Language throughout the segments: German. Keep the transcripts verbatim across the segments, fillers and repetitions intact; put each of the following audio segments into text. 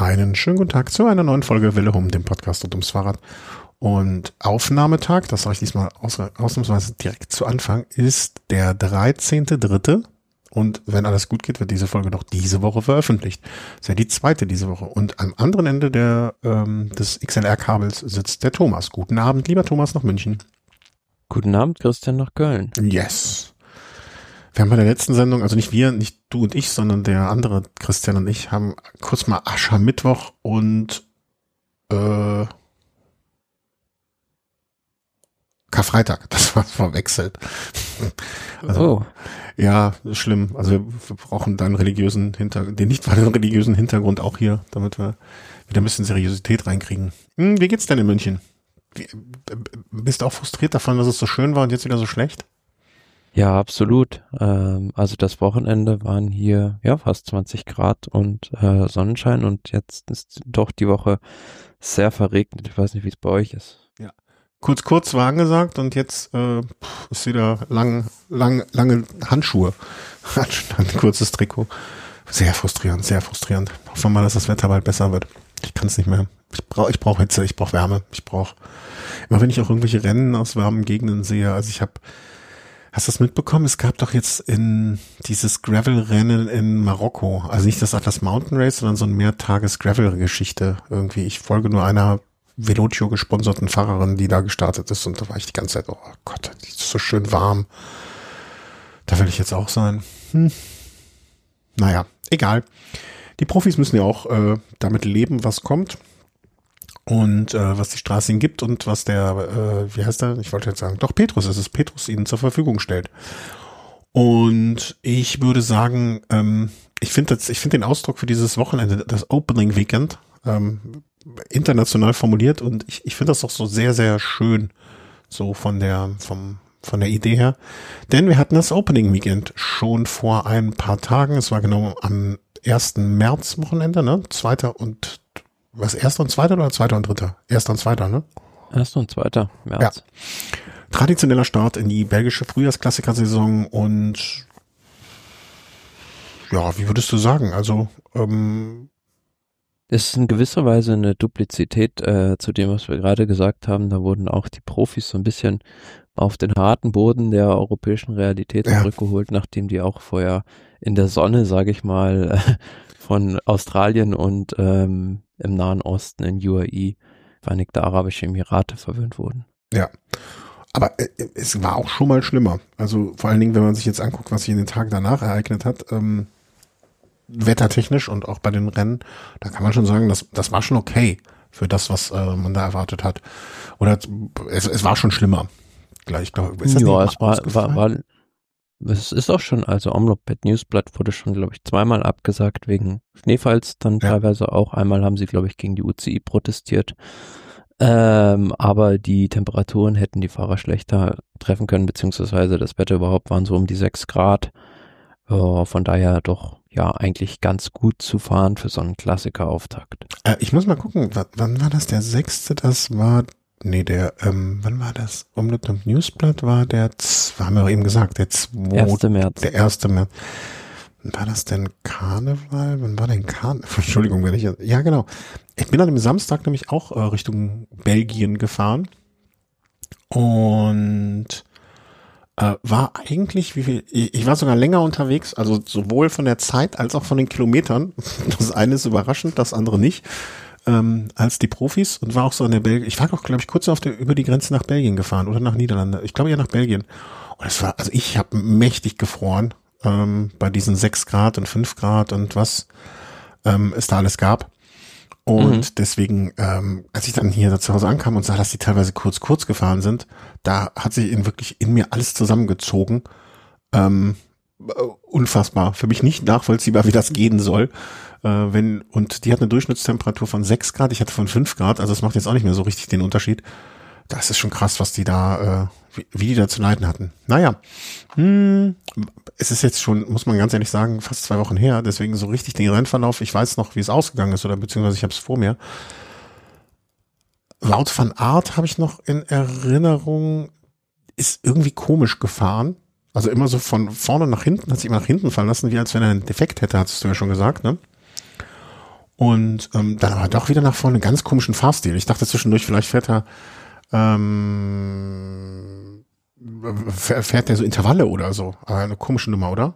Einen schönen guten Tag zu einer neuen Folge Welle Home, dem Podcast rund ums Fahrrad. Und Aufnahmetag, das sage ich diesmal aus, ausnahmsweise direkt zu Anfang, ist der dreizehnte dritte Und wenn alles gut geht, wird diese Folge noch diese Woche veröffentlicht. Das ist ja die zweite diese Woche. Und am anderen Ende der, ähm, des X L R-Kabels sitzt der Thomas. Guten Abend, lieber Thomas, nach München. Guten Abend, Christian, nach Köln. Yes. Wir haben bei der letzten Sendung, also nicht wir, nicht du und ich, sondern der andere Christian und ich, haben kurz mal Aschermittwoch und äh, Karfreitag, das war verwechselt. Also, oh. Ja, schlimm. Also wir, wir brauchen deinen religiösen Hintergrund, den nicht weiteren religiösen Hintergrund auch hier, damit wir wieder ein bisschen Seriosität reinkriegen. Hm, wie geht's denn in München? Wie, bist du auch frustriert davon, dass es so schön war und jetzt wieder so schlecht? Ja, absolut. Ähm, also das Wochenende waren hier ja fast zwanzig Grad und äh, Sonnenschein und jetzt ist doch die Woche sehr verregnet. Ich weiß nicht, wie es bei euch ist. Ja. Kurz, kurz war angesagt und jetzt äh, ist wieder lang, lang, lange Handschuhe. Ein kurzes Trikot. Sehr frustrierend, sehr frustrierend. Hoffen wir mal, dass das Wetter bald besser wird. Ich kann es nicht mehr. Ich brauche ich brauch Hitze, ich brauche Wärme. Ich brauche, immer wenn ich auch irgendwelche Rennen aus warmen Gegenden sehe, also ich habe, hast du das mitbekommen? Es gab doch jetzt in dieses Gravel-Rennen in Marokko, also nicht das Atlas Mountain Race, sondern so eine Mehrtages-Gravel-Geschichte irgendwie. Ich folge nur einer Velocio gesponserten Fahrerin, die da gestartet ist, und da war ich die ganze Zeit, oh Gott, die ist so schön warm. Da will ich jetzt auch sein. Hm. Naja, egal. Die Profis müssen ja auch äh, damit leben, was kommt und äh, was die Straße ihnen gibt und was der, äh, wie heißt der? Ich wollte jetzt sagen, doch Petrus ist es, Petrus ihnen zur Verfügung stellt. Und ich würde sagen, ähm, ich finde ich finde den Ausdruck für dieses Wochenende, das Opening Weekend, ähm, international formuliert, und ich, ich finde das auch so sehr, sehr schön, so von der, vom, von der Idee her. Denn wir hatten das Opening Weekend schon vor ein paar Tagen, es war genau am ersten März Wochenende, ne? Zweiter und, was, erster und zweiter oder zweiter und dritter? Erster und zweiter, ne? Erster und zweiter März. Ja. Traditioneller Start in die belgische Frühjahrsklassiker-Saison und ja, wie würdest du sagen? Also, ähm, Es ist in gewisser Weise eine Duplizität äh, zu dem, was wir gerade gesagt haben. Da wurden auch die Profis so ein bisschen auf den harten Boden der europäischen Realität Ja. zurückgeholt, nachdem die auch vorher in der Sonne, sage ich mal, äh, von Australien und ähm, im Nahen Osten in U A E, Vereinigte Arabische Emirate, verwöhnt wurden. Ja, aber äh, es war auch schon mal schlimmer. Also vor allen Dingen, wenn man sich jetzt anguckt, was sich in den Tagen danach ereignet hat, ähm, wettertechnisch und auch bei den Rennen, da kann man schon sagen, das, das war schon okay für das, was äh, man da erwartet hat. Oder es, es war schon schlimmer. Gleich, ich glaube, ist das Ja, nicht es war, war, war, es ist auch schon, also Omlop-Pet Newsblatt wurde schon, glaube ich, zweimal abgesagt wegen Schneefalls, dann Ja. teilweise auch. Einmal haben sie, glaube ich, gegen die U C I protestiert. Ähm, aber die Temperaturen hätten die Fahrer schlechter treffen können, beziehungsweise das Wetter überhaupt waren so um die sechs Grad. Äh, von daher doch, ja, eigentlich ganz gut zu fahren für so einen Klassiker-Auftakt. Äh, ich muss mal gucken, w- wann war das? Der sechste, das war, nee, der, ähm, wann war das? Omlop und Newsblatt war der, z- haben wir doch eben gesagt, der zweite, erster März. der erste März. Wann war das denn Karneval? Wann war denn Karneval? Entschuldigung, wenn ich jetzt, ja genau. Ich bin an dem Samstag nämlich auch äh, Richtung Belgien gefahren und äh, war eigentlich, wie viel, ich, ich war sogar länger unterwegs, also sowohl von der Zeit als auch von den Kilometern. Das eine ist überraschend, das andere nicht, ähm, als die Profis, und war auch so in der Belgien. Ich war auch, glaube ich, kurz auf der, über die Grenze nach Belgien gefahren oder nach Niederlande. Ich glaube ja nach Belgien. Und es war, also ich habe mächtig gefroren ähm, bei diesen sechs Grad und fünf Grad und was ähm, es da alles gab. Und Mhm. deswegen, ähm, als ich dann hier zu Hause ankam und sah, dass die teilweise kurz, kurz gefahren sind, da hat sich in wirklich in mir alles zusammengezogen. Ähm, äh, unfassbar. Für mich nicht nachvollziehbar, wie das gehen soll. Äh, wenn, und die hat eine Durchschnittstemperatur von sechs Grad, ich hatte von fünf Grad, also es macht jetzt auch nicht mehr so richtig den Unterschied. Das ist schon krass, was die da, äh, wie, wie die da zu leiden hatten. Naja, hm, es ist jetzt schon, muss man ganz ehrlich sagen, fast zwei Wochen her, deswegen so richtig den Rennverlauf, ich weiß noch, wie es ausgegangen ist, oder beziehungsweise ich habe es vor mir. Wout van Aert habe ich noch in Erinnerung, ist irgendwie komisch gefahren. Also immer so von vorne nach hinten, hat sich immer nach hinten fallen lassen, wie als wenn er einen Defekt hätte, hattest du ja schon gesagt, ne? Und ähm, dann aber doch wieder nach vorne einen ganz komischen Fahrstil. Ich dachte zwischendurch, vielleicht fährt er ähm, fährt der so Intervalle oder so. Aber eine komische Nummer, oder?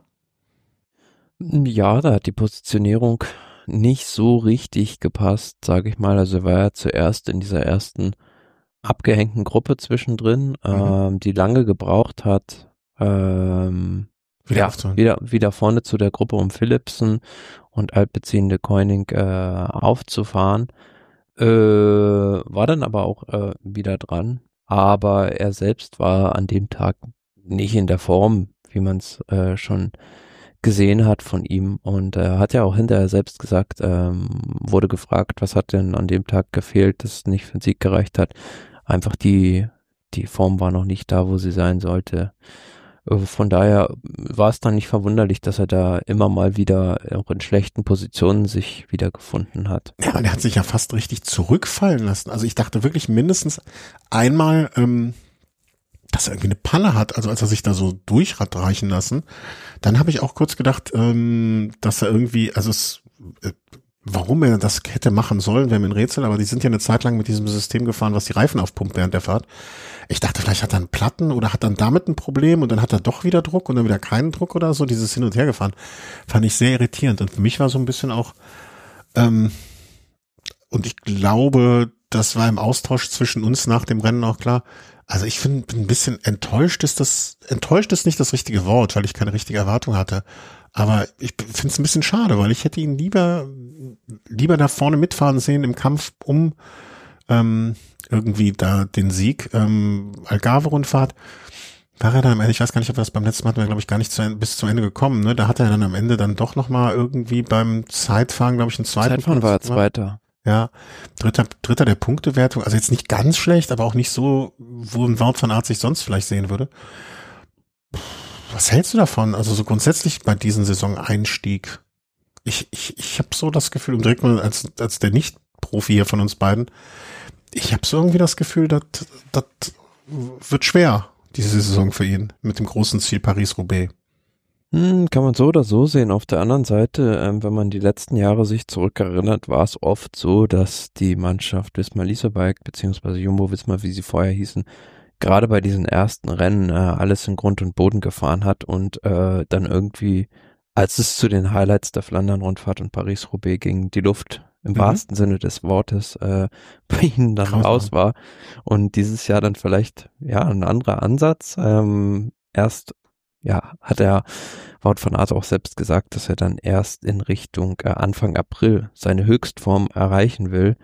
Ja, da hat die Positionierung nicht so richtig gepasst, sage ich mal. Also er war ja zuerst in dieser ersten abgehängten Gruppe zwischendrin, mhm. ähm, die lange gebraucht hat, ähm, wieder, ja, wieder, wieder vorne zu der Gruppe um Philipsen und Alpecin de Koning äh, aufzufahren. Äh, war dann aber auch äh, wieder dran. Aber er selbst war an dem Tag nicht in der Form, wie man es äh, schon gesehen hat von ihm. Und er hat ja auch hinterher selbst gesagt, ähm, wurde gefragt, was hat denn an dem Tag gefehlt, dass es nicht für den Sieg gereicht hat. Einfach die, die Form war noch nicht da, wo sie sein sollte. Von daher war es dann nicht verwunderlich, dass er da immer mal wieder auch in schlechten Positionen sich wiedergefunden hat. Ja, und er hat sich ja fast richtig zurückfallen lassen. Also ich dachte wirklich mindestens einmal, ähm, dass er irgendwie eine Panne hat, also als er sich da so durch hat reichen lassen. Dann habe ich auch kurz gedacht, ähm, dass er irgendwie, also es, äh, warum er das hätte machen sollen, wäre mir ein Rätsel, aber die sind ja eine Zeit lang mit diesem System gefahren, was die Reifen aufpumpt während der Fahrt. Ich dachte, vielleicht hat er einen Platten oder hat dann damit ein Problem und dann hat er doch wieder Druck und dann wieder keinen Druck oder so, dieses Hin- und Her gefahren. Fand ich sehr irritierend und für mich war so ein bisschen auch, ähm, und ich glaube, das war im Austausch zwischen uns nach dem Rennen auch klar. Also ich finde, bin ein bisschen enttäuscht ist das, enttäuscht ist nicht das richtige Wort, weil ich keine richtige Erwartung hatte. Aber ich finde es ein bisschen schade, weil ich hätte ihn lieber, lieber da vorne mitfahren sehen im Kampf um, ähm, irgendwie da den Sieg, ähm, Algarve-Rundfahrt, war er dann am Ende, ich weiß gar nicht, ob wir das beim letzten Mal hatten wir, glaube ich, gar nicht zu, bis zum Ende gekommen, ne? Da hat er dann am Ende dann doch nochmal irgendwie beim Zeitfahren, glaube ich, einen zweiten Zeitfahren Platz, war er Zweiter. Ja, dritter, dritter der Punktewertung, also jetzt nicht ganz schlecht, aber auch nicht so, wo ein Wout van Aert sich sonst vielleicht sehen würde. Was hältst du davon? Also so grundsätzlich bei diesem Saison-Einstieg. Ich, ich, ich habe so das Gefühl, und direkt mal als, als der Nicht-Profi hier von uns beiden, ich habe so irgendwie das Gefühl, dass das wird schwer, diese Saison für ihn, mit dem großen Ziel Paris-Roubaix. Hm, kann man so oder so sehen. Auf der anderen Seite, ähm, wenn man die letzten Jahre sich zurückerinnert, war es oft so, dass die Mannschaft Visma Leasebike beziehungsweise Jumbo-Visma, wie sie vorher hießen, gerade bei diesen ersten Rennen äh, alles in Grund und Boden gefahren hat und äh, dann irgendwie, als es zu den Highlights der Flandern-Rundfahrt und Paris-Roubaix ging, die Luft im mhm. wahrsten Sinne des Wortes äh, bei ihnen dann Krass, raus war. Und dieses Jahr dann vielleicht ja ein anderer Ansatz. Ähm, erst ja hat er Wout van Aert auch selbst gesagt, dass er dann erst in Richtung äh, Anfang April seine Höchstform erreichen will.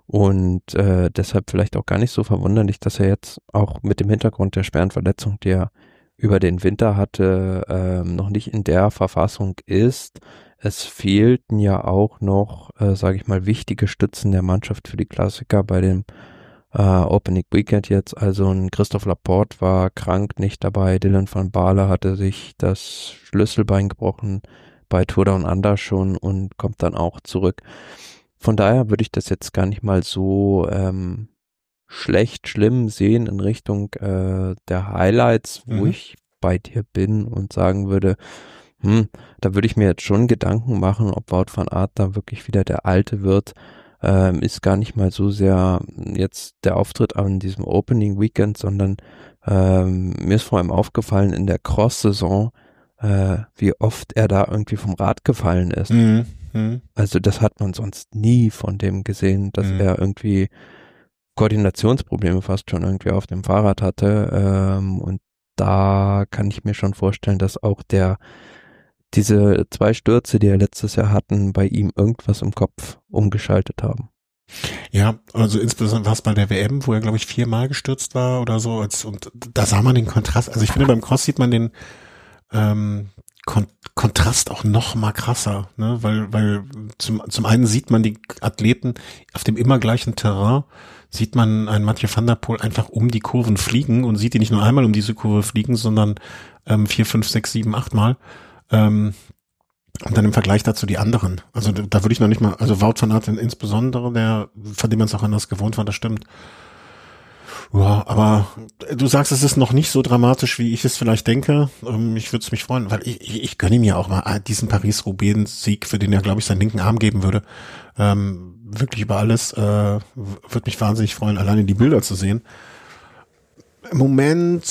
Und äh, deshalb vielleicht auch gar nicht so verwunderlich, dass er jetzt auch mit dem Hintergrund der schweren Verletzung, die er über den Winter hatte, äh, noch nicht in der Verfassung ist. Es fehlten ja auch noch, äh, sage ich mal, wichtige Stützen der Mannschaft für die Klassiker bei dem äh, Opening Weekend jetzt. Also ein Christoph Laporte war krank, nicht dabei. Dylan van Baarle hatte sich das Schlüsselbein gebrochen bei Tour Down Under schon und kommt dann auch zurück. Von daher würde ich das jetzt gar nicht mal so ähm, schlecht, schlimm sehen in Richtung äh, der Highlights, wo mhm. ich bei dir bin und sagen würde, hm, da würde ich mir jetzt schon Gedanken machen, ob Wout van Aert da wirklich wieder der Alte wird. Ähm, ist gar nicht mal so sehr jetzt der Auftritt an diesem Opening Weekend, sondern ähm, mir ist vor allem aufgefallen in der Cross-Saison, äh, wie oft er da irgendwie vom Rad gefallen ist. Mhm. Mhm. Also das hat man sonst nie von dem gesehen, dass mhm. er irgendwie Koordinationsprobleme fast schon irgendwie auf dem Fahrrad hatte. Ähm, und da kann ich mir schon vorstellen, dass auch der diese zwei Stürze, die er letztes Jahr hatten, bei ihm irgendwas im Kopf umgeschaltet haben. Ja, also insbesondere war es bei der W M, wo er, glaube ich, viermal gestürzt war oder so. Als, und da sah man den Kontrast. Also ich finde, beim Cross sieht man den ähm, Kon- Kontrast auch noch mal krasser, ne? Weil, weil zum, zum einen sieht man die Athleten auf dem immer gleichen Terrain, sieht man einen Mathieu van der Poel einfach um die Kurven fliegen und sieht die nicht nur einmal um diese Kurve fliegen, sondern ähm, vier, fünf, sechs, sieben, acht Mal. Ähm, und dann im Vergleich dazu die anderen. Also da, da würde ich noch nicht mal, also Wout van Aert insbesondere, der, von dem man es auch anders gewohnt war, das stimmt. Ja, aber du sagst, es ist noch nicht so dramatisch, wie ich es vielleicht denke. Ähm, ich würde es mich freuen, weil ich, ich, ich gönne ihm ja auch mal diesen Paris-Roubaix-Sieg, für den er, glaube ich, seinen linken Arm geben würde. Ähm, wirklich über alles. Äh, würde mich wahnsinnig freuen, alleine die Bilder zu sehen. Im Moment,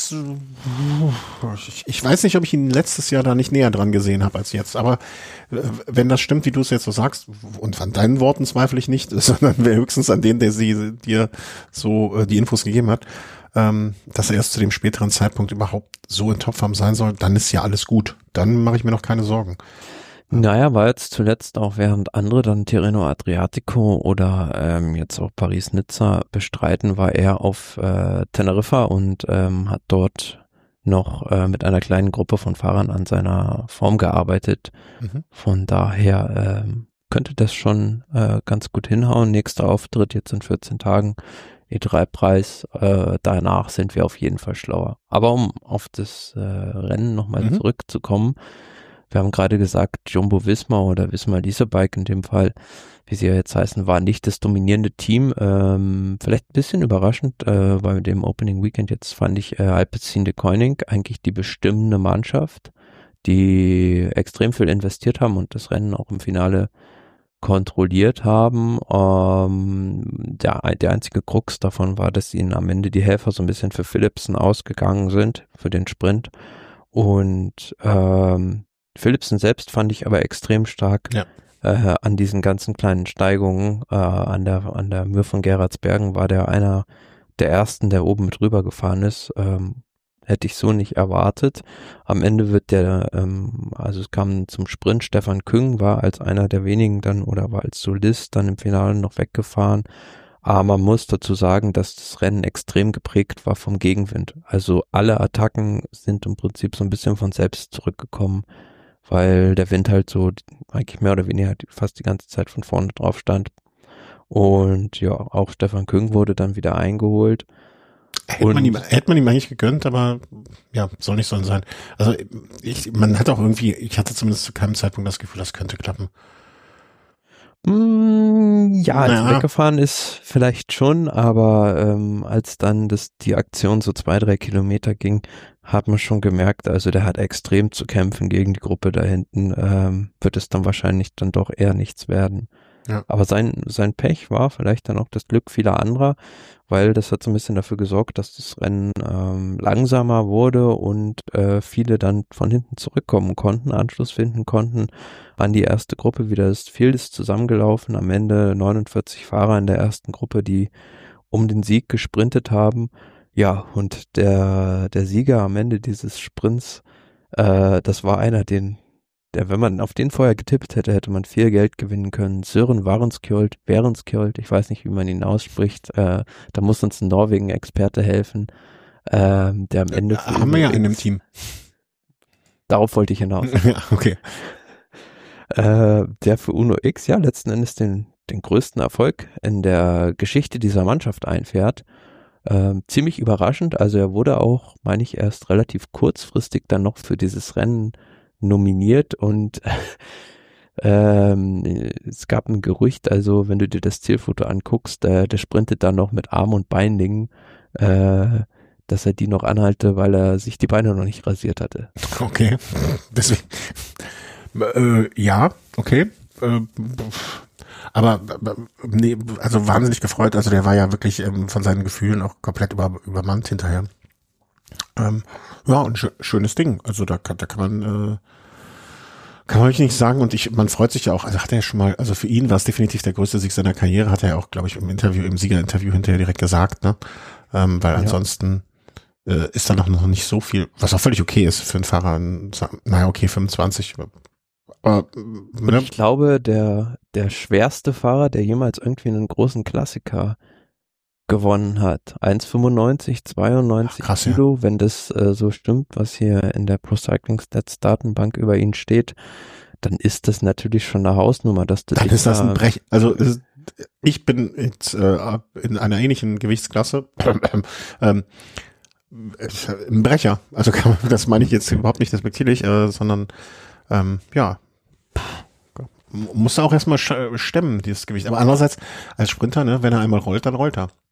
ich, ich weiß nicht, ob ich ihn letztes Jahr da nicht näher dran gesehen habe als jetzt, aber wenn das stimmt, wie du es jetzt so sagst, und an deinen Worten zweifle ich nicht, sondern wäre höchstens an denen, der sie dir so äh, die Infos gegeben hat, ähm, dass er erst zu dem späteren Zeitpunkt überhaupt so in Topform sein soll, dann ist ja alles gut. Dann mache ich mir noch keine Sorgen. Naja, war jetzt zuletzt auch, während andere dann Tirreno Adriatico oder ähm, jetzt auch Paris-Nizza bestreiten, war er auf äh, Teneriffa und ähm, hat dort noch äh, mit einer kleinen Gruppe von Fahrern an seiner Form gearbeitet. Mhm. Von daher ähm, könnte das schon äh, ganz gut hinhauen. Nächster Auftritt jetzt in vierzehn Tagen, E drei Preis. Äh, danach sind wir auf jeden Fall schlauer. Aber um auf das äh, Rennen nochmal mhm. zurückzukommen, wir haben gerade gesagt, Jumbo Visma oder Visma Leasebike in dem Fall, wie sie ja jetzt heißen, war nicht das dominierende Team. Ähm, vielleicht ein bisschen überraschend äh, bei dem Opening Weekend jetzt fand ich äh, Alpecin de Koning eigentlich die bestimmende Mannschaft, die extrem viel investiert haben und das Rennen auch im Finale kontrolliert haben. Ähm, der, der einzige Krux davon war, dass ihnen am Ende die Helfer so ein bisschen für Philipsen ausgegangen sind, für den Sprint. Und ähm, Philipsen selbst fand ich aber extrem stark ja. äh, an diesen ganzen kleinen Steigungen. Äh, an der an der Mühr von Gerardsbergen war der einer der ersten, der oben mit rüber gefahren ist. Ähm, hätte ich so nicht erwartet. Am Ende wird der, ähm, also es kam zum Sprint, Stefan Küng war als einer der wenigen dann oder war als Solist dann im Finale noch weggefahren. Aber man muss dazu sagen, dass das Rennen extrem geprägt war vom Gegenwind. Also alle Attacken sind im Prinzip so ein bisschen von selbst zurückgekommen, weil der Wind halt so eigentlich mehr oder weniger fast die ganze Zeit von vorne drauf stand. Und ja, auch Stefan Küng wurde dann wieder eingeholt. Hätte man, ihm, hätte man ihm eigentlich gegönnt, aber ja, soll nicht so sein. Also ich, man hat auch irgendwie, ich hatte zumindest zu keinem Zeitpunkt das Gefühl, das könnte klappen. Mm, ja, als naja. weggefahren ist vielleicht schon, aber ähm, als dann das die Aktion so zwei, drei Kilometer ging, hat man schon gemerkt, also der hat extrem zu kämpfen gegen die Gruppe da hinten, ähm, wird es dann wahrscheinlich dann doch eher nichts werden. Ja. Aber sein sein Pech war vielleicht dann auch das Glück vieler anderer, weil das hat so ein bisschen dafür gesorgt, dass das Rennen ähm, langsamer wurde und äh, viele dann von hinten zurückkommen konnten, Anschluss finden konnten an die erste Gruppe. Wieder das Field ist zusammengelaufen, am Ende neunundvierzig Fahrer in der ersten Gruppe, die um den Sieg gesprintet haben. Ja, und der der Sieger am Ende dieses Sprints, äh, das war einer, den Der, wenn man auf den vorher getippt hätte, hätte man viel Geld gewinnen können. Søren Varenskjold, Varenskjold, ich weiß nicht, wie man ihn ausspricht. Äh, da muss uns ein Norwegen-Experte helfen. Ähm, der am Ende. Äh, haben wir ja in dem Team. Darauf wollte ich hinaus. Ja, okay. Äh, der für Uno X ja letzten Endes den, den größten Erfolg in der Geschichte dieser Mannschaft einfährt. Ähm, ziemlich überraschend. Also er wurde auch, meine ich, erst relativ kurzfristig dann noch für dieses Rennen nominiert und ähm, es gab ein Gerücht, also wenn du dir das Zielfoto anguckst, äh, der sprintet dann noch mit Arm- und Beinlingen, äh, dass er die noch anhalte, weil er sich die Beine noch nicht rasiert hatte. Okay, deswegen äh, ja, okay, äh, aber nee, also wahnsinnig gefreut, also der war ja wirklich ähm, von seinen Gefühlen auch komplett über, übermannt hinterher. Ähm, ja, ein sch- schönes Ding. Also da kann, da kann man, äh, kann man wirklich nicht sagen. Und ich, man freut sich ja auch. Also hat er ja schon mal, also für ihn war es definitiv der größte Sieg seiner Karriere. Hat er ja auch, glaube ich, im Interview, im Siegerinterview hinterher direkt gesagt, ne? Ähm, weil ja. ansonsten äh, ist da noch noch nicht so viel, was auch völlig okay ist für einen Fahrer. Naja, okay, fünfundzwanzig. Aber, ne? Ich glaube, der der schwerste Fahrer, der jemals irgendwie einen großen Klassiker gewonnen hat. eins Komma fünfundneunzig, zweiundneunzig Ach, krass, Kilo, ja. Wenn das äh, so stimmt, was hier in der Pro Cycling Stats Datenbank über ihn steht, dann ist das natürlich schon eine Hausnummer. Dass du dann ist das ein Brech. Also ist, ich bin jetzt äh, in einer ähnlichen Gewichtsklasse. ähm, ein Brecher. Also kann man, das meine ich jetzt überhaupt nicht respektierlich, äh, sondern ähm, ja, muss auch erstmal stemmen, dieses Gewicht. Aber andererseits, als Sprinter, ne, wenn er einmal rollt, dann rollt er.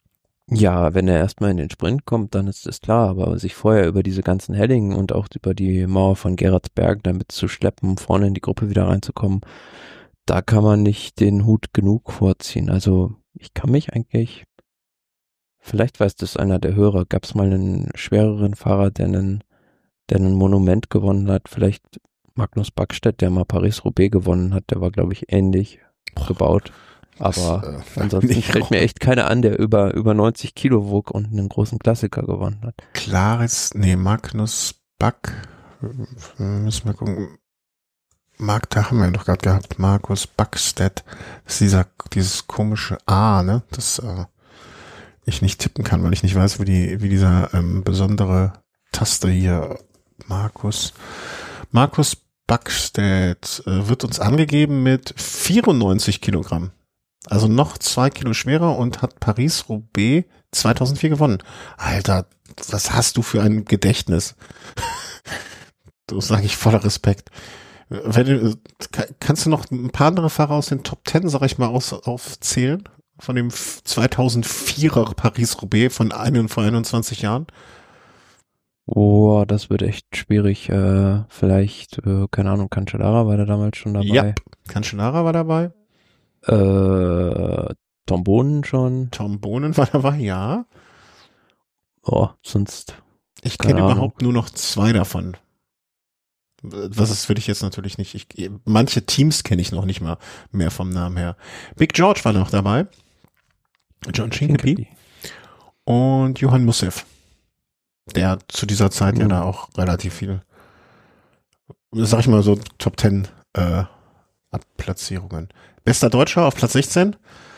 Ja, wenn er erstmal in den Sprint kommt, dann ist das klar, aber sich vorher über diese ganzen Hellingen und auch über die Mauer von Gerardsberg damit zu schleppen, vorne in die Gruppe wieder reinzukommen, da kann man nicht den Hut genug vorziehen. Also ich kann mich eigentlich, vielleicht weiß das einer der Hörer, gab es mal einen schwereren Fahrer, der einen, der ein Monument gewonnen hat, vielleicht Magnus Backstedt, der mal Paris-Roubaix gewonnen hat, der war, glaube ich, ähnlich Boah. gebaut. Aber das, äh, ansonsten fällt mir echt keiner an, der über, über neunzig Kilo wog und einen großen Klassiker gewonnen hat. Klares, nee, Magnus Back, müssen wir gucken. Mark, da haben wir doch gerade gehabt, Markus Backstedt, das ist dieser, dieses komische A, ne, das äh, ich nicht tippen kann, weil ich nicht weiß, wie die, wie dieser ähm, besondere Taste hier, Markus, Markus Backstedt äh, wird uns angegeben mit vierundneunzig Kilogramm. Also noch zwei Kilo schwerer und hat Paris-Roubaix zweitausendvier gewonnen. Alter, was hast du für ein Gedächtnis? Das sage ich voller Respekt. Wenn du, kannst du noch ein paar andere Fahrer aus den Top Ten, sag ich mal, aus, aufzählen? Von dem zweitausendvierer Paris-Roubaix von einundzwanzig Jahren? Oh, das wird echt schwierig. Äh, vielleicht, äh, keine Ahnung, Cancellara war da damals schon dabei. Ja, Cancellara war dabei. Äh, Tom Bonen schon. Tom Bonen war dabei, ja. Oh, sonst. Ich kenne überhaupt nur noch zwei davon. Was ist für dich jetzt natürlich nicht. Ich, manche Teams kenne ich noch nicht mal mehr vom Namen her. Big George war noch dabei. John Hincapie. Und Johann Musev. Der zu dieser Zeit mhm. ja da auch relativ viel, sag ich mal so, Top Ten äh, Platzierungen. Bester Deutscher auf Platz sechzehn?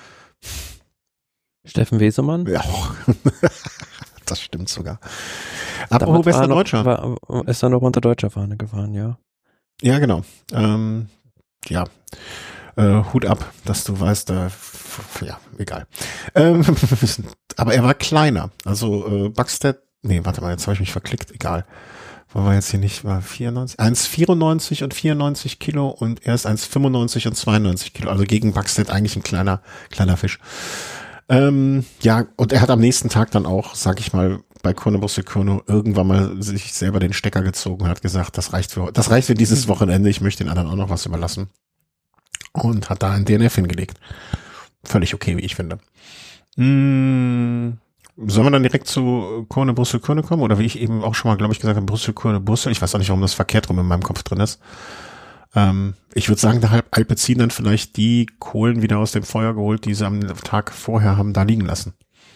Steffen Wesemann? Ja, das stimmt sogar. Apropos bester noch, Deutscher. War, ist er noch unter deutscher Fahne gefahren, ja. Ja, genau. Ähm, ja, äh, Hut ab, dass du weißt, äh, ja, egal. Ähm, aber er war kleiner. Also äh, Backstedt, nee, warte mal, jetzt habe ich mich verklickt, egal. Wollen wir jetzt hier nicht, war vierundneunzig, eins Komma vierundneunzig und vierundneunzig Kilo und er ist eins Komma fünfundneunzig und zweiundneunzig Kilo, also gegen Backstedt eigentlich ein kleiner, kleiner Fisch. Ähm, ja, und er hat am nächsten Tag dann auch, sag ich mal, bei Kono irgendwann mal sich selber den Stecker gezogen und hat gesagt, das reicht für, das reicht für dieses Wochenende, ich möchte den anderen auch noch was überlassen. Und hat da ein D N F hingelegt. Völlig okay, wie ich finde. Mmh. Sollen wir dann direkt zu Kurne, Brüssel, Kurne kommen? Oder wie ich eben auch schon mal, glaube ich, gesagt habe, Brüssel, Kurne, Brüssel. Ich weiß auch nicht, warum das verkehrt rum in meinem Kopf drin ist. Ähm, ich würde sagen, der Alpecin dann vielleicht die Kohlen wieder aus dem Feuer geholt, die sie am Tag vorher haben da liegen lassen.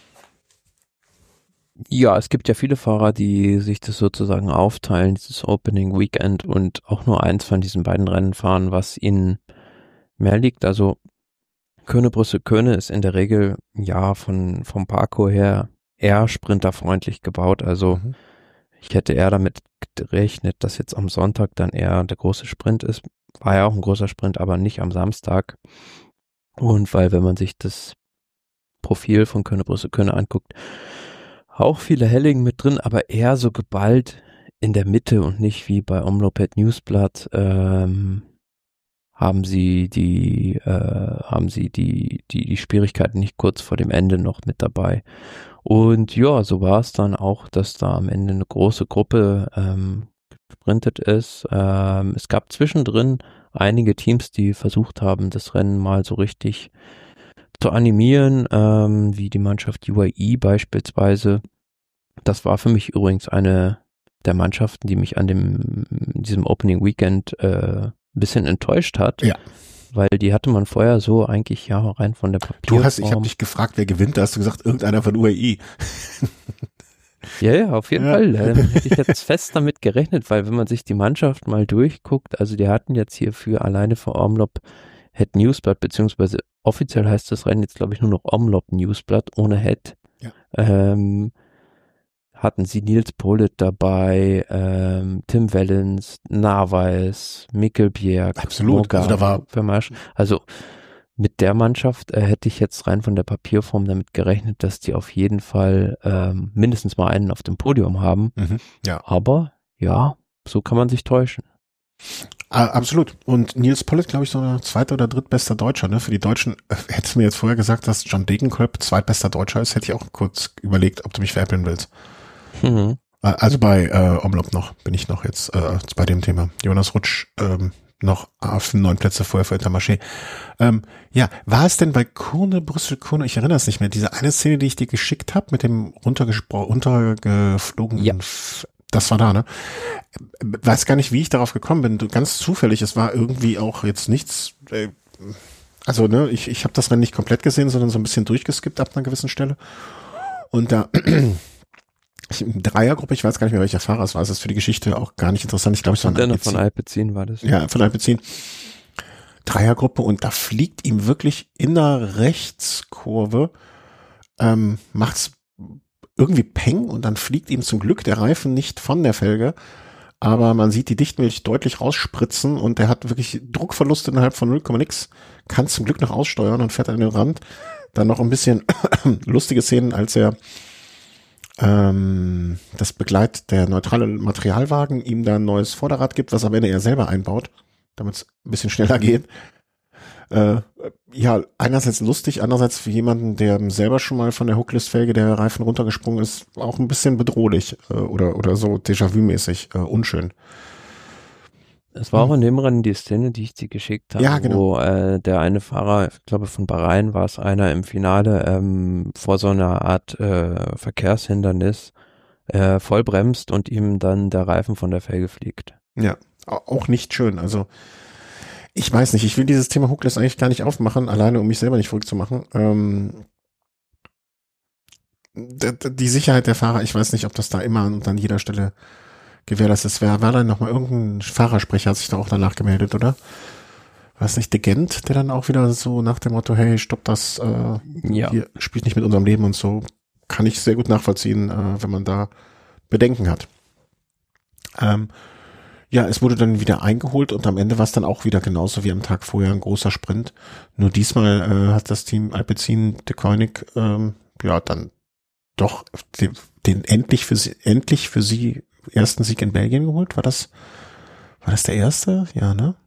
Ja, es gibt ja viele Fahrer, die sich das sozusagen aufteilen, dieses Opening Weekend und auch nur eins von diesen beiden Rennen fahren, was ihnen mehr liegt. Also Kurne, Brüssel, Kurne ist in der Regel, ja, von vom Parcours her eher sprinterfreundlich gebaut. Also mhm. ich hätte eher damit gerechnet, dass jetzt am Sonntag dann eher der große Sprint ist. War ja auch ein großer Sprint, aber nicht am Samstag. Und weil, wenn man sich das Profil von Kurne, Brüssel, Kurne anguckt, auch viele Hellingen mit drin, aber eher so geballt in der Mitte und nicht wie bei Omloped Newsblatt, ähm, haben sie die, äh, haben sie die, die, die Schwierigkeiten nicht kurz vor dem Ende noch mit dabei. Und ja, so war es dann auch, dass da am Ende eine große Gruppe ähm, gesprintet ist. Ähm, es gab zwischendrin einige Teams, die versucht haben, das Rennen mal so richtig zu animieren, ähm, wie die Mannschaft U A E beispielsweise. Das war für mich übrigens eine der Mannschaften, die mich an dem diesem Opening Weekend äh, ein bisschen enttäuscht hat. Ja. Weil die hatte man vorher so eigentlich ja rein von der Papierform. Du hast, ich habe dich gefragt, wer gewinnt, da hast du gesagt, irgendeiner von U A E. Ja, ja, auf jeden ja. Fall. Da hätte ich jetzt fest damit gerechnet, weil wenn man sich die Mannschaft mal durchguckt, also die hatten jetzt hier für alleine für Omlop Het Newsblad, beziehungsweise offiziell heißt das Rennen jetzt, glaube ich, nur noch Omlop Newsblad ohne Het. Ja. Ähm, hatten sie Nils Politt dabei, ähm, Tim Wellens, Narvaez, Mikkel Bjerg, absolut. Morgan, also, da war Vermarsch. Also mit der Mannschaft äh, hätte ich jetzt rein von der Papierform damit gerechnet, dass die auf jeden Fall ähm, mindestens mal einen auf dem Podium haben. Mhm, ja. Aber ja, so kann man sich täuschen. absolut. Und Nils Pollitt, glaube ich, so ein zweiter oder drittbester Deutscher. Ne? Für die Deutschen, äh, hättest du mir jetzt vorher gesagt, dass John Degenkolb zweitbester Deutscher ist, hätte ich auch kurz überlegt, ob du mich veräppeln willst. Mhm. Also bei äh, Omlop noch, bin ich noch jetzt äh, bei dem Thema. Jonas Rutsch ähm, noch auf neun Plätze vorher für Intermarché. Ähm, ja, war es denn bei Kurne, Brüssel, Kurne, ich erinnere es nicht mehr, diese eine Szene, die ich dir geschickt habe, mit dem runtergespro- runtergeflogenen, ja. Das war da, ne? Weiß gar nicht, wie ich darauf gekommen bin. Ganz zufällig, es war irgendwie auch jetzt nichts, äh, also ne, ich, ich habe das Rennen nicht komplett gesehen, sondern so ein bisschen durchgeskippt ab einer gewissen Stelle. Und da ich, Dreiergruppe, ich weiß gar nicht mehr, welcher Fahrer es war, es ist für die Geschichte auch gar nicht interessant. Ich glaube, es war ein von Alpecin war das. Ja, von Alpecin. Dreiergruppe und da fliegt ihm wirklich in der Rechtskurve, ähm, macht's irgendwie Peng und dann fliegt ihm zum Glück der Reifen nicht von der Felge, aber man sieht die Dichtmilch deutlich rausspritzen und der hat wirklich Druckverluste innerhalb von null Komma nix, kann zum Glück noch aussteuern und fährt an den Rand. Dann noch ein bisschen lustige Szenen, als er ähm, das Begleit, der neutrale Materialwagen ihm da ein neues Vorderrad gibt, was am Ende er selber einbaut, damit es ein bisschen schneller geht. Äh, ja, einerseits lustig, andererseits für jemanden, der selber schon mal von der Hooklist-Felge der Reifen runtergesprungen ist, auch ein bisschen bedrohlich äh, oder oder so Déjà-vu-mäßig, äh, unschön. Es war hm. auch in dem Rennen die Szene, die ich dir geschickt habe, ja, genau. wo äh, der eine Fahrer, ich glaube von Bahrain war es einer im Finale, ähm, vor so einer Art äh, Verkehrshindernis äh, voll bremst und ihm dann der Reifen von der Felge fliegt. Ja, auch nicht schön, also ich weiß nicht, ich will dieses Thema Hookless eigentlich gar nicht aufmachen, alleine um mich selber nicht verrückt zu machen. Ähm, die Sicherheit der Fahrer, ich weiß nicht, ob das da immer und an jeder Stelle gewährleistet ist. Wer war da nochmal irgendein Fahrersprecher, hat sich da auch danach gemeldet, oder? War es nicht De Gent, der dann auch wieder so nach dem Motto, hey, stopp das, äh, ja. Hier spielt nicht mit unserem Leben und so, kann ich sehr gut nachvollziehen, äh, wenn man da Bedenken hat. Ähm, Ja, es wurde dann wieder eingeholt und am Ende war es dann auch wieder genauso wie am Tag vorher ein großer Sprint. Nur diesmal äh, hat das Team Alpecin de Koenig ähm, ja dann doch den, den endlich für sie endlich für sie ersten Sieg in Belgien geholt. War das war das der erste? Ja, ne?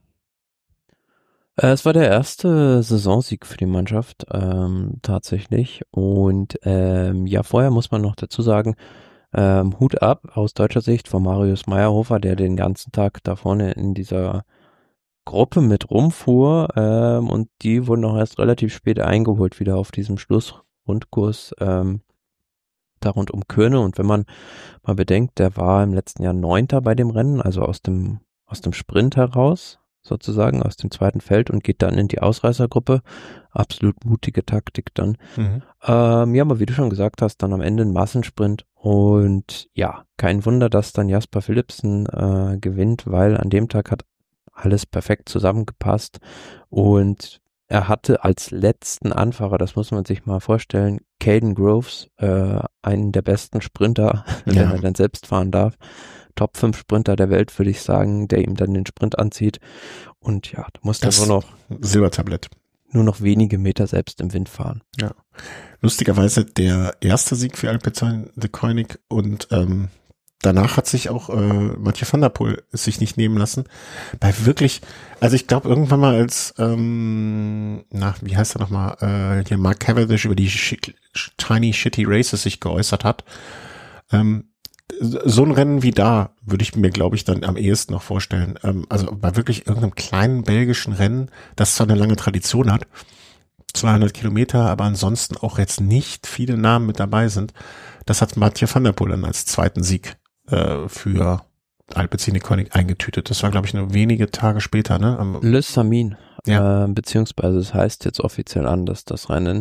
Äh, es war der erste Saisonsieg für die Mannschaft ähm, tatsächlich und ähm, ja vorher muss man noch dazu sagen, Ähm, Hut ab aus deutscher Sicht von Marius Meyerhofer, der den ganzen Tag da vorne in dieser Gruppe mit rumfuhr ähm, und die wurden auch erst relativ spät eingeholt, wieder auf diesem Schlussrundkurs ähm, da rund um Köhne. Und wenn man mal bedenkt, der war im letzten Jahr Neunter bei dem Rennen, also aus dem, aus dem Sprint heraus, sozusagen aus dem zweiten Feld und geht dann in die Ausreißergruppe. Absolut mutige Taktik dann. Mhm. Ähm, ja, aber wie du schon gesagt hast, dann am Ende ein Massensprint und ja, kein Wunder, dass dann Jasper Philipsen äh, gewinnt, weil an dem Tag hat alles perfekt zusammengepasst und er hatte als letzten Anfahrer, das muss man sich mal vorstellen, Caden Groves, äh, einen der besten Sprinter, ja. wenn er dann selbst fahren darf. Top fünf Sprinter der Welt, würde ich sagen, der ihm dann den Sprint anzieht. Und ja, du musst dann nur noch Silbertablett. Nur noch wenige Meter selbst im Wind fahren. Ja. Lustigerweise der erste Sieg für Alpecin de Koenig und ähm, danach hat sich auch äh, Mathieu van der Poel sich nicht nehmen lassen. Bei wirklich, also ich glaube irgendwann mal als, ähm, na, wie heißt er nochmal, äh, hier Mark Cavendish über die Sh- Tiny Shitty Races sich geäußert hat, ähm, so ein Rennen wie da würde ich mir, glaube ich, dann am ehesten noch vorstellen. Ähm, also bei wirklich irgendeinem kleinen belgischen Rennen, das zwar eine lange Tradition hat, zweihundert Kilometer, aber ansonsten auch jetzt nicht viele Namen mit dabei sind. Das hat Mathieu van der Poel dann als zweiten Sieg äh, für Alpecin de Koenig eingetütet. Das war, glaube ich, nur wenige Tage später, ne? Am Le Samin, ja. äh, beziehungsweise es heißt jetzt offiziell anders, das Rennen.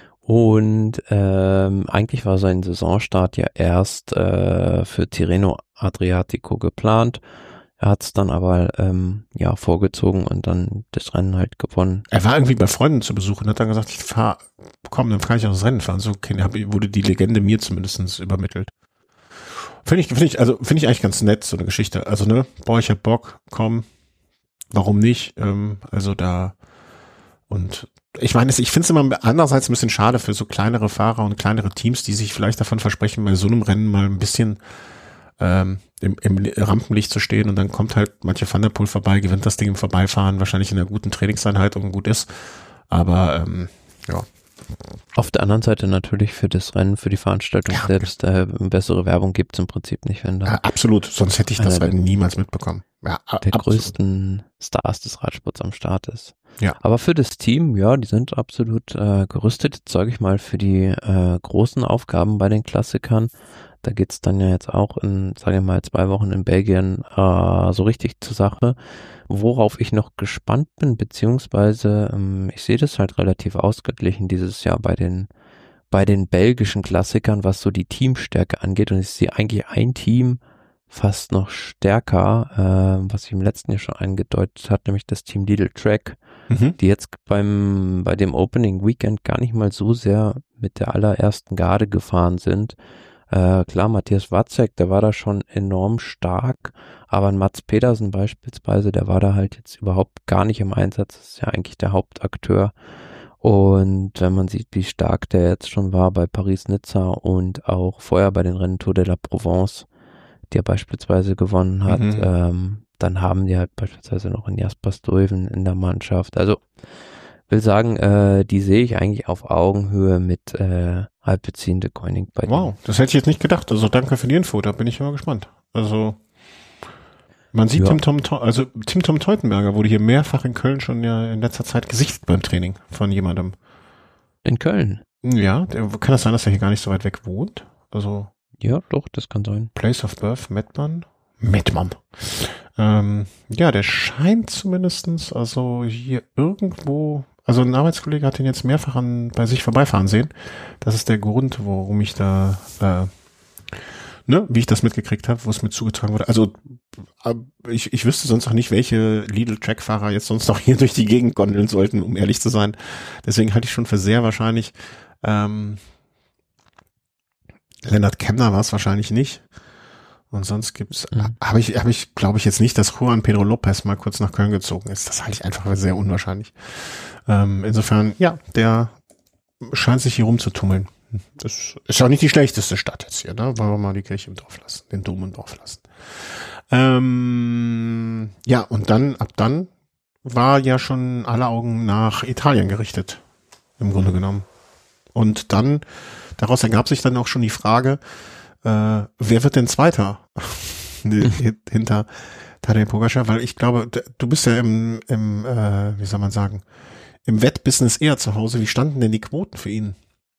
Und ähm, eigentlich war sein Saisonstart ja erst äh, für Tirreno Adriatico geplant. Er hat es dann aber ähm, ja vorgezogen und dann das Rennen halt gewonnen. Er war irgendwie bei Freunden zu Besuch und hat dann gesagt, ich fahr, komm, dann kann ich auch das Rennen fahren. So wurde die Legende mir zumindest übermittelt. Finde ich, finde ich, also finde ich eigentlich ganz nett, so eine Geschichte. Also, ne, boah, ich hab Bock, komm, warum nicht? Ähm, also da und ich meine, ich finde es immer andererseits ein bisschen schade für so kleinere Fahrer und kleinere Teams, die sich vielleicht davon versprechen, bei so einem Rennen mal ein bisschen ähm, im, im Rampenlicht zu stehen und dann kommt halt manche Van der Poel vorbei, gewinnt das Ding im Vorbeifahren, wahrscheinlich in einer guten Trainingseinheit und gut ist. Aber ähm, ja. Auf der anderen Seite natürlich für das Rennen, für die Veranstaltung Ja. selbst, äh, bessere Werbung gibt es im Prinzip nicht, wenn da Ja, absolut, sonst hätte ich das Einer halt niemals mitbekommen. Ja, a- der absolut. größten Stars des Radsports am Start ist. Ja. Aber für das Team, ja, die sind absolut äh, gerüstet, sage ich mal, für die äh, großen Aufgaben bei den Klassikern. Da geht's dann ja jetzt auch in, sage ich mal, zwei Wochen in Belgien äh, so richtig zur Sache. Worauf ich noch gespannt bin, beziehungsweise ähm, ich sehe das halt relativ ausgeglichen dieses Jahr bei den bei den belgischen Klassikern, was so die Teamstärke angeht. Und ich sehe eigentlich ein Team fast noch stärker, äh, was ich im letzten Jahr schon angedeutet hat, nämlich das Team Lidl Trek, Mhm. die jetzt beim bei dem Opening Weekend gar nicht mal so sehr mit der allerersten Garde gefahren sind. Äh, klar, Matthias Wacek, der war da schon enorm stark, aber ein Mats Pedersen beispielsweise, der war da halt jetzt überhaupt gar nicht im Einsatz. Das ist ja eigentlich der Hauptakteur. Und wenn man sieht, wie stark der jetzt schon war bei Paris-Nizza und auch vorher bei den Rennen Tour de la Provence, die er beispielsweise gewonnen hat, Mhm. ähm, dann haben die halt beispielsweise noch einen Jasper Stuyven in der Mannschaft. Also will sagen, äh, die sehe ich eigentlich auf Augenhöhe mit äh, Alpecin de Koenig bei Wow, das hätte ich jetzt nicht gedacht. Also danke für die Info, da bin ich immer gespannt. Also man sieht Ja. Tim Tom, Teu- also Tim Tom Teutenberger wurde hier mehrfach in Köln schon ja in letzter Zeit gesichtet beim Training von jemandem. in Köln. Ja, der, kann das sein, dass er hier gar nicht so weit weg wohnt? Also Ja, doch, das kann sein. Place of Birth, Mettmann? Mettmann. Ähm, ja, der scheint zumindestens also hier irgendwo, also ein Arbeitskollege hat ihn jetzt mehrfach an, bei sich vorbeifahren sehen. Das ist der Grund, warum ich da, äh, ne, wie ich das mitgekriegt habe, wo es mir zugetragen wurde. Also äh, ich, ich wüsste sonst auch nicht, welche Lidl-Track-Fahrer jetzt sonst noch hier durch die Gegend gondeln sollten, um ehrlich zu sein. Deswegen halte ich schon für sehr wahrscheinlich, ähm, Lennart Kemner war es wahrscheinlich nicht. Und sonst gibt's, Mhm. habe ich, habe ich, glaube ich jetzt nicht, dass Juan Pedro Lopez mal kurz nach Köln gezogen ist. Das halte ich einfach für sehr unwahrscheinlich. Ähm, insofern, ja, der scheint sich hier rumzutummeln. Das ist auch nicht die schlechteste Stadt jetzt hier, ne? Wollen wir mal die Kirche im Dorf lassen, den Dom im Dorf lassen. Ähm, ja, und dann, ab dann war ja schon alle Augen nach Italien gerichtet, im Grunde genommen. Und dann, daraus ergab sich dann auch schon die Frage, äh, wer wird denn Zweiter hinter Tadej Pogačar? Weil ich glaube, d- du bist ja im, im äh, wie soll man sagen, im Wettbusiness eher zu Hause. Wie standen denn die Quoten für ihn?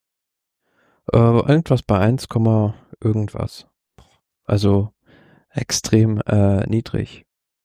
Äh, irgendwas bei eins, irgendwas. Also extrem äh, niedrig.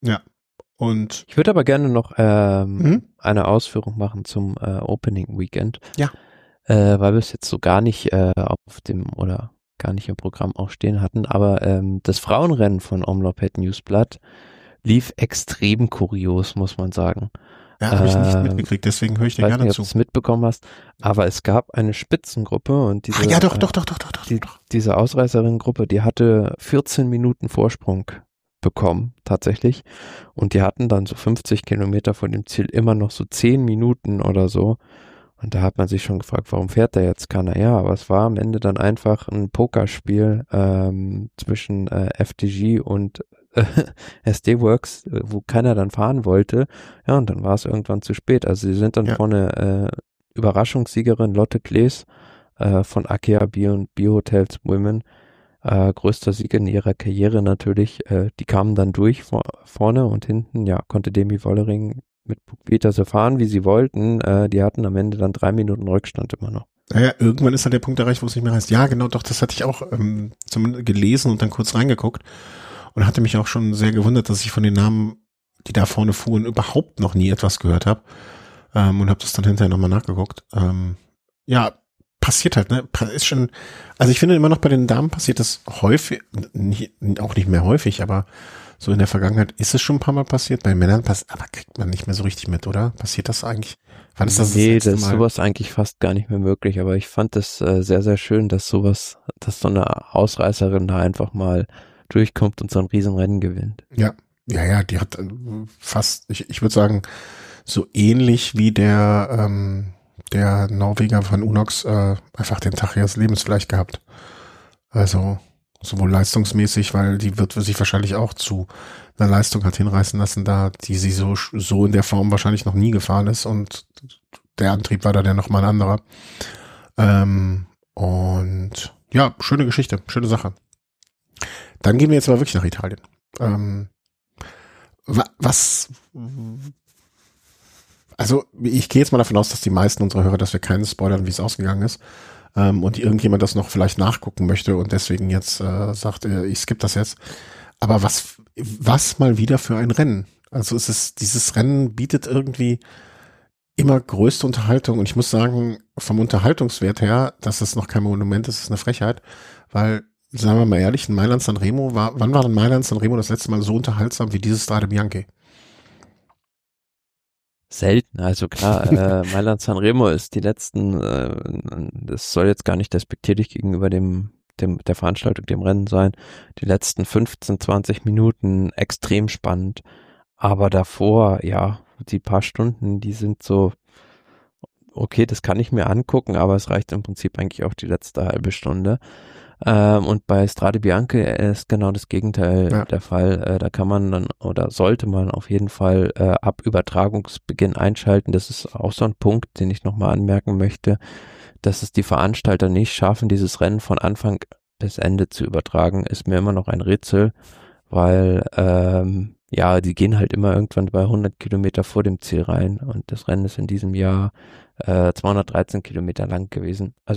Und Ich würde aber gerne noch ähm, Mhm. eine Ausführung machen zum äh, Opening Weekend. Ja. Äh, weil wir es jetzt so gar nicht äh, auf dem oder gar nicht im Programm auch stehen hatten, aber ähm, das Frauenrennen von Omlopet Newsblatt lief extrem kurios, muss man sagen. ja, habe ich nicht Ähm, mitgekriegt, deswegen höre ich Ich dir weiß gerne nicht, ob zu. du es mitbekommen hast, aber es gab eine Spitzengruppe und diese, Ah, ja, doch, äh, doch, doch, doch, doch, doch, die, doch. diese Ausreißerinnengruppe, die hatte vierzehn Minuten Vorsprung bekommen, tatsächlich. Und die hatten dann so fünfzig Kilometer vor dem Ziel immer noch so zehn Minuten oder so. Und da hat man sich schon gefragt, warum fährt der jetzt keiner? Ja, aber es war am Ende dann einfach ein Pokerspiel ähm, zwischen äh, F D G und äh, S D Works, äh, wo keiner dann fahren wollte. Ja, und dann war es irgendwann zu spät. Also sie sind dann Ja. vorne äh, Überraschungssiegerin Lotte Klees äh, von Akea Bio und Bio Hotels Women, äh, größter Sieg in ihrer Karriere natürlich. Äh, die kamen dann durch vor, vorne und hinten, ja, konnte Demi Wollering mit Peter so fahren, wie sie wollten. Äh, die hatten am Ende dann drei Minuten Rückstand immer noch. Naja, irgendwann ist halt der Punkt erreicht, wo es nicht mehr heißt. Ja, genau, doch, das hatte ich auch ähm, zumindest gelesen und dann kurz reingeguckt und hatte mich auch schon sehr gewundert, dass ich von den Namen, die da vorne fuhren, überhaupt noch nie etwas gehört habe ähm, und habe das dann hinterher nochmal nachgeguckt. Ähm, ja, passiert halt, ne? Ist schon, also ich finde immer noch bei den Damen passiert das häufig, nicht, auch nicht mehr häufig, aber so in der Vergangenheit ist es schon ein paar Mal passiert. Bei Männern passiert, aber kriegt man nicht mehr so richtig mit, oder? Passiert das eigentlich? Wann ist das nee, das letzte das ist Mal? sowas eigentlich fast gar nicht mehr möglich, aber ich fand das äh, sehr, sehr schön, dass sowas, dass so eine Ausreißerin da einfach mal durchkommt und so ein Riesenrennen gewinnt. Ja, ja, ja, die hat äh, fast, ich, ich würde sagen, so ähnlich wie der ähm, der Norweger von Unox äh, einfach den Tag ihres Lebens vielleicht gehabt. Also Sowohl leistungsmäßig, weil die wird sich wahrscheinlich auch zu einer Leistung hat hinreißen lassen, da die sie so, so in der Form wahrscheinlich noch nie gefahren ist und der Antrieb war da ja nochmal ein anderer. Ähm, und ja, schöne Geschichte, schöne Sache. Dann gehen wir jetzt aber wirklich nach Italien. Ähm, was, also ich gehe jetzt mal davon aus, dass die meisten unserer Hörer, dass wir keinen spoilern, wie es ausgegangen ist. Ähm, und irgendjemand das noch vielleicht nachgucken möchte und deswegen jetzt äh, sagt, äh, ich skippe das jetzt. Aber was, was mal wieder für ein Rennen. Also es ist, dieses Rennen bietet irgendwie immer größte Unterhaltung und ich muss sagen, vom Unterhaltungswert her, dass es noch kein Monument ist, ist eine Frechheit, weil, sagen wir mal ehrlich, in Mailand-San Remo war, wann war denn Mailand-San Remo das letzte Mal so unterhaltsam wie dieses Strade Bianche? Selten, also klar, äh, Mailand-San Remo ist die letzten, äh, das soll jetzt gar nicht despektierlich gegenüber dem, dem, der Veranstaltung, dem Rennen sein, die letzten fünfzehn, zwanzig Minuten extrem spannend, aber davor, ja, die paar Stunden, die sind so, okay, das kann ich mir angucken, aber es reicht im Prinzip eigentlich auch die letzte halbe Stunde. Ähm, und bei Strade Bianche ist genau das Gegenteil ja. der Fall. Äh, da kann man dann oder sollte man auf jeden Fall äh, ab Übertragungsbeginn einschalten. Das ist auch so ein Punkt, den ich nochmal anmerken möchte, dass es die Veranstalter nicht schaffen, dieses Rennen von Anfang bis Ende zu übertragen, ist mir immer noch ein Rätsel, weil ähm, ja, die gehen halt immer irgendwann bei hundert Kilometer vor dem Ziel rein und das Rennen ist in diesem Jahr äh, zweihundertdreizehn Kilometer lang gewesen. Also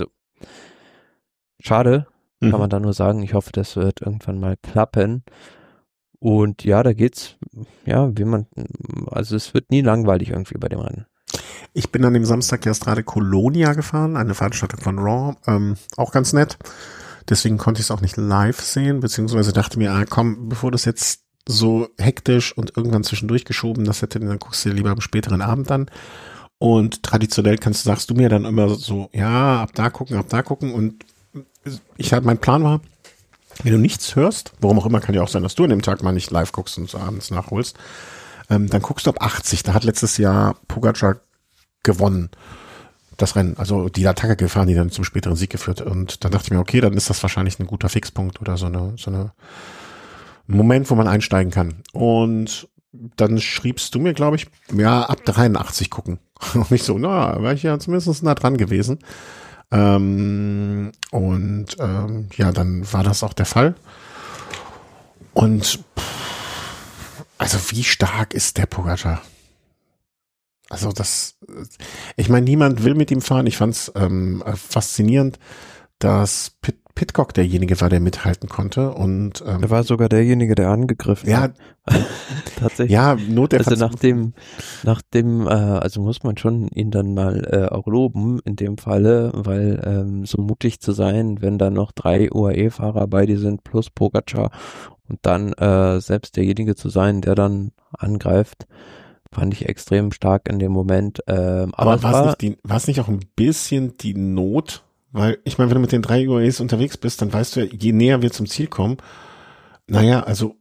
schade. Kann mhm. man da nur sagen, ich hoffe, das wird irgendwann mal klappen. Und ja, da geht's, ja, wie man, also es wird nie langweilig irgendwie bei dem Rennen. Ich bin an dem Samstag ja Strade Colonia gefahren, eine Veranstaltung von Raw, ähm, auch ganz nett. Deswegen konnte ich es auch nicht live sehen, beziehungsweise dachte mir, ah, komm, bevor das jetzt so hektisch und irgendwann zwischendurch geschoben, das hätte, dann guckst du dir lieber am späteren Abend an. Und traditionell kannst, sagst du mir dann immer so, ja, ab da gucken, ab da gucken und ich halt, mein Plan war, wenn du nichts hörst, warum auch immer, kann ja auch sein, dass du an dem Tag mal nicht live guckst und so abends nachholst, ähm, dann guckst du ab achtzig. Da hat letztes Jahr Pogacar gewonnen, das Rennen. Also die Attacke gefahren, die dann zum späteren Sieg geführt. Und dann dachte ich mir, okay, dann ist das wahrscheinlich ein guter Fixpunkt oder so eine, so eine Moment, wo man einsteigen kann. Und dann schriebst du mir, glaube ich, ja, ab dreiundachtzig gucken. Und ich so, na, war ich ja zumindest nah dran gewesen. Ähm, und ähm, ja, dann war das auch der Fall. Und pff, also wie stark ist der Pogacar? Also das, ich meine, niemand will mit ihm fahren. Ich fand's ähm, faszinierend, dass Pit Pidcock derjenige war, der mithalten konnte. Und ähm, er war sogar derjenige, der angegriffen ja, hat. Tatsächlich. Ja, Not der Also nach dem, nach dem, äh, also muss man schon ihn dann mal äh, auch loben in dem Falle, weil ähm, so mutig zu sein, wenn da noch drei U A E-Fahrer bei dir sind plus Pogacar und dann äh, selbst derjenige zu sein, der dann angreift, fand ich extrem stark in dem Moment. Ähm, aber aber war es nicht, die, war es nicht auch ein bisschen die Not? Weil, ich meine, wenn du mit den drei U A Es unterwegs bist, dann weißt du ja, je näher wir zum Ziel kommen, naja, also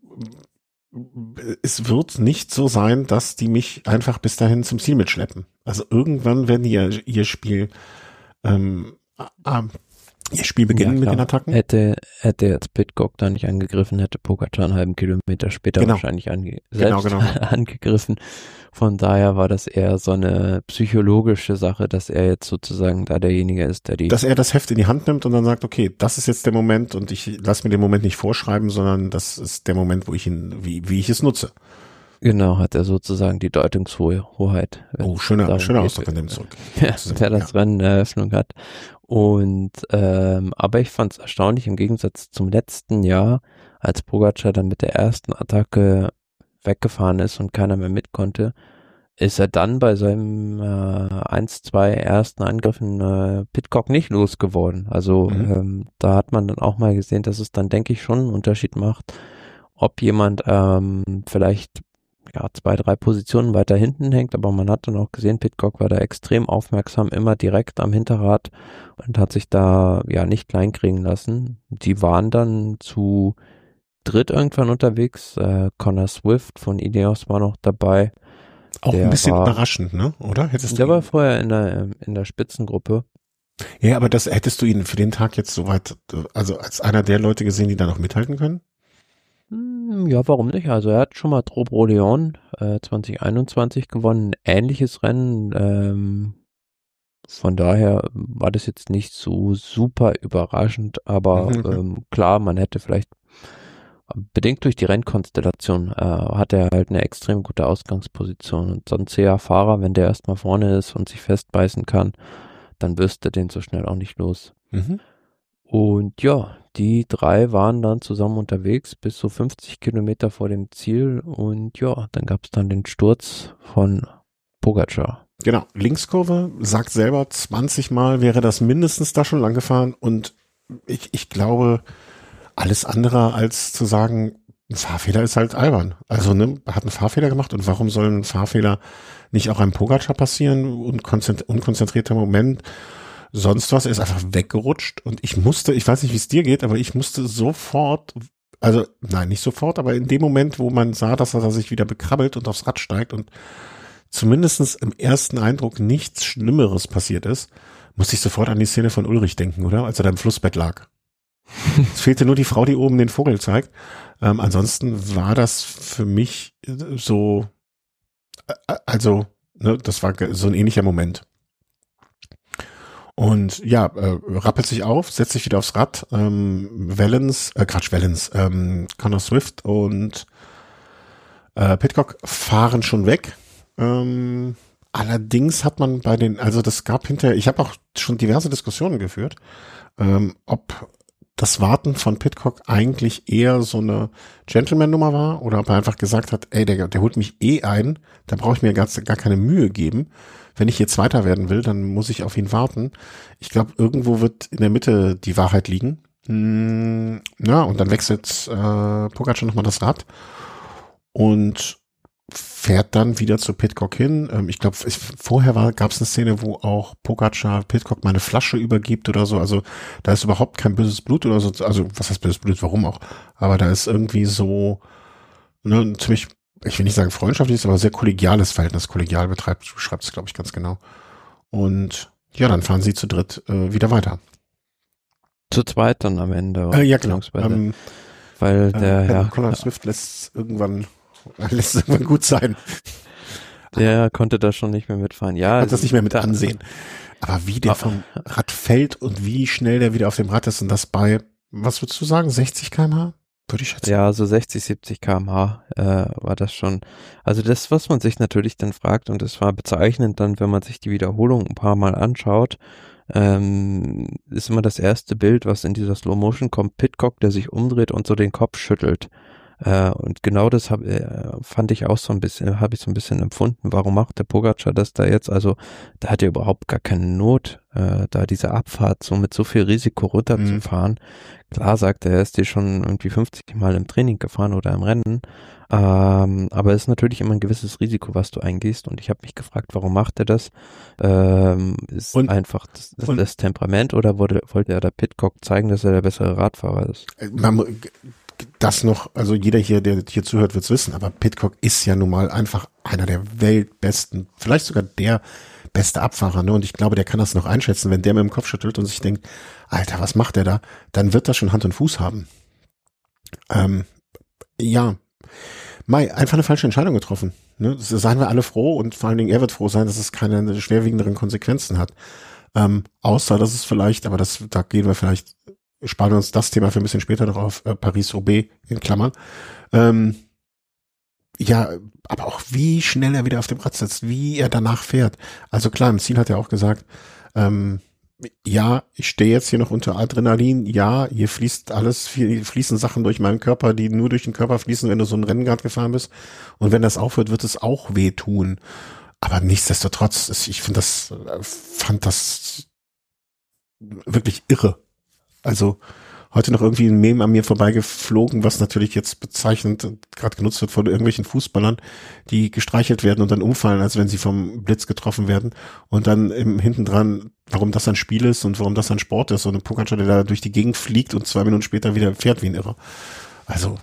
es wird nicht so sein, dass die mich einfach bis dahin zum Ziel mitschleppen. Also irgendwann werden die ja ihr Spiel ähm, äh, ihr Spiel beginnen ja, mit den Attacken. Hätte, hätte jetzt Pidcock da nicht angegriffen, hätte Pogacar einen halben Kilometer später genau. wahrscheinlich ange selbst genau, genau. angegriffen. Von daher war das eher so eine psychologische Sache, dass er jetzt sozusagen da derjenige ist, der die... Dass er das Heft in die Hand nimmt und dann sagt, okay, das ist jetzt der Moment und ich lasse mir den Moment nicht vorschreiben, sondern das ist der Moment, wo ich ihn, wie, wie ich es nutze. Genau, hat er sozusagen die Deutungshoheit. Oh, schöner, schöner Ausdruck an dem zurück. Ja, wer das ja. Rennen in der Eröffnung hat. Und ähm, aber ich fand es erstaunlich, im Gegensatz zum letzten Jahr, als Pogacar dann mit der ersten Attacke weggefahren ist und keiner mehr mit konnte, ist er dann bei seinem äh, eins, zwei ersten Angriffen äh, Pidcock nicht losgeworden. Also mhm. ähm, da hat man dann auch mal gesehen, dass es dann, denke ich, schon einen Unterschied macht, ob jemand ähm, vielleicht ja, zwei, drei Positionen weiter hinten hängt, aber man hat dann auch gesehen, Pidcock war da extrem aufmerksam, immer direkt am Hinterrad und hat sich da ja nicht kleinkriegen lassen. Die waren dann zu dritt irgendwann unterwegs, äh, Connor Swift von Ineos war noch dabei. Auch der ein bisschen war, überraschend, ne? Oder? Hättest der du war vorher in der, in der Spitzengruppe. Ja, aber das hättest du ihn für den Tag jetzt soweit, also als einer der Leute gesehen, die da noch mithalten können? Hm, Ja, warum nicht? Also er hat schon mal Trobo Leon äh, zwanzig einundzwanzig gewonnen, ein ähnliches Rennen. Ähm, von daher war das jetzt nicht so super überraschend, aber Mhm, okay. ähm, klar, man hätte vielleicht bedingt durch die Rennkonstellation äh, hat er halt eine extrem gute Ausgangsposition und so ein zäher Fahrer, wenn der erstmal vorne ist und sich festbeißen kann, dann wirst du den so schnell auch nicht los. Mhm. Und ja, die drei waren dann zusammen unterwegs bis so fünfzig Kilometer vor dem Ziel und ja, dann gab es dann den Sturz von Pogacar. Genau, Linkskurve, sagt selber, zwanzig Mal wäre das mindestens da schon lang gefahren und ich, ich glaube, alles andere als zu sagen, ein Fahrfehler ist halt albern. Also, ne, hat einen Fahrfehler gemacht und warum soll ein Fahrfehler nicht auch einem Pogacar passieren? Und unkonzentrierter Moment, sonst was, er ist einfach weggerutscht und ich musste, ich weiß nicht, wie es dir geht, aber ich musste sofort, also, nein, nicht sofort, aber in dem Moment, wo man sah, dass er sich wieder bekrabbelt und aufs Rad steigt und zumindestens im ersten Eindruck nichts Schlimmeres passiert ist, musste ich sofort an die Szene von Ulrich denken, oder? Als er da im Flussbett lag. Es fehlte nur die Frau, die oben den Vogel zeigt. Ähm, ansonsten war das für mich so, äh, also, ne, das war so ein ähnlicher Moment. Und ja, äh, rappelt sich auf, setzt sich wieder aufs Rad. Ähm, Wellens, äh, Quatsch, Wellens, ähm, Connor Swift und äh, Pidcock fahren schon weg. Ähm, allerdings hat man bei den, also das gab hinterher, ich habe auch schon diverse Diskussionen geführt, ähm, ob das Warten von Pidcock eigentlich eher so eine Gentleman-Nummer war oder ob er einfach gesagt hat, ey, der, der holt mich eh ein, da brauche ich mir gar, gar keine Mühe geben. Wenn ich jetzt Zweiter werden will, dann muss ich auf ihn warten. Ich glaube, irgendwo wird in der Mitte die Wahrheit liegen. Hm, ja, und dann wechselt äh, Pogacar nochmal das Rad und fährt dann wieder zu Pidcock hin. Ähm, ich glaube, vorher war, gab es eine Szene, wo auch Pogacar Pidcock mal eine Flasche übergibt oder so. Also da ist überhaupt kein böses Blut oder so. Also was heißt böses Blut? Warum auch? Aber da ist irgendwie so ne, ein ziemlich, ich will nicht sagen freundschaftliches, aber sehr kollegiales Verhältnis. Kollegial betreibt, schreibt es, glaube ich, ganz genau. Und ja, dann fahren sie zu dritt äh, wieder weiter. Zu zweit dann am Ende. Äh, ja, genau. Ähm, weil der äh, Herr Connor Swift lässt irgendwann lässt es irgendwann gut sein. Der konnte da schon nicht mehr mitfahren. Ja, Hat das nicht mehr mit da, ansehen. Aber wie der vom Rad fällt und wie schnell der wieder auf dem Rad ist und das bei, was würdest du sagen, sechzig Kilometer pro Stunde? Würde ich schätzen. Ja, so sechzig, siebzig Kilometer pro Stunde äh, war das schon. Also das, was man sich natürlich dann fragt, und das war bezeichnend dann, wenn man sich die Wiederholung ein paar Mal anschaut, ähm, ist immer das erste Bild, was in dieser Slow Motion kommt, Pidcock, der sich umdreht und so den Kopf schüttelt. Äh, und genau das hab, äh, fand ich auch so ein bisschen, habe ich so ein bisschen empfunden. Warum macht der Pogacar das da jetzt? Also da hat er überhaupt gar keine Not, äh, da diese Abfahrt so mit so viel Risiko runterzufahren. Mhm. Klar sagt er, er ist die schon irgendwie fünfzig Mal im Training gefahren oder im Rennen. Ähm, aber es ist natürlich immer ein gewisses Risiko, was du eingehst. Und ich habe mich gefragt, warum macht er das? Ähm, ist und, einfach das, das, und, das Temperament oder wollte, wollte er da Pidcock zeigen, dass er der bessere Radfahrer ist? Man, das noch, also jeder hier, der hier zuhört, wird's wissen, aber Pidcock ist ja nun mal einfach einer der weltbesten, vielleicht sogar der beste Abfahrer, ne? Und ich glaube, der kann das noch einschätzen, wenn der mit dem Kopf schüttelt und sich denkt, Alter, was macht der da? Dann wird das schon Hand und Fuß haben. Ähm, ja, Mai, einfach eine falsche Entscheidung getroffen. Ne? Seien wir alle froh und vor allen Dingen er wird froh sein, dass es keine schwerwiegenderen Konsequenzen hat. Ähm, außer, dass es vielleicht, aber das, da gehen wir vielleicht sparen wir uns das Thema für ein bisschen später noch auf, äh, Paris-Roubaix in Klammern. Ähm, ja, aber auch wie schnell er wieder auf dem Rad sitzt, wie er danach fährt. Also klar, im Ziel hat er auch gesagt, ähm, ja, ich stehe jetzt hier noch unter Adrenalin, ja, hier fließt alles, hier fließen Sachen durch meinen Körper, die nur durch den Körper fließen, wenn du so ein Rennen gerade gefahren bist. Und wenn das aufhört, wird es auch wehtun. Aber nichtsdestotrotz, ich finde das, fand das wirklich irre. Also heute noch irgendwie ein Meme an mir vorbeigeflogen, was natürlich jetzt bezeichnend gerade genutzt wird von irgendwelchen Fußballern, die gestreichelt werden und dann umfallen, als wenn sie vom Blitz getroffen werden. Und dann im hinten dran, warum das ein Spiel ist und warum das ein Sport ist. Und ein Pogacar, der da durch die Gegend fliegt und zwei Minuten später wieder fährt wie ein Irrer. Also.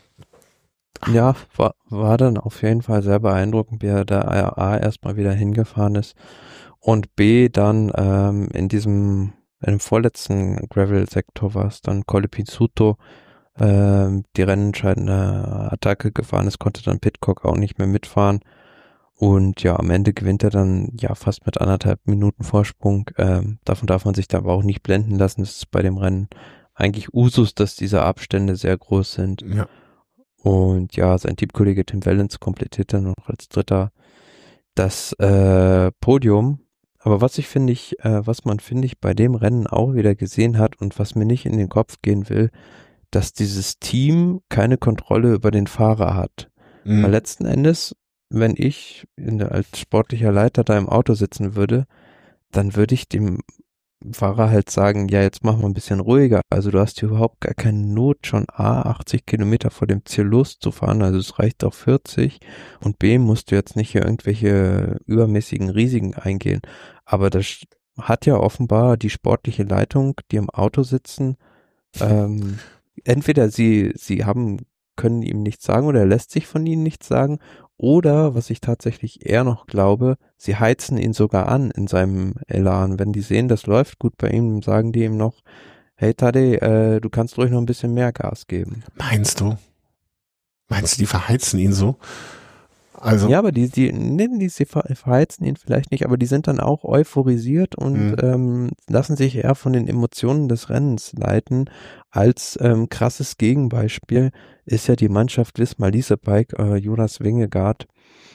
Ja, war, war dann auf jeden Fall sehr beeindruckend, wie er da A erstmal wieder hingefahren ist und B dann ähm, in diesem im vorletzten Gravel-Sektor war es dann Colle Pizzuto, ähm, die rennentscheidende Attacke gefahren ist, konnte dann Pidcock auch nicht mehr mitfahren. Und ja, am Ende gewinnt er dann ja fast mit anderthalb Minuten Vorsprung. Ähm, davon darf man sich da aber auch nicht blenden lassen. Es ist bei dem Rennen eigentlich Usus, dass diese Abstände sehr groß sind. Ja. Und ja, sein Teamkollege Tim Wellens komplettiert dann noch als Dritter das äh, Podium. Aber was ich finde ich, äh, was man finde ich bei dem Rennen auch wieder gesehen hat und was mir nicht in den Kopf gehen will, dass dieses Team keine Kontrolle über den Fahrer hat. Mhm. Weil letzten Endes, wenn ich in der, als sportlicher Leiter da im Auto sitzen würde, dann würde ich dem Fahrer halt sagen, ja, jetzt machen wir ein bisschen ruhiger. Also du hast hier überhaupt gar keine Not, schon A, achtzig Kilometer vor dem Ziel loszufahren, also es reicht auch vierzig, und B, musst du jetzt nicht hier irgendwelche übermäßigen Risiken eingehen. Aber das hat ja offenbar die sportliche Leitung, die im Auto sitzen, ähm, entweder sie, sie haben, können ihm nichts sagen oder er lässt sich von ihnen nichts sagen, oder, was ich tatsächlich eher noch glaube, sie heizen ihn sogar an in seinem Elan. Wenn die sehen, das läuft gut bei ihm, sagen die ihm noch, hey Tadej, äh, du kannst ruhig noch ein bisschen mehr Gas geben. Meinst du? Meinst du, die verheizen ihn so? Also. Ja, aber die, die, nee, die sie verheizen ihn vielleicht nicht, aber die sind dann auch euphorisiert und Mhm. ähm, lassen sich eher von den Emotionen des Rennens leiten. Als ähm, krasses Gegenbeispiel ist ja die Mannschaft Visma Leasebike, äh, Jonas Vingegaard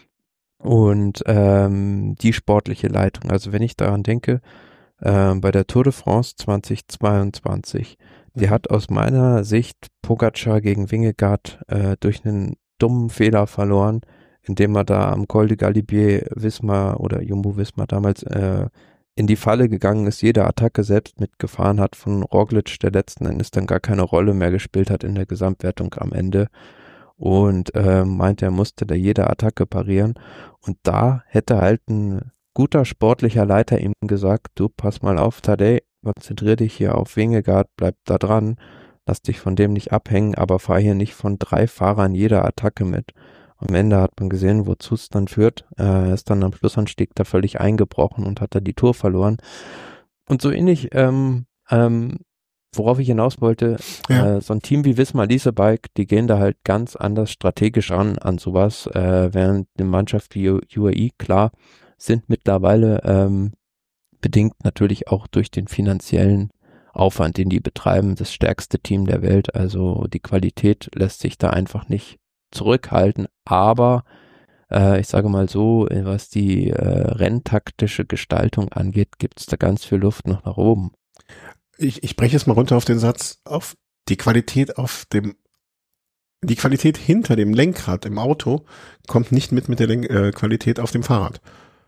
und ähm, die sportliche Leitung. Also wenn ich daran denke, äh, bei der Tour de France zweitausendzweiundzwanzig, die Mhm. hat aus meiner Sicht Pogacar gegen Vingegaard äh, durch einen dummen Fehler verloren, indem er da am Col de Galibier Visma oder Jumbo Visma damals äh, in die Falle gegangen ist, jede Attacke selbst mitgefahren hat von Roglic, der letzten Endes dann gar keine Rolle mehr gespielt hat in der Gesamtwertung am Ende und äh, meinte, er musste da jede Attacke parieren, und da hätte halt ein guter sportlicher Leiter ihm gesagt, du pass mal auf, Tadej, konzentrier dich hier auf Vingegaard, bleib da dran, lass dich von dem nicht abhängen, aber fahr hier nicht von drei Fahrern jede Attacke mit. Am Ende hat man gesehen, wozu es dann führt. Er ist dann am Schlussanstieg da völlig eingebrochen und hat da die Tour verloren. Und so ähnlich, ähm, ähm, worauf ich hinaus wollte, Ja. äh, so ein Team wie Visma Leasebike, die gehen da halt ganz anders strategisch ran an sowas, äh, während eine Mannschaft wie U A E, klar, sind mittlerweile ähm, bedingt natürlich auch durch den finanziellen Aufwand, den die betreiben, das stärkste Team der Welt. Also die Qualität lässt sich da einfach nicht zurückhalten, aber äh, ich sage mal so, was die äh, renntaktische Gestaltung angeht, gibt es da ganz viel Luft noch nach oben. Ich, ich breche es mal runter auf den Satz, auf die Qualität auf dem, die Qualität hinter dem Lenkrad im Auto kommt nicht mit mit der Lenk, äh, Qualität auf dem Fahrrad.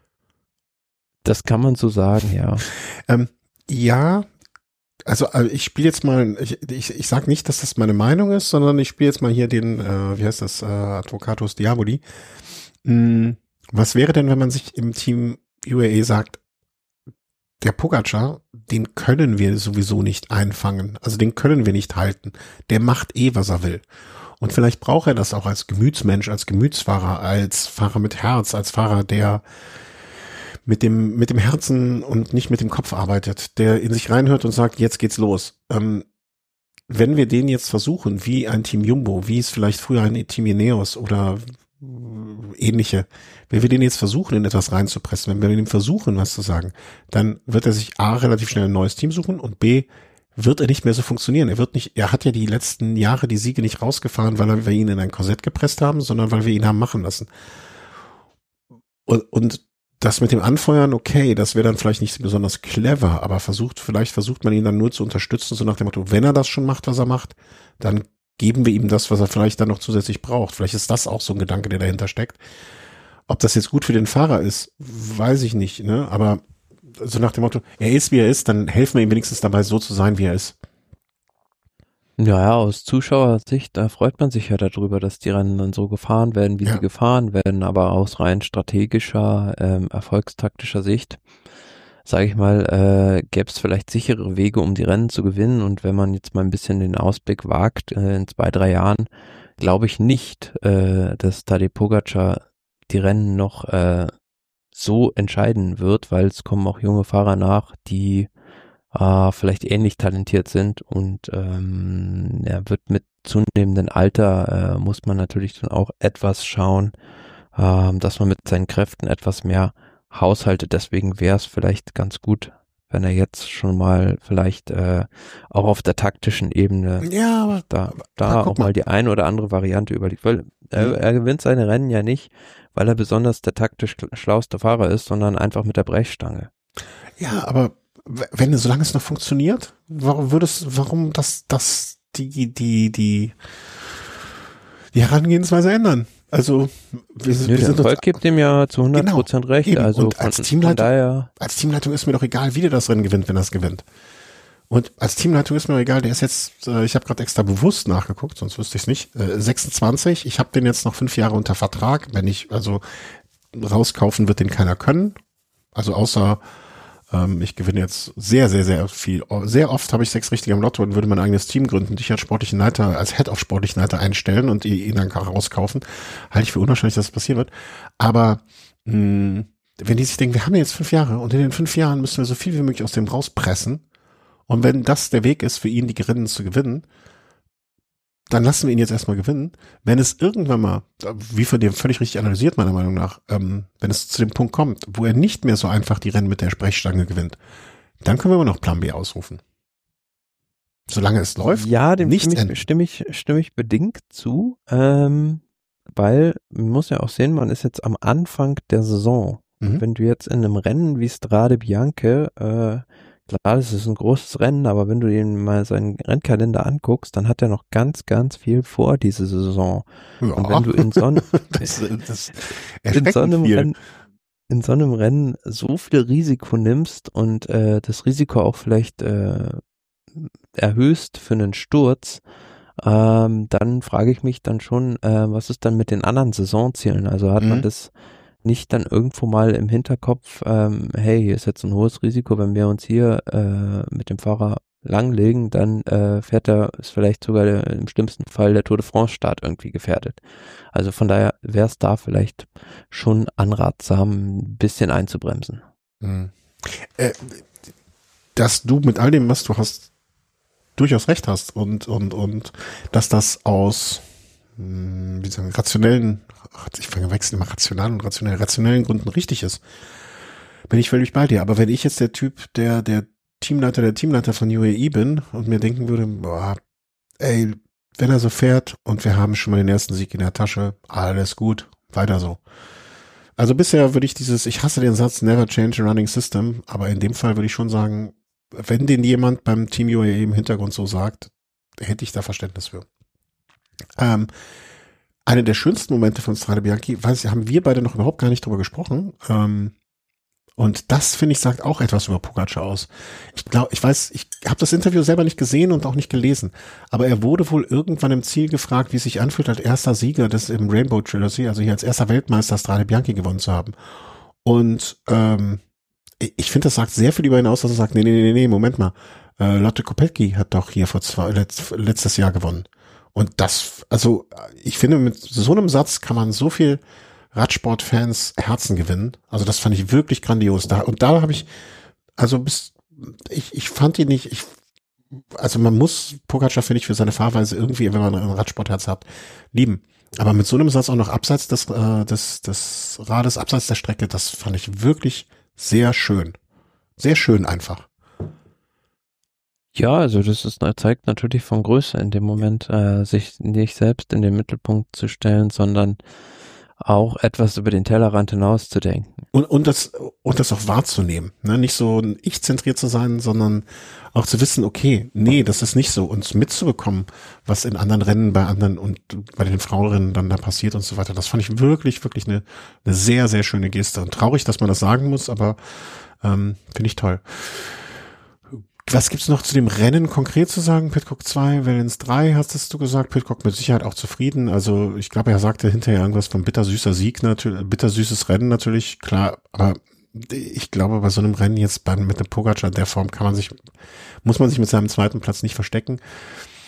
Das kann man so sagen, ja. Ähm, ja, also, also ich spiele jetzt mal, ich, ich, ich sage nicht, dass das meine Meinung ist, sondern ich spiele jetzt mal hier den, äh, wie heißt das, äh, Advocatus Diaboli. Hm, was wäre denn, wenn man sich im Team U A E sagt, der Pogacar, den können wir sowieso nicht einfangen, also den können wir nicht halten, der macht eh, was er will. Und vielleicht braucht er das auch als Gemütsmensch, als Gemütsfahrer, als Fahrer mit Herz, als Fahrer, der mit dem mit dem Herzen und nicht mit dem Kopf arbeitet, der in sich reinhört und sagt, jetzt geht's los. Ähm, wenn wir den jetzt versuchen, wie ein Team Jumbo, wie es vielleicht früher ein Team Ineos oder ähnliche, wenn wir den jetzt versuchen, in etwas reinzupressen, wenn wir ihm versuchen, was zu sagen, dann wird er sich A, relativ schnell ein neues Team suchen und B, wird er nicht mehr so funktionieren. Er wird nicht, er hat ja die letzten Jahre die Siege nicht rausgefahren, weil wir ihn in ein Korsett gepresst haben, sondern weil wir ihn haben machen lassen. Und, und das mit dem Anfeuern, okay, das wäre dann vielleicht nicht besonders clever, aber versucht, vielleicht versucht man ihn dann nur zu unterstützen, so nach dem Motto, wenn er das schon macht, was er macht, dann geben wir ihm das, was er vielleicht dann noch zusätzlich braucht. Vielleicht ist das auch so ein Gedanke, der dahinter steckt. Ob das jetzt gut für den Fahrer ist, weiß ich nicht, ne, aber so nach dem Motto, er ist, wie er ist, dann helfen wir ihm wenigstens dabei, so zu sein, wie er ist. Ja, ja, aus Zuschauersicht, da freut man sich ja darüber, dass die Rennen dann so gefahren werden, wie Ja. sie gefahren werden, aber aus rein strategischer, ähm, erfolgstaktischer Sicht, sage ich mal, äh, gäbe es vielleicht sichere Wege, um die Rennen zu gewinnen, und wenn man jetzt mal ein bisschen den Ausblick wagt, äh, in zwei, drei Jahren, glaube ich nicht, äh, dass Tadej Pogacar die Rennen noch äh, so entscheiden wird, weil es kommen auch junge Fahrer nach, die äh, vielleicht ähnlich talentiert sind und ähm, er wird mit zunehmendem Alter, äh, muss man natürlich dann auch etwas schauen, äh, dass man mit seinen Kräften etwas mehr haushaltet. Deswegen wäre es vielleicht ganz gut, wenn er jetzt schon mal vielleicht äh, auch auf der taktischen Ebene ja, aber, da, aber, da aber auch mal. mal die ein oder andere Variante überlegt. Weil er, Mhm. er gewinnt seine Rennen ja nicht, weil er besonders der taktisch schlauste Fahrer ist, sondern einfach mit der Brechstange. Ja, aber w- wenn, solange es noch funktioniert, warum würdest, warum das, das, die, die, die, die Herangehensweise ändern? Also, wir, Nö, wir der sind Erfolg uns, gibt ihm ja zu hundert Prozent recht. eben. Also Und von, als von Teamleitung, daher, als Teamleitung ist mir doch egal, wie der das Rennen gewinnt, wenn er es gewinnt. Und als Teamleitung ist mir auch egal, der ist jetzt, äh, ich habe gerade extra bewusst nachgeguckt, sonst wüsste ich es nicht, äh, sechsundzwanzig, ich habe den jetzt noch fünf Jahre unter Vertrag, wenn ich, also rauskaufen wird den keiner können, also außer ähm, ich gewinne jetzt sehr, sehr, sehr viel, sehr oft habe ich sechs richtige im Lotto und würde mein eigenes Team gründen, dich als sportlichen Leiter, als Head of sportlichen Leiter einstellen und ihn dann rauskaufen, halte ich für unwahrscheinlich, dass das passieren wird, aber mh, wenn die sich denken, wir haben ja jetzt fünf Jahre und in den fünf Jahren müssen wir so viel wie möglich aus dem rauspressen. Und wenn das der Weg ist, für ihn die Rennen zu gewinnen, dann lassen wir ihn jetzt erstmal gewinnen. Wenn es irgendwann mal, wie von dem völlig richtig analysiert, meiner Meinung nach, ähm, wenn es zu dem Punkt kommt, wo er nicht mehr so einfach die Rennen mit der Sprechstange gewinnt, dann können wir immer noch Plan B ausrufen. Solange es läuft, ja, dem nichts stimme ändern. ich, stimme ich, stimme ich bedingt zu, ähm, weil man muss ja auch sehen, man ist jetzt am Anfang der Saison. Mhm. Wenn du jetzt in einem Rennen wie Strade Bianche, äh, klar, das ist ein großes Rennen, aber wenn du ihm mal seinen Rennkalender anguckst, dann hat er noch ganz, ganz viel vor diese Saison. Ja. Und wenn du in so, ein, das, das in so einem viel. Rennen, in so einem Rennen so viel Risiko nimmst und äh, das Risiko auch vielleicht äh, erhöhst für einen Sturz, ähm, dann frage ich mich dann schon, äh, was ist dann mit den anderen Saisonzielen? Also hat Mhm. man das nicht dann irgendwo mal im Hinterkopf, ähm, hey, hier ist jetzt ein hohes Risiko, wenn wir uns hier äh, mit dem Fahrer langlegen, dann äh, fährt er, ist vielleicht sogar der, im schlimmsten Fall der Tour de France Start irgendwie gefährdet. Also von daher wäre es da vielleicht schon anratsam, ein bisschen einzubremsen. Mhm. Äh, dass du mit all dem, was du hast, durchaus recht hast und, und, und dass das aus, mh, wie sagen, rationellen, ich verwechsel immer rational und rationell, rationellen Gründen richtig ist, bin ich völlig bei dir. Aber wenn ich jetzt der Typ, der, der Teamleiter, der Teamleiter von U A E bin und mir denken würde, boah, ey, wenn er so fährt und wir haben schon mal den ersten Sieg in der Tasche, alles gut, weiter so. Also bisher würde ich dieses, ich hasse den Satz, never change a running system, aber in dem Fall würde ich schon sagen, wenn den jemand beim Team U A E im Hintergrund so sagt, hätte ich da Verständnis für. Ähm, Einer der schönsten Momente von Strade Bianchi, weiß ich, haben wir beide noch überhaupt gar nicht drüber gesprochen. Ähm, und das, finde ich, sagt auch etwas über Pogacar aus. Ich glaube, ich weiß, ich habe das Interview selber nicht gesehen und auch nicht gelesen, aber er wurde wohl irgendwann im Ziel gefragt, wie es sich anfühlt, als erster Sieger des im Rainbow Trilogy, also hier als erster Weltmeister Strade Bianchi gewonnen zu haben. Und ähm, ich finde, das sagt sehr viel über ihn aus, dass er sagt, nee, nee, nee, nee, Moment mal, äh, Lotte Kopecky hat doch hier vor zwei, letzt, letztes Jahr gewonnen. Und das, also ich finde, mit so einem Satz kann man so viel Radsportfans Herzen gewinnen. Also das fand ich wirklich grandios. Da, und da habe ich, also bis, ich, ich fand ihn nicht, ich, also man muss Pogacar, finde ich, für seine Fahrweise irgendwie, wenn man ein Radsportherz hat, lieben. Aber mit so einem Satz auch noch abseits des, äh, des, des Rades, abseits der Strecke, das fand ich wirklich sehr schön. Sehr schön einfach. Ja, also das ist, zeigt natürlich von Größe in dem Moment, äh, sich nicht selbst in den Mittelpunkt zu stellen, sondern auch etwas über den Tellerrand hinaus zu denken. Und, und das, und das auch wahrzunehmen, ne? Nicht so ich-zentriert zu sein, sondern auch zu wissen, okay, nee, das ist nicht so, uns mitzubekommen, was in anderen Rennen bei anderen und bei den Frauenrennen dann da passiert und so weiter. Das fand ich wirklich, wirklich eine, eine sehr, sehr schöne Geste und traurig, dass man das sagen muss, aber ähm, finde ich toll. Was gibt's noch zu dem Rennen konkret zu sagen? Pidcock zwei, Valence drei, hast du gesagt. Pidcock mit Sicherheit auch zufrieden. Also ich glaube, er sagte hinterher irgendwas von bittersüßer Sieg, natürlich, bittersüßes Rennen natürlich, klar. Aber ich glaube, bei so einem Rennen jetzt beim, mit einem Pogacar in der Form kann man sich, muss man sich mit seinem zweiten Platz nicht verstecken.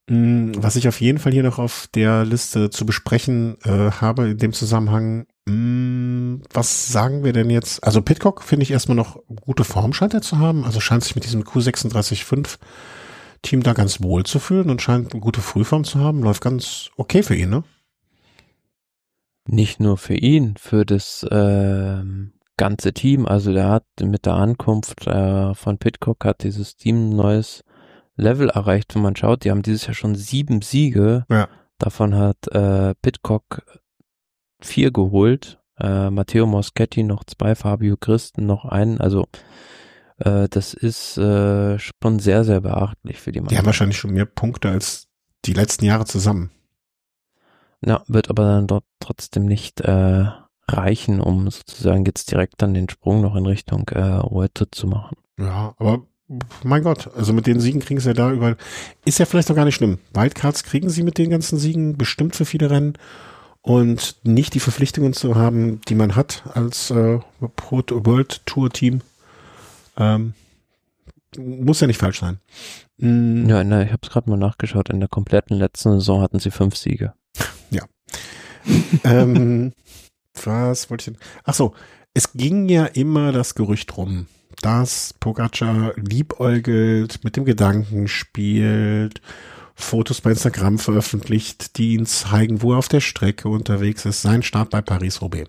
Was ich auf jeden Fall hier noch auf der Liste zu besprechen äh, habe in dem Zusammenhang, mh, was sagen wir denn jetzt? Also Pidcock finde ich erstmal noch gute Form scheint er zu haben, also scheint sich mit diesem Q sechsunddreißig Komma fünf Team da ganz wohl zu fühlen und scheint eine gute Frühform zu haben, läuft ganz okay für ihn, ne? Nicht nur für ihn, für das ähm, ganze Team, also der hat mit der Ankunft äh, von Pidcock hat dieses Team ein neues Level erreicht, wenn man schaut, die haben dieses Jahr schon sieben Siege, ja. Davon hat äh, Pidcock vier geholt, äh, Matteo Moschetti noch zwei, Fabio Christen noch einen, also äh, das ist äh, schon sehr, sehr beachtlich für die Mannschaft. Die haben wahrscheinlich schon mehr Punkte als die letzten Jahre zusammen. Ja, wird aber dann dort trotzdem nicht äh, reichen, um sozusagen jetzt direkt dann den Sprung noch in Richtung äh, Vuelta zu machen. Ja, aber mein Gott, also mit den Siegen kriegen sie ja da überall, ist ja vielleicht noch gar nicht schlimm. Wildcards kriegen sie mit den ganzen Siegen bestimmt für viele Rennen und nicht die Verpflichtungen zu haben, die man hat als äh, World Tour Team, ähm, muss ja nicht falsch sein. Mhm. Ja, der, ich habe es gerade mal nachgeschaut, in der kompletten letzten Saison hatten sie fünf Siege. Ja. ähm, was wollte ich denn? Ach so, es ging ja immer das Gerücht rum, dass Pogacar liebäugelt, mit dem Gedanken spielt, Fotos bei Instagram veröffentlicht, die ihn zeigen, wo er auf der Strecke unterwegs ist, sein Start bei Paris-Roubaix.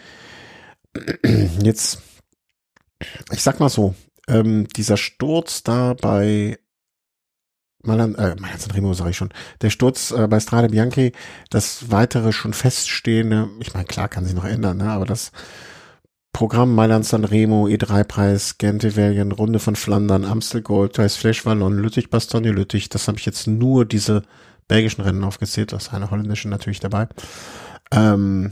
Jetzt, ich sag mal so, ähm, dieser Sturz da bei Malan, äh, Sanremo sage ich schon, der Sturz äh, bei Strade Bianche, das weitere schon feststehende, ich meine, klar kann sich noch ändern, ne, aber das Programm Mailand Sanremo, E drei Preis, Gent-Wevelgem, Runde von Flandern, Amstel Gold, Thijs Flash Wallon, Lüttich, Bastogne Lüttich, das habe ich jetzt nur diese belgischen Rennen aufgezählt, das eine holländische natürlich dabei. Ähm,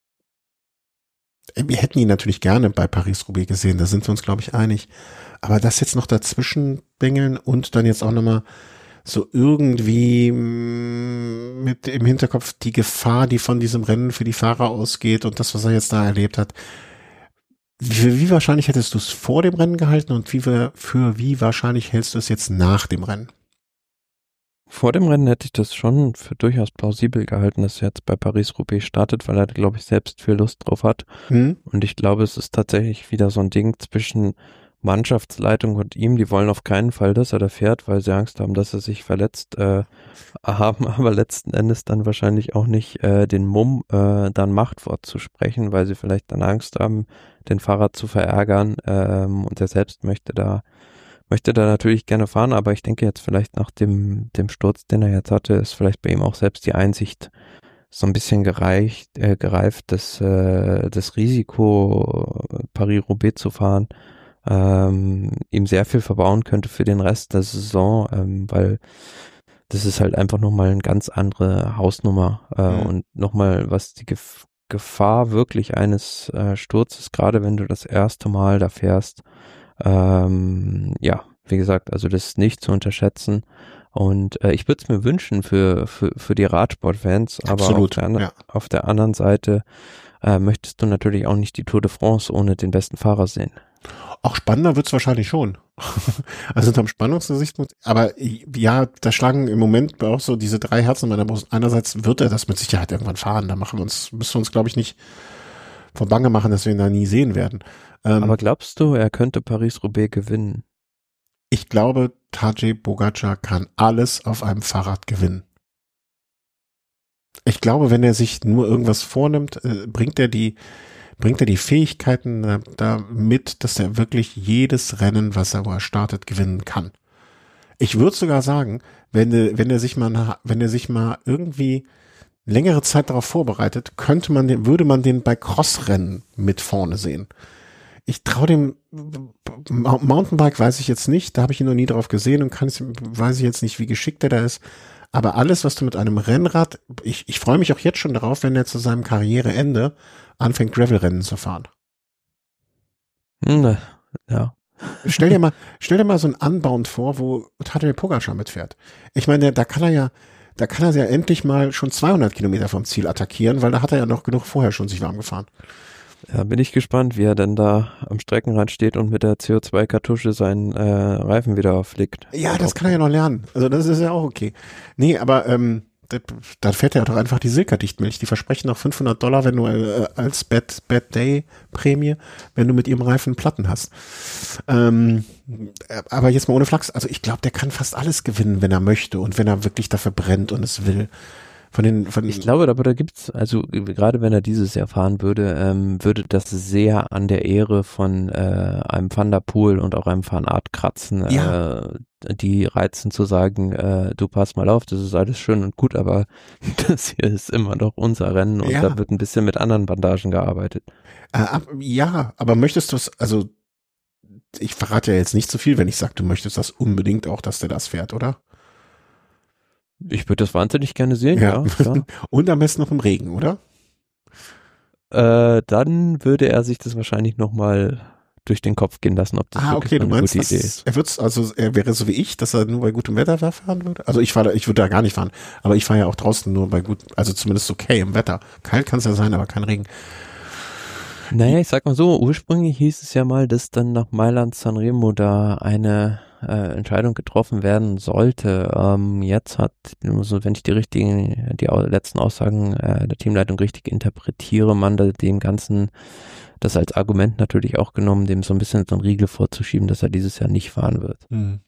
wir hätten ihn natürlich gerne bei Paris-Roubaix gesehen, da sind wir uns, glaube ich, einig. Aber das jetzt noch dazwischen bängeln und dann jetzt auch nochmal so irgendwie mit im Hinterkopf die Gefahr, die von diesem Rennen für die Fahrer ausgeht und das, was er jetzt da erlebt hat. Wie, wie wahrscheinlich hättest du es vor dem Rennen gehalten und wie für, für wie wahrscheinlich hältst du es jetzt nach dem Rennen? Vor dem Rennen hätte ich das schon für durchaus plausibel gehalten, dass er jetzt bei Paris-Roubaix startet, weil er, glaube ich, selbst viel Lust drauf hat. Hm. Und ich glaube, es ist tatsächlich wieder so ein Ding zwischen Mannschaftsleitung und ihm. Die wollen auf keinen Fall, dass er da fährt, weil sie Angst haben, dass er sich verletzt, äh, haben aber letzten Endes dann wahrscheinlich auch nicht äh, den Mumm äh, dann Machtwort zu sprechen, weil sie vielleicht dann Angst haben, den Fahrer zu verärgern, ähm, und er selbst möchte da möchte da natürlich gerne fahren, aber ich denke jetzt vielleicht nach dem dem Sturz, den er jetzt hatte, ist vielleicht bei ihm auch selbst die Einsicht so ein bisschen gereicht, äh, gereift, das, äh, das Risiko Paris-Roubaix zu fahren, ähm, ihm sehr viel verbauen könnte für den Rest der Saison, ähm, weil das ist halt einfach nochmal eine ganz andere Hausnummer äh, mhm. und nochmal, was die Gef- Gefahr wirklich eines äh, Sturzes, gerade wenn du das erste Mal da fährst, ähm, ja, wie gesagt, also das ist nicht zu unterschätzen und äh, ich würde es mir wünschen für, für, für die Radsportfans, aber Absolut, auf, der, ja. auf der anderen Seite äh, möchtest du natürlich auch nicht die Tour de France ohne den besten Fahrer sehen. Auch spannender wird's wahrscheinlich schon. Also unterm Spannungsgesichtspunkt. Aber ja, da schlagen im Moment auch so diese drei Herzen in meiner Brust. Einerseits wird er das mit Sicherheit irgendwann fahren. Da machen wir uns, müssen wir uns, glaube ich, nicht vor Bange machen, dass wir ihn da nie sehen werden. Ähm, Aber glaubst du, er könnte Paris-Roubaix gewinnen? Ich glaube, Tadej Pogacar kann alles auf einem Fahrrad gewinnen. Ich glaube, wenn er sich nur irgendwas vornimmt, äh, bringt er die bringt er die Fähigkeiten äh, da mit, dass er wirklich jedes Rennen, was er, wo er startet, gewinnen kann. Ich würde sogar sagen, wenn, wenn er sich mal, wenn er sich mal irgendwie längere Zeit darauf vorbereitet, könnte man den, würde man den bei Crossrennen mit vorne sehen. Ich traue dem Mountainbike, weiß ich jetzt nicht, da habe ich ihn noch nie drauf gesehen und kann es, weiß ich jetzt nicht, wie geschickt er da ist. Aber alles, was du mit einem Rennrad, ich, ich freue mich auch jetzt schon darauf, wenn er zu seinem Karriereende anfängt, Gravelrennen zu fahren. Hm, ja. Stell dir mal, stell dir mal so ein Unbound vor, wo Tadej Pogacar mitfährt. Ich meine, da kann er ja, da kann er ja endlich mal schon zweihundert Kilometer vom Ziel attackieren, weil da hat er ja noch genug vorher schon sich warm gefahren. Ja, bin ich gespannt, wie er denn da am Streckenrad steht und mit der C O zwei Kartusche seinen äh, Reifen wieder flickt. Ja, das kann er ja noch lernen. Also das ist ja auch okay. Nee, aber ähm, da fährt er doch einfach die Silka-Dichtmilch. Die versprechen noch fünfhundert Dollar, wenn du äh, als Bad, Bad Day Prämie, wenn du mit ihrem Reifen Platten hast. Ähm, aber jetzt mal ohne Flachs. Also ich glaube, der kann fast alles gewinnen, wenn er möchte und wenn er wirklich dafür brennt und es will. Von den, von ich glaube, aber da gibt's, also gerade wenn er dieses Jahr fahren würde, ähm, würde das sehr an der Ehre von äh, einem Van der Poel und auch einem Van Aert kratzen, ja. äh, die reizen zu sagen, äh, du pass mal auf, das ist alles schön und gut, aber das hier ist immer noch unser Rennen und ja. da wird ein bisschen mit anderen Bandagen gearbeitet. Äh, ab, ja, aber möchtest du es, also ich verrate ja jetzt nicht zu viel, wenn ich sage, du möchtest das unbedingt auch, dass der das fährt, oder? Ich würde das wahnsinnig gerne sehen, ja. ja Und am besten noch im Regen, oder? Äh, dann würde er sich das wahrscheinlich nochmal durch den Kopf gehen lassen, ob das ah, wirklich okay, eine meinst, gute Idee ist. Er wird's, also er wäre so wie ich, dass er nur bei gutem Wetter fahren würde. Also ich fahre, ich würde da gar nicht fahren, aber ich fahre ja auch draußen nur bei gut, also zumindest okay im Wetter. Kalt kann es ja sein, aber kein Regen. Naja, ich sag mal so, ursprünglich hieß es ja mal, dass dann nach Mailand Sanremo da eine äh, Entscheidung getroffen werden sollte. Ähm, jetzt hat, also wenn ich die richtigen, die letzten Aussagen äh, der Teamleitung richtig interpretiere, man da dem Ganzen das als Argument natürlich auch genommen, dem so ein bisschen so einen Riegel vorzuschieben, dass er dieses Jahr nicht fahren wird.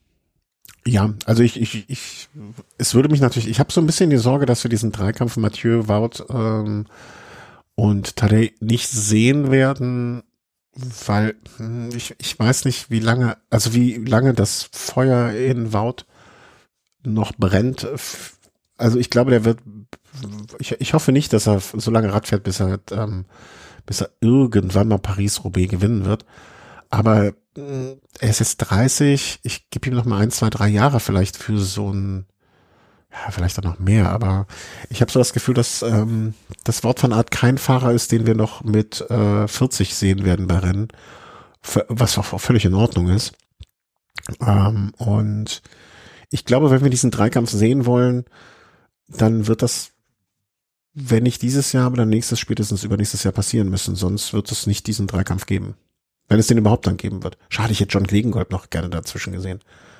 Ja, also ich, ich, ich, es würde mich natürlich, ich habe so ein bisschen die Sorge, dass wir diesen Dreikampf Mathieu, Wout ähm, und Tadej nicht sehen werden, weil ich, ich weiß nicht, wie lange, also wie lange das Feuer in Wout noch brennt. Also ich glaube, der wird, ich, ich hoffe nicht, dass er so lange Rad fährt, bis er, ähm, bis er irgendwann mal Paris-Roubaix gewinnen wird. Aber äh, er ist jetzt dreißig, ich gebe ihm noch mal ein, zwei, drei Jahre vielleicht für so ein, ja, vielleicht auch noch mehr, aber ich habe so das Gefühl, dass ähm, das Wout van Aert kein Fahrer ist, den wir noch mit äh, vierzig sehen werden bei Rennen, was auch völlig in Ordnung ist. Ähm, und ich glaube, wenn wir diesen Dreikampf sehen wollen, dann wird das, wenn nicht dieses Jahr, aber dann nächstes, spätestens übernächstes Jahr passieren müssen, sonst wird es nicht diesen Dreikampf geben. Wenn es den überhaupt dann geben wird. Schade, ich hätte John Degenkolb noch gerne dazwischen gesehen.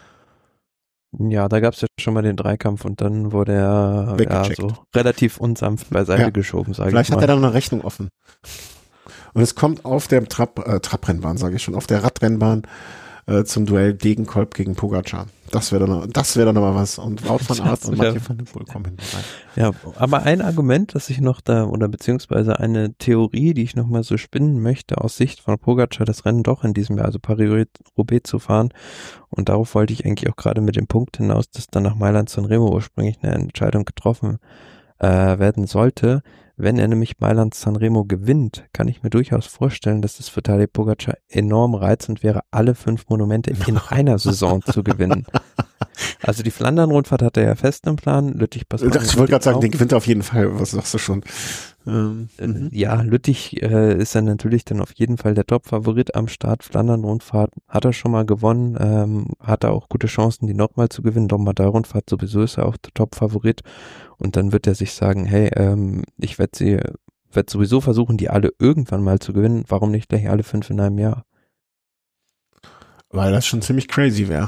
Ja, da gab es ja schon mal den Dreikampf und dann wurde er ja, so relativ unsanft beiseite ja. geschoben, sage ich mal. Vielleicht hat er dann eine Rechnung offen. Und es kommt auf der Trab, äh, Trabrennbahn, sage ich schon, auf der Radrennbahn äh, zum Duell Degenkolb gegen Pogacar. Das wäre dann, das wäre dann nochmal was. Und Wout van Aert und Mathieu van der Poel kommen hinten rein. Ja, aber ein Argument, das ich noch da, oder beziehungsweise eine Theorie, die ich nochmal so spinnen möchte, aus Sicht von Pogacar, das Rennen doch in diesem Jahr, also Paris-Roubaix zu fahren. Und darauf wollte ich eigentlich auch gerade mit dem Punkt hinaus, dass dann nach Mailand Sanremo ursprünglich eine Entscheidung getroffen äh, werden sollte. Wenn er nämlich Mailand Sanremo gewinnt, kann ich mir durchaus vorstellen, dass es für Tadej Pogacar enorm reizend wäre, alle fünf Monumente in einer Saison zu gewinnen. Also die Flandern-Rundfahrt hat er ja fest im Plan. Lüttich, Bastogne. Ich wollte gerade sagen, den gewinnt er auf jeden Fall. Was sagst du schon? Ähm, ja, Lüttich äh, ist dann natürlich dann auf jeden Fall der Top-Favorit am Start. Flandern-Rundfahrt hat er schon mal gewonnen, ähm, hat er auch gute Chancen, die nochmal zu gewinnen. Lombardei-Rundfahrt sowieso ist er auch der Top-Favorit. Und dann wird er sich sagen, hey, ähm, ich werde sie, werde sowieso versuchen, die alle irgendwann mal zu gewinnen. Warum nicht gleich alle fünf in einem Jahr? Weil das schon ziemlich crazy wäre.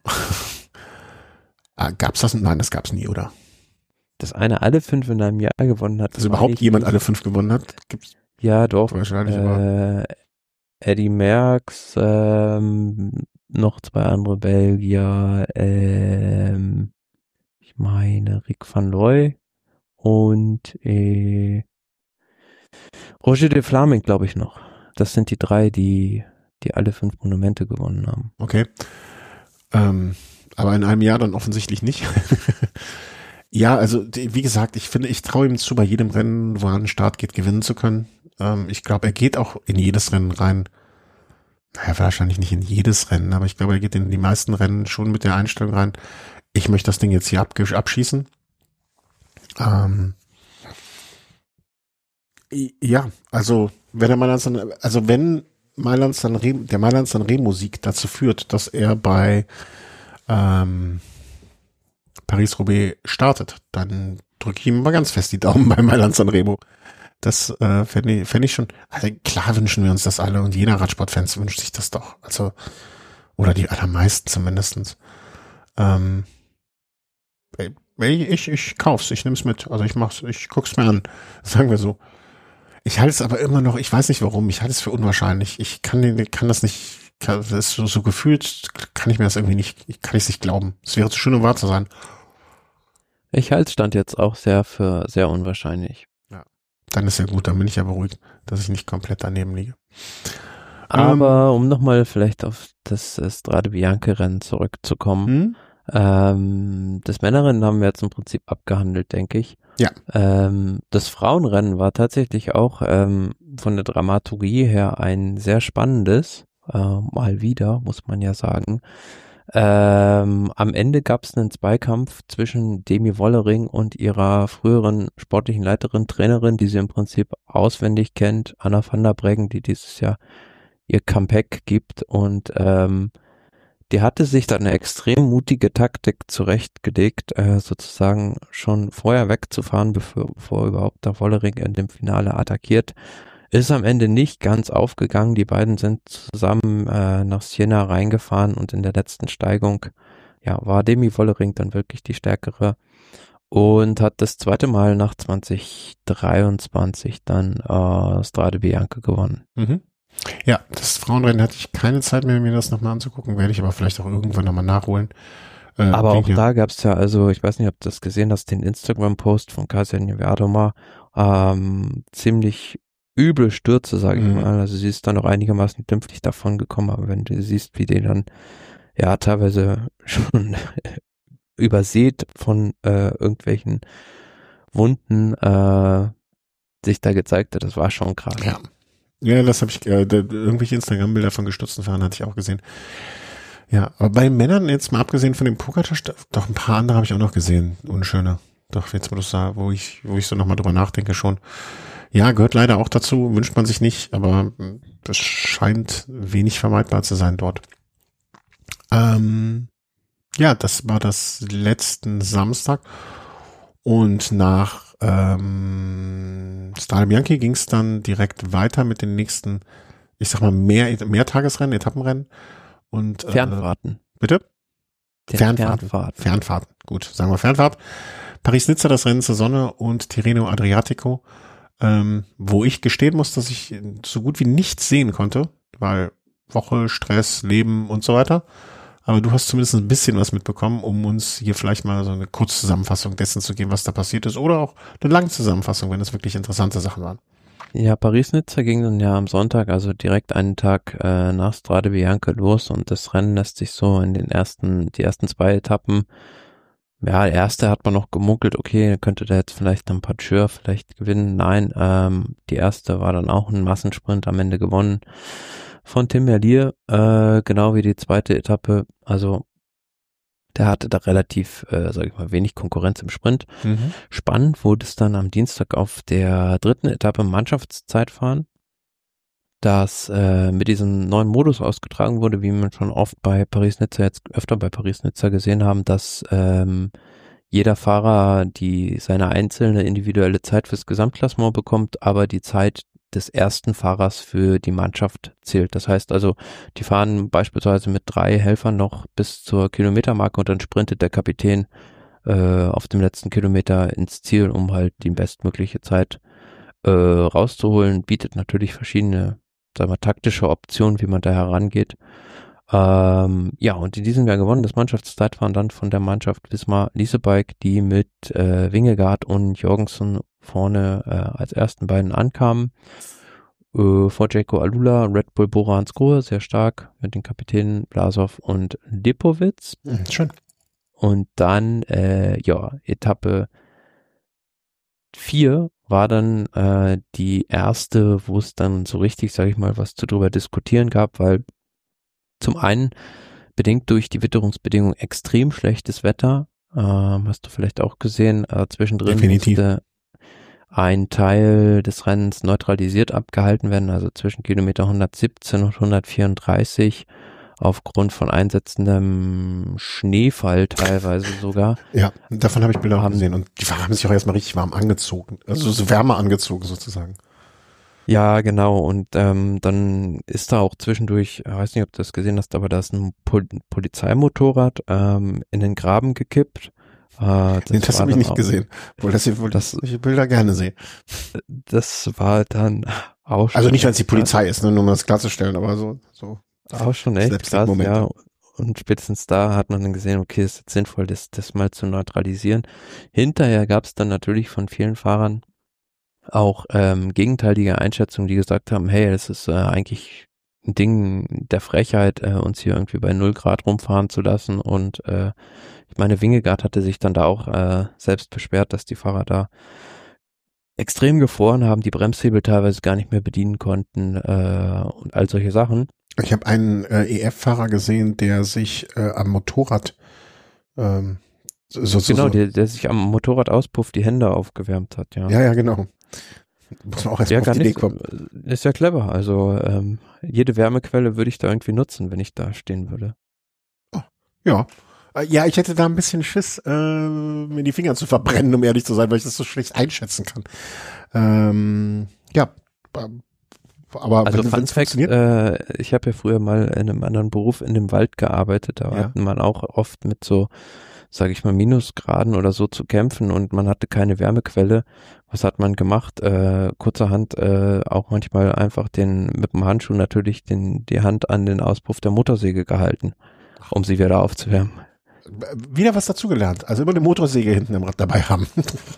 ah, gab's das? Nein, das gab's nie, oder? Dass einer alle fünf in einem Jahr gewonnen hat. Dass überhaupt jemand alle fünf gewonnen hat? Gibt's ja, doch. Wahrscheinlich, äh, aber Eddie Merckx, ähm, noch zwei andere Belgier, ähm, ich meine Rick van Looy und äh, Roger de Vlaming, glaube ich noch. Das sind die drei, die die alle fünf Monumente gewonnen haben. Okay. Ähm, aber in einem Jahr dann offensichtlich nicht. Ja, also wie gesagt, ich finde, ich traue ihm zu, bei jedem Rennen, wo er an den Start geht, gewinnen zu können. Ähm, ich glaube, er geht auch in jedes Rennen rein. Naja, wahrscheinlich nicht in jedes Rennen, aber ich glaube, er geht in die meisten Rennen schon mit der Einstellung rein. Ich möchte das Ding jetzt hier abgesch- abschießen. Ähm, ja, also wenn er Mailand San, also wenn Mailand Sanremo, der Mailand Sanremo Sieg dazu führt, dass er bei ähm, Paris-Roubaix startet, dann drücke ich ihm mal ganz fest die Daumen bei Mailand Sanremo. Das äh, fände ich, fänd ich schon, also klar wünschen wir uns das alle und jeder Radsportfans wünscht sich das doch. Also, oder die allermeisten zumindestens. Ähm, ich, ich, ich kauf's, ich nehm's mit. Also ich mach's, ich guck's mir an. Sagen wir so. Ich halte es aber immer noch, ich weiß nicht warum, ich halte es für unwahrscheinlich. Ich kann den, kann das nicht, kann, das ist so, so gefühlt, kann ich mir das irgendwie nicht, kann ich es nicht glauben. Es wäre zu schön, um wahr zu sein. Ich halte Stand jetzt auch sehr für sehr unwahrscheinlich. Ja. Dann ist ja gut, dann bin ich ja beruhigt, dass ich nicht komplett daneben liege. Aber ähm, um nochmal vielleicht auf das Strade Bianche-Rennen zurückzukommen, hm? ähm, das Männerrennen haben wir jetzt im Prinzip abgehandelt, denke ich. Ja. Ähm, das Frauenrennen war tatsächlich auch ähm, von der Dramaturgie her ein sehr spannendes, äh, mal wieder, muss man ja sagen. Ähm, am Ende gab es einen Zweikampf zwischen Demi Wollering und ihrer früheren sportlichen Leiterin, Trainerin, die sie im Prinzip auswendig kennt, Anna van der Breggen, die dieses Jahr ihr Comeback gibt, und ähm, die hatte sich dann eine extrem mutige Taktik zurechtgelegt, äh, sozusagen schon vorher wegzufahren, bevor, bevor überhaupt der Wollering in dem Finale attackiert. Ist am Ende nicht ganz aufgegangen. Die beiden sind zusammen äh, nach Siena reingefahren und in der letzten Steigung, ja, war Demi Wollering dann wirklich die stärkere und hat das zweite Mal nach zwanzig dreiundzwanzig dann äh, Strade Bianche gewonnen. Mhm. Ja, das Frauenrennen hatte ich keine Zeit mehr, mir das nochmal anzugucken, werde ich aber vielleicht auch irgendwann nochmal nachholen. Äh, aber auch ja. Da gab es ja, also ich weiß nicht, ob du das gesehen hast, den Instagram-Post von Kasia Niewiadoma, ähm, ziemlich üble Stürze, sage ich mhm. mal. Also sie ist dann noch einigermaßen glimpflich davon gekommen, aber wenn du siehst, wie die dann ja teilweise schon übersät von äh, irgendwelchen Wunden äh, sich da gezeigt hat, das war schon krass. Ja. Ja, das habe ich, äh, da, irgendwelche Instagram-Bilder von gestürzten Fahrern hatte ich auch gesehen. Ja, aber bei Männern, jetzt mal abgesehen von dem Pogačar, doch ein paar andere habe ich auch noch gesehen, unschöne. Doch, jetzt wo du sagst, wo ich, wo ich so nochmal drüber nachdenke schon. Ja, gehört leider auch dazu, wünscht man sich nicht, aber das scheint wenig vermeidbar zu sein dort. Ähm, ja, das war das letzten Samstag und nach ähm, Strade Bianche ging es dann direkt weiter mit den nächsten, ich sag mal, mehr Mehrtagesrennen, Etappenrennen und äh, Fernfahrten. Bitte? Fernfahrten. Fernfahrten. Fernfahrten. Gut, sagen wir Fernfahrt. Paris-Nizza, das Rennen zur Sonne und Tirreno Adriatico, ähm, wo ich gestehen muss, dass ich so gut wie nichts sehen konnte, weil Woche, Stress, Leben und so weiter. Aber du hast zumindest ein bisschen was mitbekommen, um uns hier vielleicht mal so eine Kurzzusammenfassung dessen zu geben, was da passiert ist. Oder auch eine lange Zusammenfassung, wenn es wirklich interessante Sachen waren. Ja, Paris-Nizza ging dann ja am Sonntag, also direkt einen Tag äh, nach Strade Bianche los, und das Rennen lässt sich so in den ersten, die ersten zwei Etappen, ja, erste hat man noch gemunkelt, okay, könnte der jetzt vielleicht ein Pageur vielleicht gewinnen. Nein, ähm, die erste war dann auch ein Massensprint, am Ende gewonnen von Tim Merlier, äh, genau wie die zweite Etappe. Also der hatte da relativ, äh, sag ich mal, wenig Konkurrenz im Sprint. Mhm. Spannend wurde es dann am Dienstag auf der dritten Etappe Mannschaftszeitfahren, das äh, mit diesem neuen Modus ausgetragen wurde, wie man schon oft bei Paris-Nizza, jetzt öfter bei Paris-Nizza gesehen haben, dass ähm, jeder Fahrer die seine einzelne individuelle Zeit fürs Gesamtklassement bekommt, aber die Zeit des ersten Fahrers für die Mannschaft zählt. Das heißt also, die fahren beispielsweise mit drei Helfern noch bis zur Kilometermarke und dann sprintet der Kapitän äh, auf dem letzten Kilometer ins Ziel, um halt die bestmögliche Zeit äh, rauszuholen. Bietet natürlich verschiedene, sagen wir, taktische Optionen, wie man da herangeht. Ähm, ja, und in diesem Jahr gewonnen das Mannschaftszeitfahren dann von der Mannschaft Visma Leasebike, die mit äh, Vingegaard und Jorgensen vorne äh, als ersten beiden ankamen. Äh, vor Jayco Alula, Red Bull Bora Hansgrohe, sehr stark mit den Kapitänen Blasov und Lipowitz. Mhm, schön. Und dann, äh, ja, Etappe vier war dann äh, die erste, wo es dann so richtig, sage ich mal, was zu drüber diskutieren gab, weil zum einen bedingt durch die Witterungsbedingungen extrem schlechtes Wetter, ähm, hast du vielleicht auch gesehen, äh, zwischendrin Definitiv. musste ein Teil des Rennens neutralisiert abgehalten werden, also zwischen Kilometer hundertsiebzehn und hundertvierunddreißig aufgrund von einsetzendem Schneefall teilweise sogar. Ja, davon habe ich Bilder auch gesehen und die haben sich auch erstmal richtig warm angezogen, also so wärmer angezogen sozusagen. Ja, genau. Und ähm, dann ist da auch zwischendurch, ich weiß nicht, ob du das gesehen hast, aber da ist ein Pol- Polizeimotorrad ähm, in den Graben gekippt. Äh, das nee, das habe ich nicht auch gesehen, obwohl das hier, das, ich Bilder gerne sehe. Das war dann auch schon. Also nicht, weil es die Polizei ist, ne, nur um das klarzustellen, aber so. so auch schon echt krass, ja. Und spätestens da hat man dann gesehen, okay, es ist sinnvoll, das, das mal zu neutralisieren. Hinterher gab es dann natürlich von vielen Fahrern auch ähm, gegenteilige Einschätzungen, die gesagt haben, hey, das ist äh, eigentlich ein Ding der Frechheit, äh, uns hier irgendwie bei null Grad rumfahren zu lassen. Und äh, ich meine, Vingegaard hatte sich dann da auch äh, selbst beschwert, dass die Fahrer da extrem gefroren haben, die Bremshebel teilweise gar nicht mehr bedienen konnten äh, und all solche Sachen. Ich habe einen äh, E F-Fahrer gesehen, der sich äh, am Motorrad ähm, so, so, genau, so, der, der sich am Motorradauspuff die Hände aufgewärmt hat, ja. Ja, ja, genau. Muss man auch erst ja, mal auf gar die Idee nicht, kommen. Ist ja clever. Also ähm, jede Wärmequelle würde ich da irgendwie nutzen, wenn ich da stehen würde. Oh, ja. Ja, ich hätte da ein bisschen Schiss, äh, mir die Finger zu verbrennen, um ehrlich zu sein, weil ich das so schlecht einschätzen kann. Ähm, ja, aber also wenn, Fun Fact, äh, ich habe ja früher mal in einem anderen Beruf in dem Wald gearbeitet, da ja. hatten man auch oft mit so, sage ich mal, Minusgraden oder so zu kämpfen und man hatte keine Wärmequelle. Was hat man gemacht? Äh, kurzerhand äh, auch manchmal einfach den mit dem Handschuh natürlich den die Hand an den Auspuff der Motorsäge gehalten, um sie wieder aufzuwärmen. Wieder was dazugelernt. Also immer eine Motorsäge hinten im Rad dabei haben.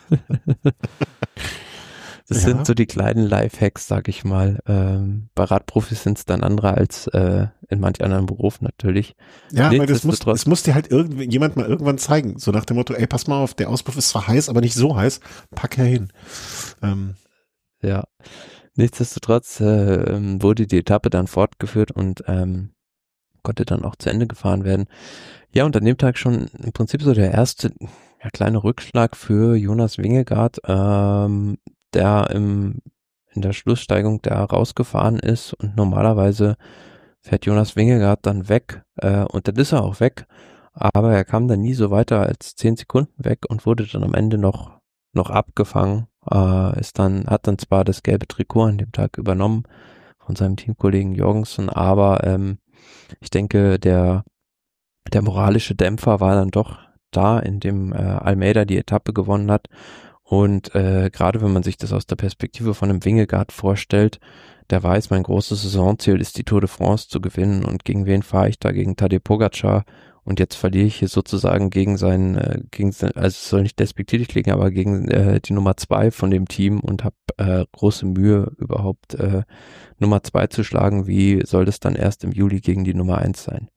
Das ja. sind so die kleinen Lifehacks, sag ich mal. Ähm, bei Radprofis sind es dann andere als äh, in manch anderen Berufen natürlich. Ja, aber das muss, das muss dir halt irgendwie jemand mal irgendwann zeigen. So nach dem Motto, ey, pass mal auf, der Auspuff ist zwar heiß, aber nicht so heiß. Pack ja hin. Ähm. Ja, nichtsdestotrotz äh, wurde die Etappe dann fortgeführt und ähm, konnte dann auch zu Ende gefahren werden. Ja, und an dem Tag schon im Prinzip so der erste ja, kleine Rückschlag für Jonas Vingegaard, ähm, der im, in der Schlusssteigung da rausgefahren ist und normalerweise fährt Jonas Vingegaard dann weg äh, und dann ist er auch weg, aber er kam dann nie so weiter als zehn Sekunden weg und wurde dann am Ende noch noch abgefangen, äh, ist dann, hat dann zwar das gelbe Trikot an dem Tag übernommen von seinem Teamkollegen Jorgensen, aber ähm, ich denke, der der moralische Dämpfer war dann doch da, indem äh, Almeida die Etappe gewonnen hat. Und äh, gerade wenn man sich das aus der Perspektive von einem Vingegaard vorstellt, der weiß, mein großes Saisonziel ist die Tour de France zu gewinnen und gegen wen fahre ich da? Gegen Tadej Pogacar und jetzt verliere ich hier sozusagen gegen seinen, äh, gegen sein, also es soll nicht despektierlich klingen, aber gegen äh, die Nummer zwei von dem Team und habe äh, große Mühe überhaupt äh, Nummer zwei zu schlagen. Wie soll das dann erst im Juli gegen die Nummer eins sein?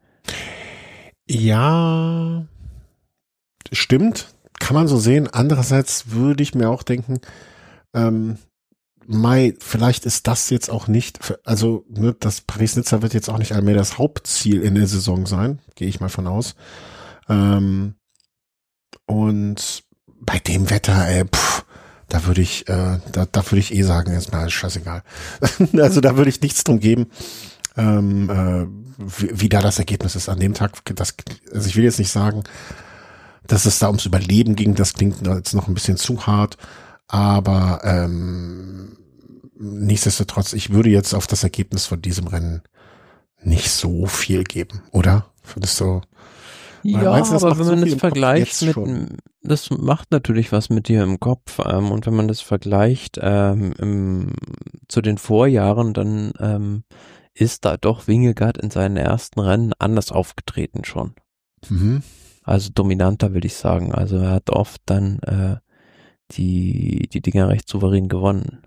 Ja, stimmt, kann man so sehen. Andererseits würde ich mir auch denken, ähm, Mai, vielleicht ist das jetzt auch nicht, für, also ne, das Paris-Nizza wird jetzt auch nicht allmählich das Hauptziel in der Saison sein, gehe ich mal von aus. Ähm, und bei dem Wetter, ey, pff, da würde ich, äh, da, da würde ich eh sagen, ist mir scheißegal. Also da würde ich nichts drum geben. Ähm, äh, wie, wie da das Ergebnis ist an dem Tag. Das, also ich will jetzt nicht sagen, dass es da ums Überleben ging, das klingt jetzt noch ein bisschen zu hart, aber ähm, nichtsdestotrotz, ich würde jetzt auf das Ergebnis von diesem Rennen nicht so viel geben, oder? Findest du? Ja, meinst du, aber wenn man das vergleicht mit, das macht natürlich was mit dir im Kopf, ähm, und wenn man das vergleicht ähm, im, zu den Vorjahren, dann ähm, ist da doch Vingegaard in seinen ersten Rennen anders aufgetreten schon. Mhm. Also dominanter, will ich sagen. Also er hat oft dann äh, die die Dinger recht souverän gewonnen.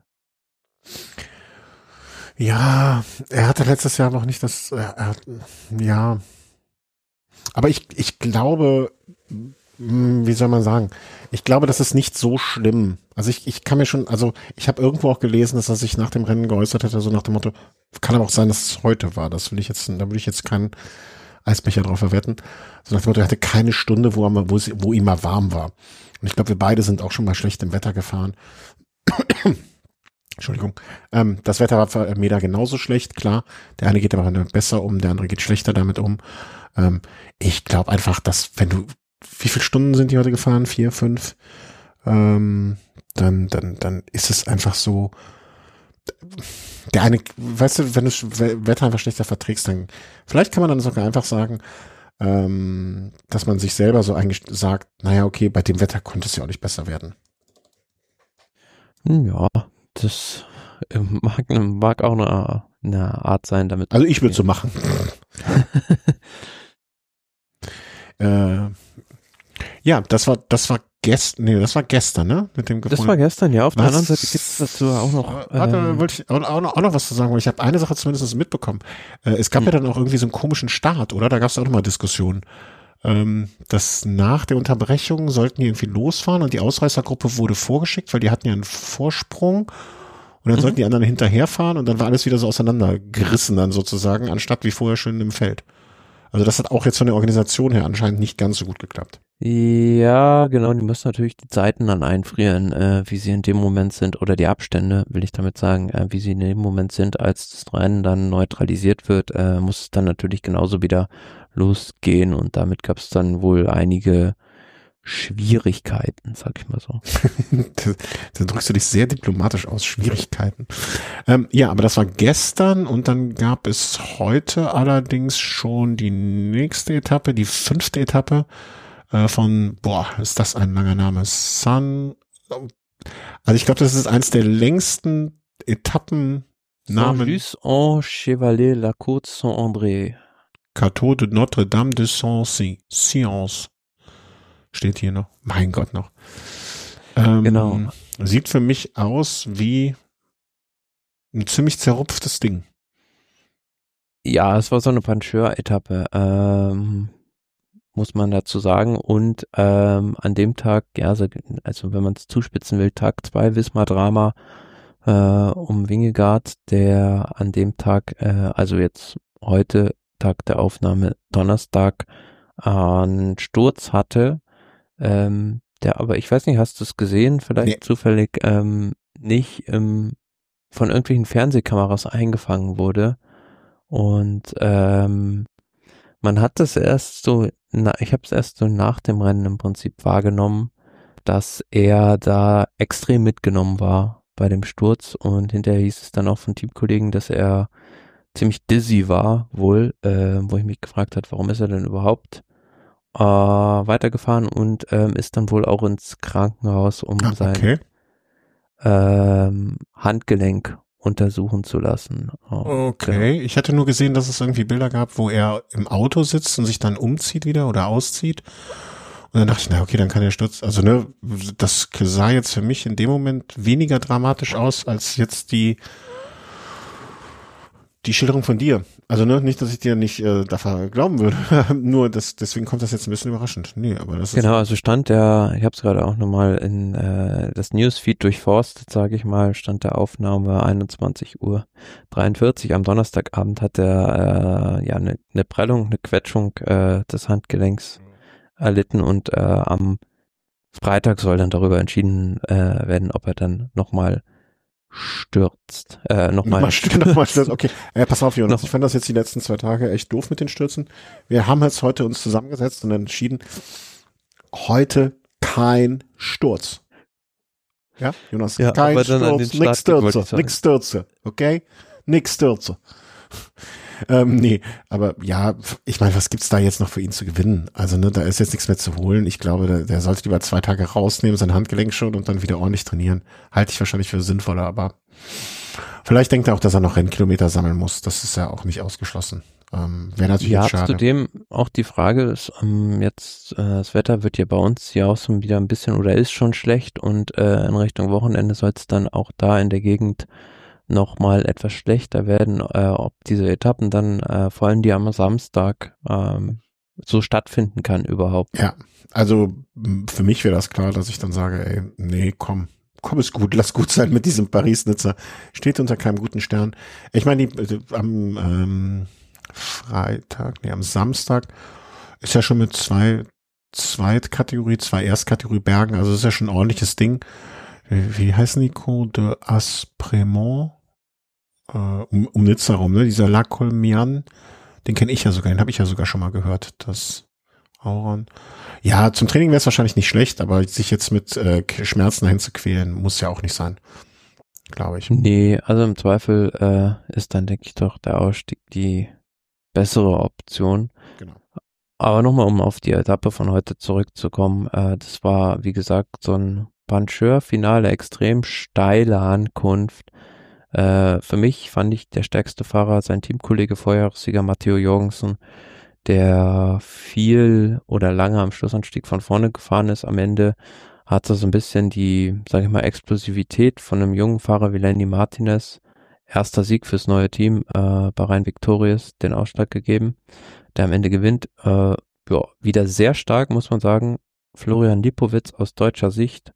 Ja, er hatte letztes Jahr noch nicht das, er, er, ja, aber ich ich glaube, wie soll man sagen, ich glaube, das ist nicht so schlimm. Also ich ich kann mir schon, also ich habe irgendwo auch gelesen, dass er sich nach dem Rennen geäußert hätte, so nach dem Motto, kann aber auch sein, dass es heute war. Das will ich jetzt, da würde ich jetzt keinen Eisbecher drauf verwetten. So nach dem Motto, er hatte keine Stunde, wo er mal, wo, es, wo ihm mal warm war. Und ich glaube, wir beide sind auch schon mal schlecht im Wetter gefahren. Entschuldigung, ähm, das Wetter war für Meda genauso schlecht, klar. Der eine geht aber besser um, der andere geht schlechter damit um. Ähm, ich glaube einfach, dass wenn du, wie viele Stunden sind die heute gefahren? Vier, fünf? Ähm, dann, dann, dann ist es einfach so, der eine, weißt du, wenn du das Wetter einfach schlechter verträgst, dann, vielleicht kann man dann sogar einfach sagen, ähm, dass man sich selber so eigentlich sagt, naja, okay, bei dem Wetter konnte es ja auch nicht besser werden. Ja, das mag, mag auch eine, eine Art sein, damit. Also ich würde so machen. äh, ja, das war, das war gestern, nee, das war gestern, ne? Mit dem Das war gestern, ja. Auf was? der anderen Seite gibt es dazu auch noch. Warte, Ähm, wollte ich auch, auch, noch, auch noch was zu sagen, weil ich habe eine Sache zumindest mitbekommen. Äh, es gab hm. ja dann auch irgendwie so einen komischen Start, oder? Da gab es auch nochmal Diskussionen. Ähm, dass nach der Unterbrechung sollten die irgendwie losfahren und die Ausreißergruppe wurde vorgeschickt, weil die hatten ja einen Vorsprung und dann mhm. sollten die anderen hinterherfahren und dann war alles wieder so auseinandergerissen dann sozusagen, anstatt wie vorher schön im Feld. Also das hat auch jetzt von der Organisation her anscheinend nicht ganz so gut geklappt. Ja, genau, die müssen natürlich die Zeiten dann einfrieren, äh, wie sie in dem Moment sind, oder die Abstände, will ich damit sagen, äh, wie sie in dem Moment sind, als das Rennen dann neutralisiert wird, äh, muss es dann natürlich genauso wieder losgehen und damit gab es dann wohl einige Schwierigkeiten, sag ich mal so. Dann drückst du dich sehr diplomatisch aus, Schwierigkeiten. Ähm, ja, aber das war gestern und dann gab es heute allerdings schon die nächste Etappe, die fünfte Etappe äh, von, boah, ist das ein langer Name, San, also ich glaube, das ist eins der längsten Etappennamen. Saint-Just-en-Chevalet-la-Côte Saint-André. Cateau de Notre-Dame de Saint-Science. Steht hier noch. Mein Gott noch. Ähm, genau. Sieht für mich aus wie ein ziemlich zerrupftes Ding. Ja, es war so eine Pancheur-Etappe, ähm, muss man dazu sagen. Und ähm, an dem Tag, ja, also, also wenn man es zuspitzen will, Tag zwei Wismar-Drama äh, um Vingegaard, der an dem Tag, äh, also jetzt heute, Tag der Aufnahme, Donnerstag, äh, einen Sturz hatte, ähm, der aber, ich weiß nicht, hast du es gesehen, vielleicht nee. zufällig ähm, nicht ähm, von irgendwelchen Fernsehkameras eingefangen wurde und ähm, man hat das erst so, na, ich habe es erst so nach dem Rennen im Prinzip wahrgenommen, dass er da extrem mitgenommen war bei dem Sturz und hinterher hieß es dann auch von Teamkollegen, dass er ziemlich dizzy war wohl, äh, wo ich mich gefragt habe, warum ist er denn überhaupt äh, weitergefahren und ähm, ist dann wohl auch ins Krankenhaus, um ah, okay. sein ähm, Handgelenk untersuchen zu lassen. Oh, okay, genau. Ich hatte nur gesehen, dass es irgendwie Bilder gab, wo er im Auto sitzt und sich dann umzieht wieder oder auszieht. Und dann dachte ich, na okay, dann kann er stürzen. Also ne, das sah jetzt für mich in dem Moment weniger dramatisch aus, als jetzt die die Schilderung von dir. Also ne, nicht, dass ich dir nicht äh, dafür glauben würde. Nur das, deswegen kommt das jetzt ein bisschen überraschend. Nee, aber das ist genau, also stand der, ich habe es gerade auch nochmal in äh, das Newsfeed durchforstet, sage ich mal, stand der Aufnahme einundzwanzig Uhr dreiundvierzig. Am Donnerstagabend hat er äh, ja eine ne Prellung, eine Quetschung äh, des Handgelenks erlitten und äh, am Freitag soll dann darüber entschieden äh, werden, ob er dann nochmal stürzt. Äh, nochmal nochmal stürzt. Nochmal stürzt. Okay, äh, pass auf, Jonas. Ich fand das jetzt die letzten zwei Tage echt doof mit den Stürzen. Wir haben jetzt heute uns zusammengesetzt und entschieden, heute kein Sturz. Ja, Jonas, ja, kein Sturz, nix Stürze, nix Stürze, okay? Nix Stürze. Ähm, nee, aber ja, ich meine, was gibt's da jetzt noch für ihn zu gewinnen? Also, ne, da ist jetzt nichts mehr zu holen. Ich glaube, der, der sollte lieber zwei Tage rausnehmen, sein Handgelenk schon und dann wieder ordentlich trainieren. Halte ich wahrscheinlich für sinnvoller, aber vielleicht denkt er auch, dass er noch Rennkilometer sammeln muss. Das ist ja auch nicht ausgeschlossen. Ähm, wäre natürlich ja, schade. Zudem auch die Frage ist, ähm, jetzt, äh, das Wetter wird ja bei uns ja auch so wieder ein bisschen oder ist schon schlecht und äh, in Richtung Wochenende soll es dann auch da in der Gegend noch mal etwas schlechter werden, äh, ob diese Etappen dann, äh, vor allem die am Samstag, ähm, so stattfinden kann überhaupt. Ja, also für mich wäre das klar, dass ich dann sage, ey, nee, komm, komm ist gut, lass gut sein mit diesem Paris-Nizza. Steht unter keinem guten Stern. Ich meine, die, am ähm, Freitag, nee, am Samstag ist ja schon mit zwei Zweitkategorie, zwei Erstkategorie Bergen, also ist ja schon ein ordentliches Ding. wie, wie heißen die Côte de Aspremont? Äh, um, um Nizza rum, ne? Dieser La Colmiane, den kenne ich ja sogar, den habe ich ja sogar schon mal gehört, das Auron. Ja, zum Training wäre es wahrscheinlich nicht schlecht, aber sich jetzt mit äh, Schmerzen dahin zu quälen, muss ja auch nicht sein, glaube ich. Nee, also im Zweifel äh, ist dann, denke ich, doch der Ausstieg die bessere Option. Genau. Aber nochmal, um auf die Etappe von heute zurückzukommen, äh, das war, wie gesagt, so ein Pancheur-Finale, extrem steile Ankunft. Äh, für mich fand ich der stärkste Fahrer sein Teamkollege, Vorjahressieger Matteo Jorgensen, der viel oder lange am Schlussanstieg von vorne gefahren ist. Am Ende hat er so ein bisschen die, sage ich mal, Explosivität von einem jungen Fahrer wie Lenny Martinez, erster Sieg fürs neue Team, äh, Bahrain Victorious, den Ausschlag gegeben, der am Ende gewinnt. Äh, ja, wieder sehr stark, muss man sagen. Florian Lipowitz aus deutscher Sicht.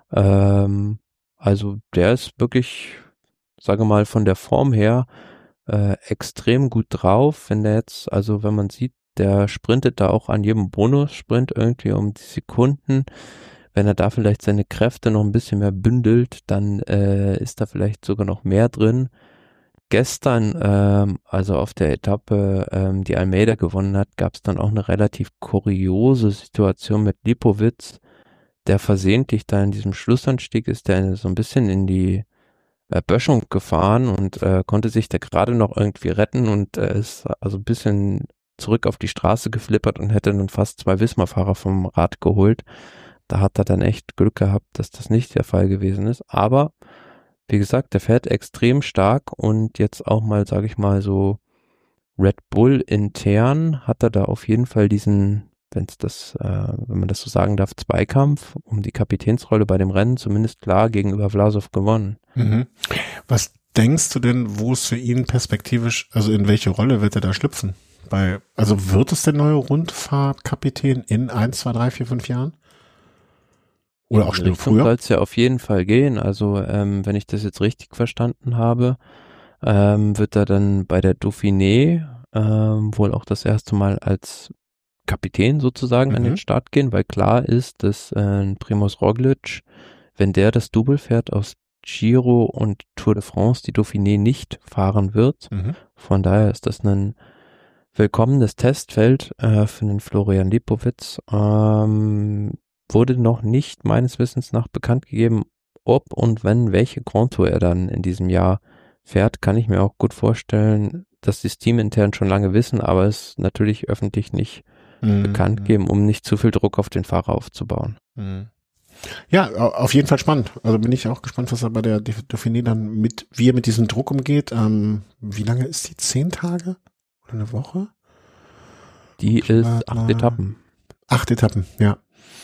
Ähm, also der ist wirklich, sage mal, von der Form her äh, extrem gut drauf. Wenn der jetzt, also wenn man sieht, der sprintet da auch an jedem Bonussprint irgendwie um die Sekunden. Wenn er da vielleicht seine Kräfte noch ein bisschen mehr bündelt, dann äh, ist da vielleicht sogar noch mehr drin. Gestern, ähm, also auf der Etappe, ähm, die Almeida gewonnen hat, gab es dann auch eine relativ kuriose Situation mit Lipowitz, der versehentlich da in diesem Schlussanstieg ist, der so ein bisschen in die äh, Böschung gefahren und äh, konnte sich da gerade noch irgendwie retten und äh, ist also ein bisschen zurück auf die Straße geflippert und hätte dann fast zwei Wismar-Fahrer vom Rad geholt. Da hat er dann echt Glück gehabt, dass das nicht der Fall gewesen ist. Aber wie gesagt, der fährt extrem stark und jetzt auch mal, sage ich mal, so Red Bull intern hat er da auf jeden Fall diesen, wenn es das, äh, wenn man das so sagen darf, Zweikampf um die Kapitänsrolle bei dem Rennen zumindest klar gegenüber Vlasov gewonnen. Mhm. Was denkst du denn, wo es für ihn perspektivisch, also in welche Rolle wird er da schlüpfen? Bei, also wird es der neue Rundfahrtkapitän in eins, zwei, drei, vier, fünf Jahren? Oder auch schon früher? Soll es ja auf jeden Fall gehen. Also ähm, wenn ich das jetzt richtig verstanden habe, ähm, wird er dann bei der Dauphiné ähm, wohl auch das erste Mal als Kapitän sozusagen mhm. an den Start gehen, weil klar ist, dass äh, Primož Roglič, wenn der das Double fährt aus Giro und Tour de France, die Dauphiné nicht fahren wird. Mhm. Von daher ist das ein willkommenes Testfeld äh, für den Florian Lipowitz. Ähm, wurde noch nicht meines Wissens nach bekannt gegeben, ob und wenn, welche Grand Tour er dann in diesem Jahr fährt. Kann ich mir auch gut vorstellen, dass die das Team intern schon lange wissen, aber es natürlich öffentlich nicht mhm. bekannt geben, um nicht zu viel Druck auf den Fahrer aufzubauen. Mhm. Ja, auf jeden Fall spannend. Also bin ich auch gespannt, was er bei der Dauphiné dann mit, wie er mit diesem Druck umgeht. Ähm, wie lange ist die? Zehn Tage? Oder eine Woche? Die ist mal, acht Etappen. Acht Etappen, ja.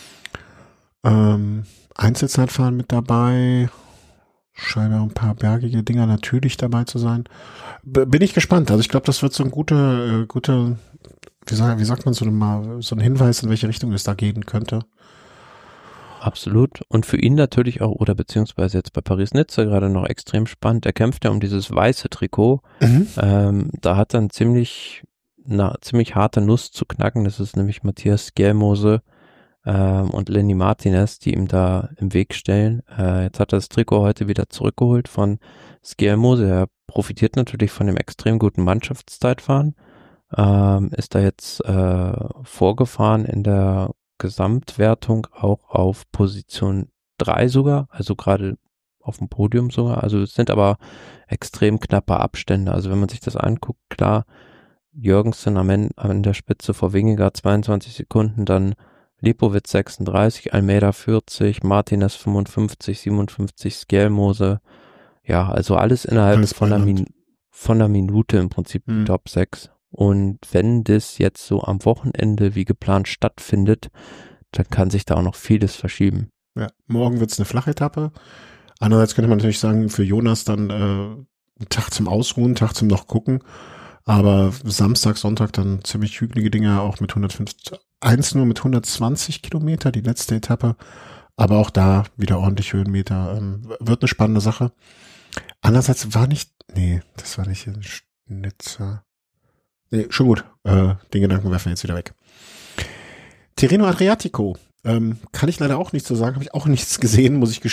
Ähm, Einzelzeitfahren mit dabei. Scheinbar ein paar bergige Dinger natürlich dabei zu sein. B- bin ich gespannt. Also ich glaube, das wird so ein guter, äh, guter, wie, sag, wie sagt man so mal, so ein Hinweis, in welche Richtung es da gehen könnte. Absolut. Und für ihn natürlich auch, oder beziehungsweise jetzt bei Paris-Nizza gerade noch extrem spannend. Er kämpft ja um dieses weiße Trikot. Mhm. Ähm, da hat er eine ziemlich, na, ziemlich harte Nuss zu knacken. Das ist nämlich Matthias Skjelmose ähm, und Lenny Martinez, die ihm da im Weg stellen. Äh, jetzt hat er das Trikot heute wieder zurückgeholt von Skjelmose. Er profitiert natürlich von dem extrem guten Mannschaftszeitfahren. Ähm, ist da jetzt äh, vorgefahren in der Gesamtwertung auch auf Position drei sogar, also gerade auf dem Podium sogar. Also es sind aber extrem knappe Abstände. Also wenn man sich das anguckt, klar, Jürgensen am Ende an der Spitze vor Vingegaard zweiundzwanzig Sekunden, dann Lipowitz sechsunddreißig, Almeida vierzig, Martinez fünfundfünfzig, siebenundfünfzig, Skjelmose. Ja, also alles innerhalb alles von, einer Min- von einer Minute im Prinzip hm. Top sechs. Und wenn das jetzt so am Wochenende wie geplant stattfindet, dann kann sich da auch noch vieles verschieben. Ja, morgen wird es eine Flachetappe. Andererseits könnte man natürlich sagen, für Jonas dann äh, ein Tag zum Ausruhen, Tag zum noch gucken. Aber Samstag, Sonntag dann ziemlich hügelige Dinger, auch mit hundertfünfzig, eins nur mit hundertzwanzig Kilometer, die letzte Etappe. Aber auch da wieder ordentlich Höhenmeter. Ähm, wird eine spannende Sache. Andererseits war nicht, nee, das war nicht in Nizza. Nee, schon gut. Äh, den Gedanken werfen wir jetzt wieder weg. Tirreno Adriatico. Ähm, kann ich leider auch nichts zu sagen. Habe ich auch nichts gesehen, muss ich gestehen.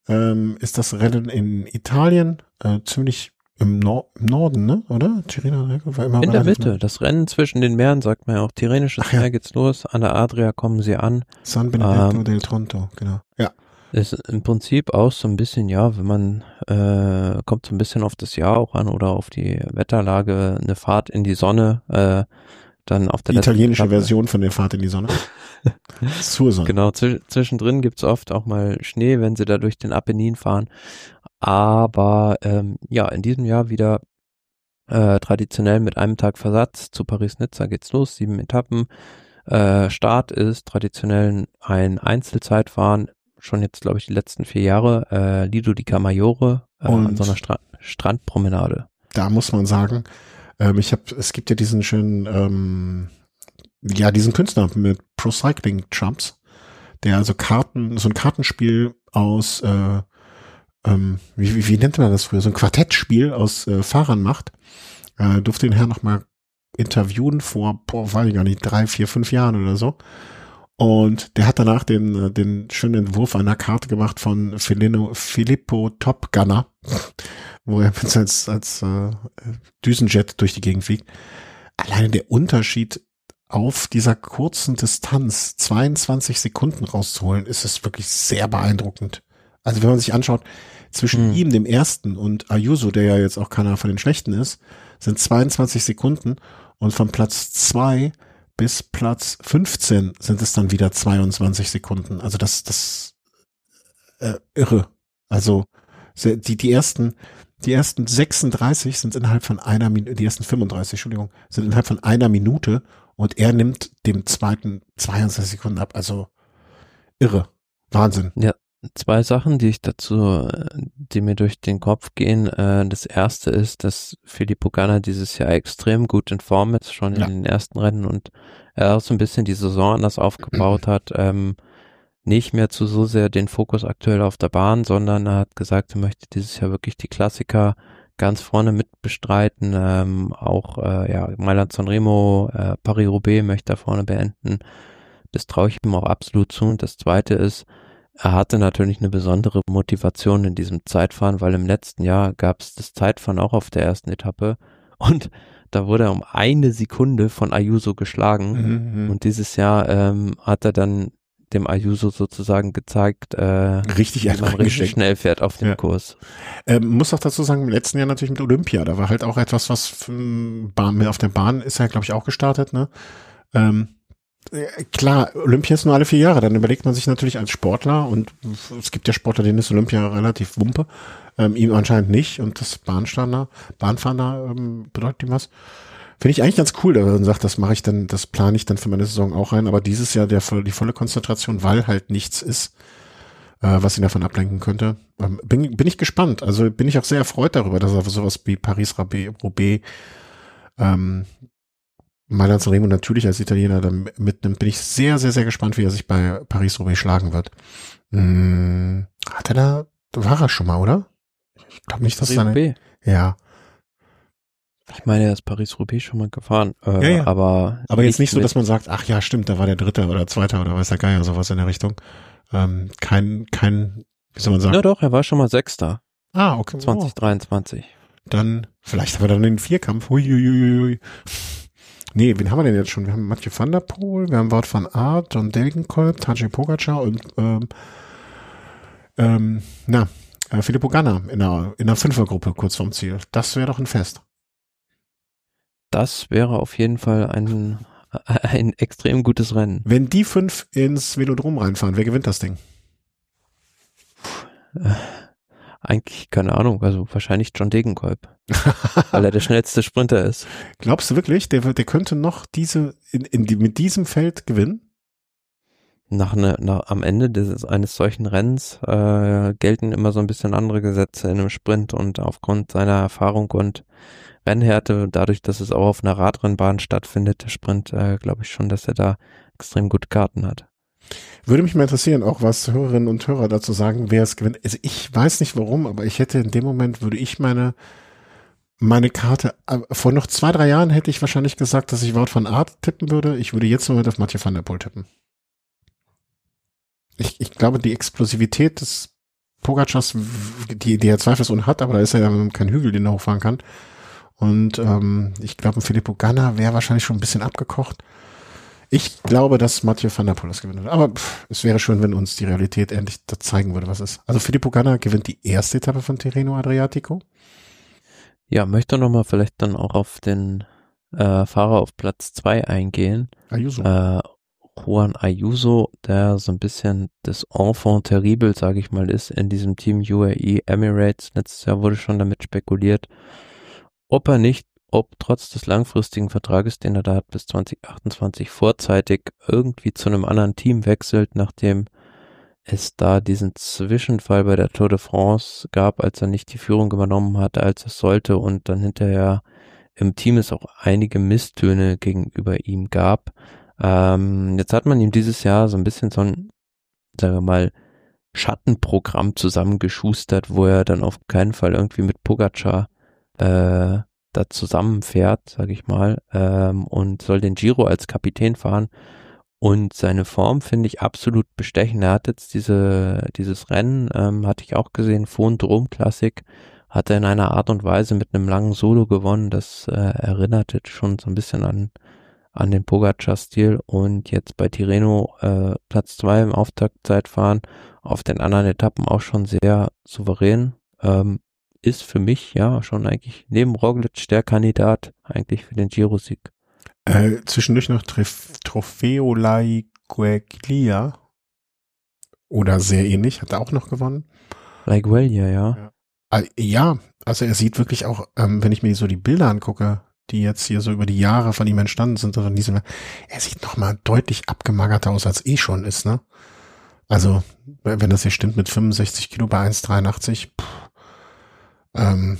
ähm, ist das Rennen in Italien, äh, ziemlich im, Nor- im Norden, ne? Oder? Tirreno war immer In der relativ Mitte, nah. das Rennen zwischen den Meeren, sagt man ja auch, Tyrrhenisches Ach ja. Meer geht's los, an der Adria kommen sie an. San Benedetto Ähm, del Tronto, genau. Ja. Ist im Prinzip auch so ein bisschen, ja, wenn man, äh, kommt so ein bisschen auf das Jahr auch an oder auf die Wetterlage, eine Fahrt in die Sonne, äh, dann auf der Die letzten italienische Etappe. Version von der Fahrt in die Sonne. Zur Sonne. Genau, zwisch- zwischendrin gibt's oft auch mal Schnee, wenn sie da durch den Apennin fahren. Aber ähm, ja, in diesem Jahr wieder äh, traditionell mit einem Tag Versatz. Zu Paris-Nizza geht's los, sieben Etappen. Äh, Start ist traditionell ein Einzelzeitfahren, schon jetzt, glaube ich, die letzten vier Jahre. Äh, Lido di Camaiore äh, an Und so einer Stra- Strandpromenade. da muss man sagen, ähm, ich habe, es gibt ja diesen schönen, ähm, ja, diesen Künstler mit Pro Cycling Trumps, der also Karten, so ein Kartenspiel aus, äh, ähm, wie, wie, wie nennt man das früher, so ein Quartettspiel aus äh, Fahrern macht. Äh, durfte den Herrn noch mal interviewen vor, boah, weiß ich gar nicht, drei, vier, fünf Jahren oder so. Und der hat danach den, den schönen Entwurf einer Karte gemacht von Filippo, Filippo Top Gunner, wo er als, als äh, Düsenjet durch die Gegend fliegt. Alleine der Unterschied auf dieser kurzen Distanz, zweiundzwanzig Sekunden rauszuholen, ist es wirklich sehr beeindruckend. Also wenn man sich anschaut, zwischen Hm. ihm, dem Ersten, und Ayuso, der ja jetzt auch keiner von den Schlechten ist, sind zweiundzwanzig Sekunden und von Platz zwei bis Platz fünfzehn sind es dann wieder zweiundzwanzig Sekunden. Also das, das äh, irre. Also die, die ersten, die ersten sechsunddreißig sind innerhalb von einer Minute, die ersten fünfunddreißig, Entschuldigung, sind innerhalb von einer Minute und er nimmt dem zweiten zweiundzwanzig Sekunden ab. Also irre. Wahnsinn. Ja, zwei Sachen, die ich dazu, äh, die mir durch den Kopf gehen. Äh, das erste ist, dass Filippo Ganna dieses Jahr extrem gut in Form ist, schon in Ja. den ersten Rennen und er auch so ein bisschen die Saison anders aufgebaut hat. Ähm, nicht mehr zu so sehr den Fokus aktuell auf der Bahn, sondern er hat gesagt, er möchte dieses Jahr wirklich die Klassiker ganz vorne mit bestreiten. Ähm, auch äh, ja, Mailand-San Remo, äh, Paris-Roubaix möchte er vorne beenden. Das traue ich ihm auch absolut zu. Und das zweite ist, er hatte natürlich eine besondere Motivation in diesem Zeitfahren, weil im letzten Jahr gab es das Zeitfahren auch auf der ersten Etappe und da wurde er um eine Sekunde von Ayuso geschlagen Mhm. und dieses Jahr ähm, hat er dann dem Ayuso sozusagen gezeigt, äh, Richtig, wie man richtig reingesteckt. schnell fährt auf dem Ja. Kurs. Ähm, muss auch dazu sagen, im letzten Jahr natürlich mit Olympia, da war halt auch etwas, was für, Bahn, auf der Bahn ist ja, glaube ich, auch gestartet, ne? Ähm, äh, klar, Olympia ist nur alle vier Jahre, dann überlegt man sich natürlich als Sportler und es gibt ja Sportler, denen ist Olympia relativ wumpe, ähm, ihm anscheinend nicht und das Bahnstander, Bahnfahren da ähm, bedeutet ihm was. Finde ich eigentlich ganz cool, dass man sagt, das mache ich dann, das plane ich dann für meine Saison auch rein, aber dieses Jahr der die volle Konzentration, weil halt nichts ist, äh, was ihn davon ablenken könnte. Ähm, bin, bin ich gespannt. Also bin ich auch sehr erfreut darüber, dass er sowas wie Paris-Roubaix, ähm, Mailand-San Remo natürlich als Italiener da mitnimmt. Bin ich sehr, sehr, sehr gespannt, wie er sich bei Paris-Roubaix schlagen wird. Hm, hat er da, da war er schon mal, oder? Ich glaube nicht, dass seine, Paris-Roubaix. ja. Ich meine, er ist Paris-Roubaix schon mal gefahren, äh, Ja, ja. aber Aber jetzt nicht so, mit- dass man sagt, ach ja, stimmt, da war der Dritte oder Zweiter oder weiß der Geier, sowas in der Richtung. Ähm, kein, kein, wie soll man sagen? Ja doch, er war schon mal Sechster, Ah, okay. zwanzig Oh. dreiundzwanzig. Dann, vielleicht haben wir dann den Vierkampf. Huiuiuiui. Nee, wen haben wir denn jetzt schon? Wir haben Mathieu van der Poel, wir haben Wout van Aert, John Degenkolb, Tadej Pogacar und ähm, ähm, na, äh, Filippo Ganna in einer, in einer Fünfergruppe kurz vorm Ziel. Das wäre doch ein Fest. Das wäre auf jeden Fall ein, ein extrem gutes Rennen. Wenn die fünf ins Velodrom reinfahren, wer gewinnt das Ding? Eigentlich, keine Ahnung, also wahrscheinlich John Degenkolb, weil er der schnellste Sprinter ist. Glaubst du wirklich, der, wird- der könnte noch diese, in, in die, mit diesem Feld gewinnen? Nach ne, nach, am Ende des, eines solchen Rennens äh, gelten immer so ein bisschen andere Gesetze in einem Sprint und aufgrund seiner Erfahrung und Rennhärte, dadurch, dass es auch auf einer Radrennbahn stattfindet, der Sprint, äh, glaube ich schon, dass er da extrem gute Karten hat. Würde mich mal interessieren, auch was Hörerinnen und Hörer dazu sagen, wer es gewinnt. Also ich weiß nicht warum, aber ich hätte in dem Moment, würde ich meine, meine Karte, äh, vor noch zwei, drei Jahren hätte ich wahrscheinlich gesagt, dass ich Wout van Aert tippen würde. Ich würde jetzt im Moment auf Mathieu van der Poel tippen. Ich, ich glaube, die Explosivität des Pogacars, die, die er zweifelsohne hat, aber da ist ja kein Hügel, den er hochfahren kann. Und ähm, ich glaube, ein Filippo Ganna wäre wahrscheinlich schon ein bisschen abgekocht. Ich glaube, dass Mathieu van der Poel das gewinnen würde. Aber pff, es wäre schön, wenn uns die Realität endlich das zeigen würde, was ist. Also Filippo Ganna gewinnt die erste Etappe von Tirreno Adriatico. Ja, möchte nochmal vielleicht dann auch auf den äh, Fahrer auf Platz zwei eingehen. Ayuso. Äh, Juan Ayuso, der so ein bisschen das Enfant terrible, sage ich mal, ist in diesem Team U A E Emirates. Letztes Jahr wurde schon damit spekuliert, ob er nicht, ob trotz des langfristigen Vertrages, den er da hat, bis zwanzig achtundzwanzig vorzeitig irgendwie zu einem anderen Team wechselt, nachdem es da diesen Zwischenfall bei der Tour de France gab, als er nicht die Führung übernommen hatte, als es sollte, und dann hinterher im Team es auch einige Misstöne gegenüber ihm gab. Ähm, jetzt hat man ihm dieses Jahr so ein bisschen so ein, sagen wir mal, Schattenprogramm zusammengeschustert, wo er dann auf keinen Fall irgendwie mit Pogacar äh, da zusammenfährt, sage ich mal, ähm, und soll den Giro als Kapitän fahren. Und seine Form finde ich absolut bestechend. Er hat jetzt diese dieses Rennen, ähm, hatte ich auch gesehen, Fon-Drom Classic, hat er in einer Art und Weise mit einem langen Solo gewonnen. Das äh, erinnerte schon so ein bisschen an an den Pogacar-Stil. Und jetzt bei Tirreno äh, Platz zwei im Auftaktzeitfahren, auf den anderen Etappen auch schon sehr souverän. Ähm, ist für mich ja schon eigentlich neben Roglic der Kandidat eigentlich für den Giro-Sieg. Äh, zwischendurch noch Trif- Trofeo Laigueglia oder sehr ähnlich, hat er auch noch gewonnen. Laigueglia, ja. Ja. Äh, ja, also er sieht wirklich auch, ähm, wenn ich mir so die Bilder angucke, die jetzt hier so über die Jahre von ihm entstanden sind, also in diesem, er sieht noch mal deutlich abgemagerter aus, als eh schon ist, ne? Also, wenn das hier stimmt, mit fünfundsechzig Kilo bei eins Komma dreiundachtzig, pff, ähm,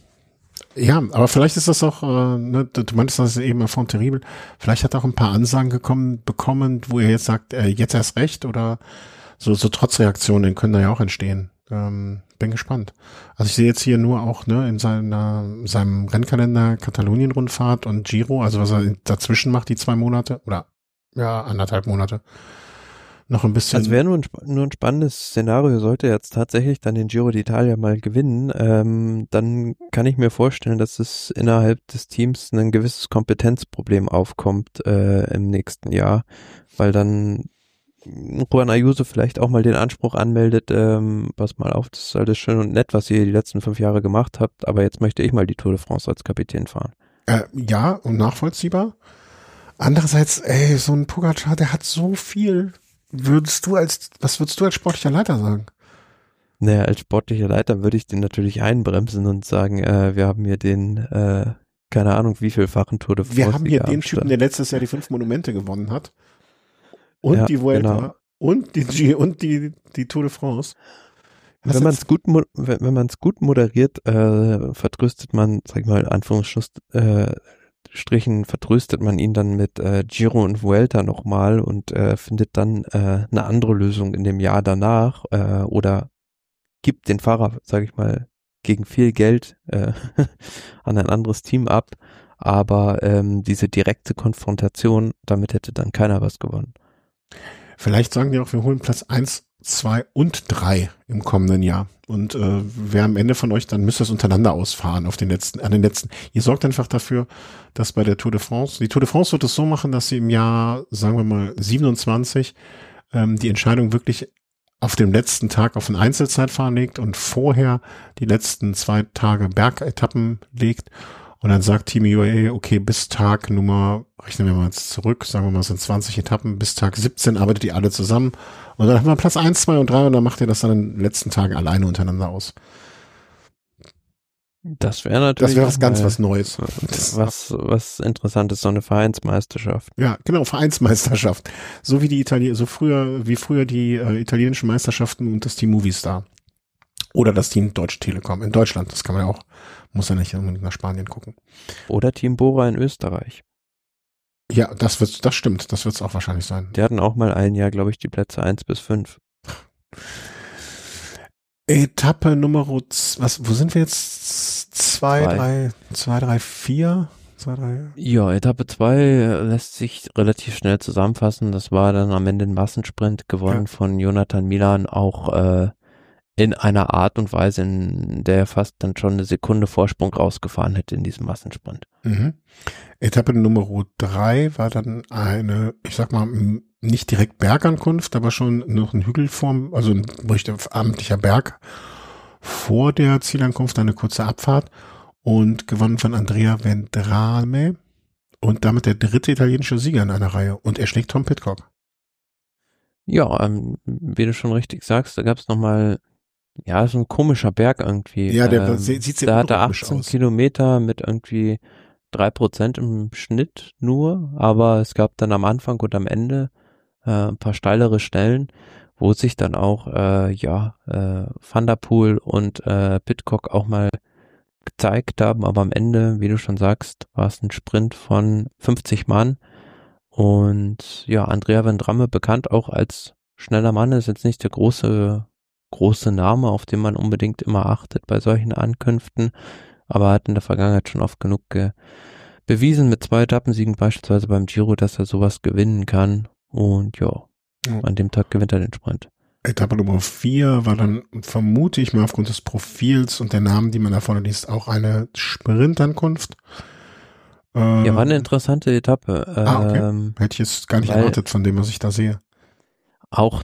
ja, aber vielleicht ist das auch, äh, ne, du meintest das eben Enfant terrible, vielleicht hat er auch ein paar Ansagen gekommen, bekommen, wo er jetzt sagt, äh, jetzt erst recht, oder so, so Trotzreaktionen können da ja auch entstehen. Ähm, bin gespannt. Also ich sehe jetzt hier nur auch, ne, in seiner, seinem Rennkalender Katalonien-Rundfahrt und Giro, also was er dazwischen macht, die zwei Monate, oder, ja, anderthalb Monate. Noch ein bisschen. Also wäre nur ein, nur ein spannendes Szenario, sollte er jetzt tatsächlich dann den Giro d'Italia mal gewinnen, ähm, dann kann ich mir vorstellen, dass es innerhalb des Teams ein gewisses Kompetenzproblem aufkommt äh, im nächsten Jahr, weil dann Juan Ayuso vielleicht auch mal den Anspruch anmeldet, ähm, pass mal auf, das ist alles schön und nett, was ihr die letzten fünf Jahre gemacht habt, aber jetzt möchte ich mal die Tour de France als Kapitän fahren. Äh, ja, und nachvollziehbar. Andererseits, ey, so ein Pogacar, der hat so viel. Würdest du als, was würdest du als sportlicher Leiter sagen? Naja, als sportlicher Leiter würde ich den natürlich einbremsen und sagen, äh, wir haben hier den, äh, keine Ahnung, wie vielfachen Tour de France. Wir haben hier den Typen, der letztes Jahr die fünf Monumente gewonnen hat. Und ja, die Vuelta. Genau. Und die G und die, die Tour de France. Was wenn man es gut, wenn, wenn man es gut moderiert, äh, vertröstet man, sag ich mal, Anführungsstrichen, äh, Strichen vertröstet man ihn dann mit äh, Giro und Vuelta nochmal und äh, findet dann äh, eine andere Lösung in dem Jahr danach äh, oder gibt den Fahrer, sage ich mal, gegen viel Geld äh, an ein anderes Team ab, aber ähm, diese direkte Konfrontation, damit hätte dann keiner was gewonnen. Vielleicht sagen die auch, wir holen Platz eins, zwei und drei im kommenden Jahr. Und äh, wer am Ende von euch, dann müsst ihr es untereinander ausfahren auf den letzten, an den letzten. Ihr sorgt einfach dafür, dass bei der Tour de France, die Tour de France wird es so machen, dass sie im Jahr, sagen wir mal, siebenundzwanzig ähm, die Entscheidung wirklich auf dem letzten Tag auf ein Einzelzeitfahren legt und vorher die letzten zwei Tage Bergetappen legt. Und dann sagt Team U A E, okay, bis Tag Nummer, rechnen wir mal jetzt zurück, sagen wir mal, es sind zwanzig Etappen, bis Tag siebzehn arbeitet ihr alle zusammen. Und dann haben wir Platz eins, zwei und drei und dann macht ihr das dann in den letzten Tagen alleine untereinander aus. Das wäre natürlich. Das wäre was ganz was Neues. Was, was Interessantes, so eine Vereinsmeisterschaft. Ja, genau, Vereinsmeisterschaft. So wie die Italiener, so früher, wie früher die äh, italienischen Meisterschaften und das Team Movistar. Oder das Team Deutsche Telekom in Deutschland. Das kann man ja auch, muss ja nicht unbedingt nach Spanien gucken. Oder Team Bora in Österreich. Ja, das wird, das stimmt. Das wird es auch wahrscheinlich sein. Die hatten auch mal ein Jahr, glaube ich, die Plätze eins bis fünf. Etappe Nummer, was, wo sind wir jetzt? Zwei, Zwei. drei, zwei, drei, vier? Zwei, drei. Ja, Etappe zwei lässt sich relativ schnell zusammenfassen. Das war dann am Ende ein Massensprint gewonnen Ja. von Jonathan Milan, auch äh, in einer Art und Weise, in der er fast dann schon eine Sekunde Vorsprung rausgefahren hätte in diesem Massensprint. Mhm. Etappe Nummer drei war dann eine, ich sag mal, nicht direkt Bergankunft, aber schon noch ein Hügelform, also ein richtig amtlicher Berg vor der Zielankunft, eine kurze Abfahrt und gewonnen von Andrea Vendrame und damit der dritte italienische Sieger in einer Reihe und er schlägt Tom Pidcock. Ja, ähm, wie du schon richtig sagst, da gab es nochmal, ja, so ein komischer Berg irgendwie. Ja, der ähm, sieht sehr Da hatte unrhythmisch achtzehn aus. Kilometer mit irgendwie drei Prozent im Schnitt nur, aber es gab dann am Anfang und am Ende äh, ein paar steilere Stellen, wo sich dann auch, äh, ja, äh, Van der Poel und äh, Pidcock auch mal gezeigt haben, aber am Ende, wie du schon sagst, war es ein Sprint von fünfzig Mann und ja, Andrea Vendrame, bekannt auch als schneller Mann, ist jetzt nicht der große große Name, auf den man unbedingt immer achtet bei solchen Ankünften, aber hat in der Vergangenheit schon oft genug ge- bewiesen mit zwei Etappensiegen beispielsweise beim Giro, dass er sowas gewinnen kann und ja, Ja. an dem Tag gewinnt er den Sprint. Etappe Nummer vier war dann, vermute ich mal aufgrund des Profils und der Namen, die man da vorne liest, auch eine Sprintankunft. Äh, Ja, war eine interessante Etappe. Ah, okay. Ähm, Hätte ich jetzt gar nicht weil- erwartet von dem, was ich da sehe. auch,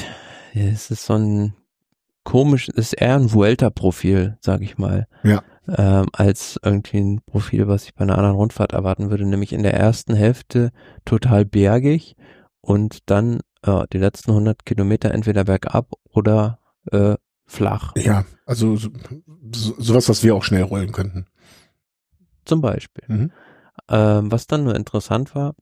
es ist so ein komisch, es ist eher ein Vuelta-Profil, sag ich mal. Ja. Ähm, als irgendwie ein Profil, was ich bei einer anderen Rundfahrt erwarten würde, nämlich in der ersten Hälfte total bergig und dann äh, die letzten hundert Kilometer entweder bergab oder äh, flach. Ja, also so, so, sowas, was wir auch schnell rollen könnten. Zum Beispiel. Mhm. Ähm, was dann nur interessant war,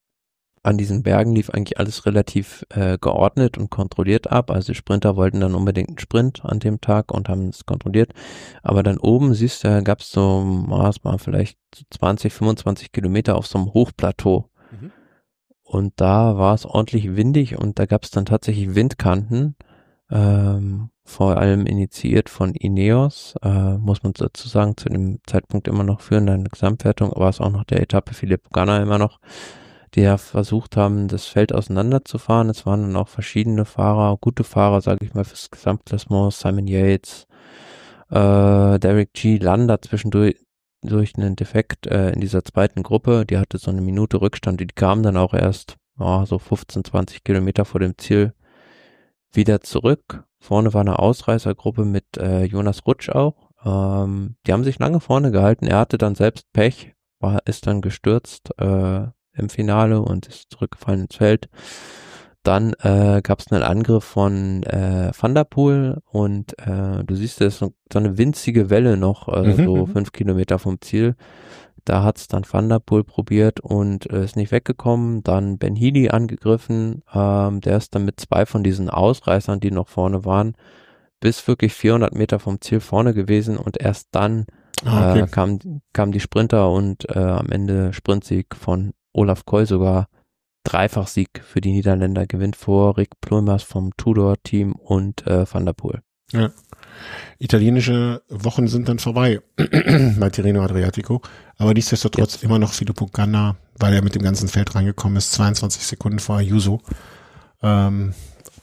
an diesen Bergen lief eigentlich alles relativ äh, geordnet und kontrolliert ab. Also die Sprinter wollten dann unbedingt einen Sprint an dem Tag und haben es kontrolliert. Aber dann oben, siehst du, gab es so, ah, es waren vielleicht zwanzig, fünfundzwanzig Kilometer auf so einem Hochplateau. Mhm. Und da war es ordentlich windig und da gab es dann tatsächlich Windkanten, ähm, vor allem initiiert von Ineos, äh, muss man dazu sagen, zu dem Zeitpunkt immer noch führender in der Gesamtwertung, aber es ist auch noch der Etappe Philipp Ganna immer noch, die ja versucht haben, das Feld auseinanderzufahren. Es waren dann auch verschiedene Fahrer, gute Fahrer, sage ich mal, fürs Gesamtklassement, Simon Yates, äh, Derek G. Landa zwischendurch durch einen Defekt äh, in dieser zweiten Gruppe, die hatte so eine Minute Rückstand, die kam dann auch erst oh, so fünfzehn, zwanzig Kilometer vor dem Ziel wieder zurück. Vorne war eine Ausreißergruppe mit äh, Jonas Rutsch auch. Ähm, die haben sich lange vorne gehalten. Er hatte dann selbst Pech, war, ist dann gestürzt äh, im Finale und ist zurückgefallen ins Feld. Dann äh, gab es einen Angriff von äh, Van der Poel und äh, du siehst, das ist so, so eine winzige Welle noch, äh, Mhm, so mhm. fünf Kilometer vom Ziel. Da hat es dann Van der Poel probiert und äh, ist nicht weggekommen. Dann Ben Healy angegriffen. Ähm, der ist dann mit zwei von diesen Ausreißern, die noch vorne waren, bis wirklich vierhundert Meter vom Ziel vorne gewesen und erst dann Ah, okay. äh, kamen kam die Sprinter und äh, am Ende Sprintsieg von Olaf Koy, sogar Dreifachsieg für die Niederländer, gewinnt vor Rick Plumers vom Tudor-Team und äh, Van der Poel. Ja. Italienische Wochen sind dann vorbei bei Tirreno Adriatico, aber nichtsdestotrotz Jetzt. immer noch Filippo Ganna, weil er mit dem ganzen Feld reingekommen ist, zweiundzwanzig Sekunden vor Ayuso. Ähm,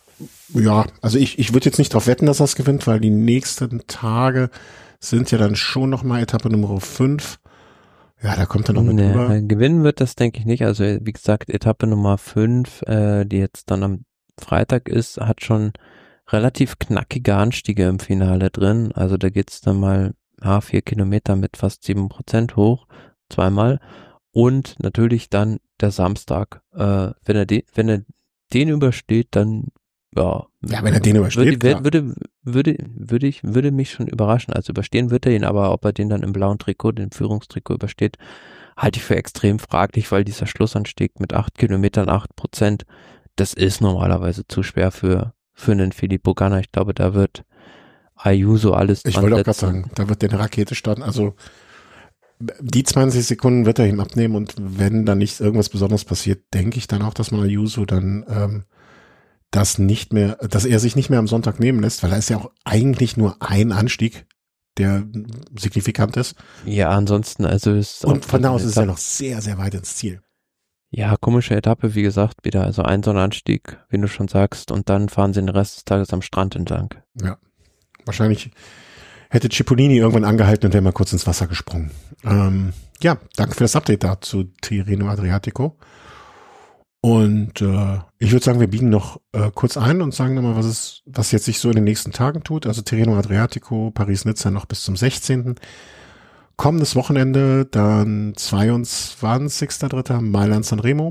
ja, also ich, ich würde jetzt nicht darauf wetten, dass er es gewinnt, weil die nächsten Tage sind ja dann schon nochmal Etappe Nummer fünf. Ja, da kommt er noch mit Nee, rüber. gewinnen wird das, denke ich, nicht. Also wie gesagt, Etappe Nummer fünf, äh, die jetzt dann am Freitag ist, hat schon relativ knackige Anstiege im Finale drin. Also da geht's dann mal ja, vier Kilometer mit fast sieben Prozent hoch, zweimal. Und natürlich dann der Samstag. Äh, wenn er den, wenn er den übersteht, dann ja. Ja, wenn er den übersteht, würde, klar. würde, würde, würde ich, würde mich schon überraschen. Also überstehen wird er ihn, aber ob er den dann im blauen Trikot, dem Führungstrikot übersteht, halte ich für extrem fraglich, weil dieser Schlussanstieg mit acht Kilometern, acht Prozent, das ist normalerweise zu schwer für, für einen Filippo Ganna. Ich glaube, da wird Ayuso alles Ich dran wollte auch gerade setzen. sagen, da wird der eine Rakete starten. Also die zwanzig Sekunden wird er ihm abnehmen und wenn dann nicht irgendwas Besonderes passiert, denke ich dann auch, dass man Ayuso dann ähm, das nicht mehr, dass er sich nicht mehr am Sonntag nehmen lässt, weil da ist ja auch eigentlich nur ein Anstieg, der signifikant ist. Ja, ansonsten, also ist Und auch von da aus ist er Etappe- noch sehr, sehr weit ins Ziel. Ja, komische Etappe, wie gesagt, wieder. Also ein Sonnenanstieg, wie du schon sagst, und dann fahren sie den Rest des Tages am Strand entlang. Ja. wahrscheinlich hätte Cipollini irgendwann angehalten und wäre mal kurz ins Wasser gesprungen. Ähm, ja, danke für das Update da zu Tirreno Adriatico. Und äh, ich würde sagen, wir biegen noch äh, kurz ein und sagen nochmal, was es, was jetzt sich so in den nächsten Tagen tut. Also Tirreno Adriatico, Paris-Nizza noch bis zum sechzehnten Kommendes Wochenende, dann zweiundzwanzigster dritter Mailand-San Remo.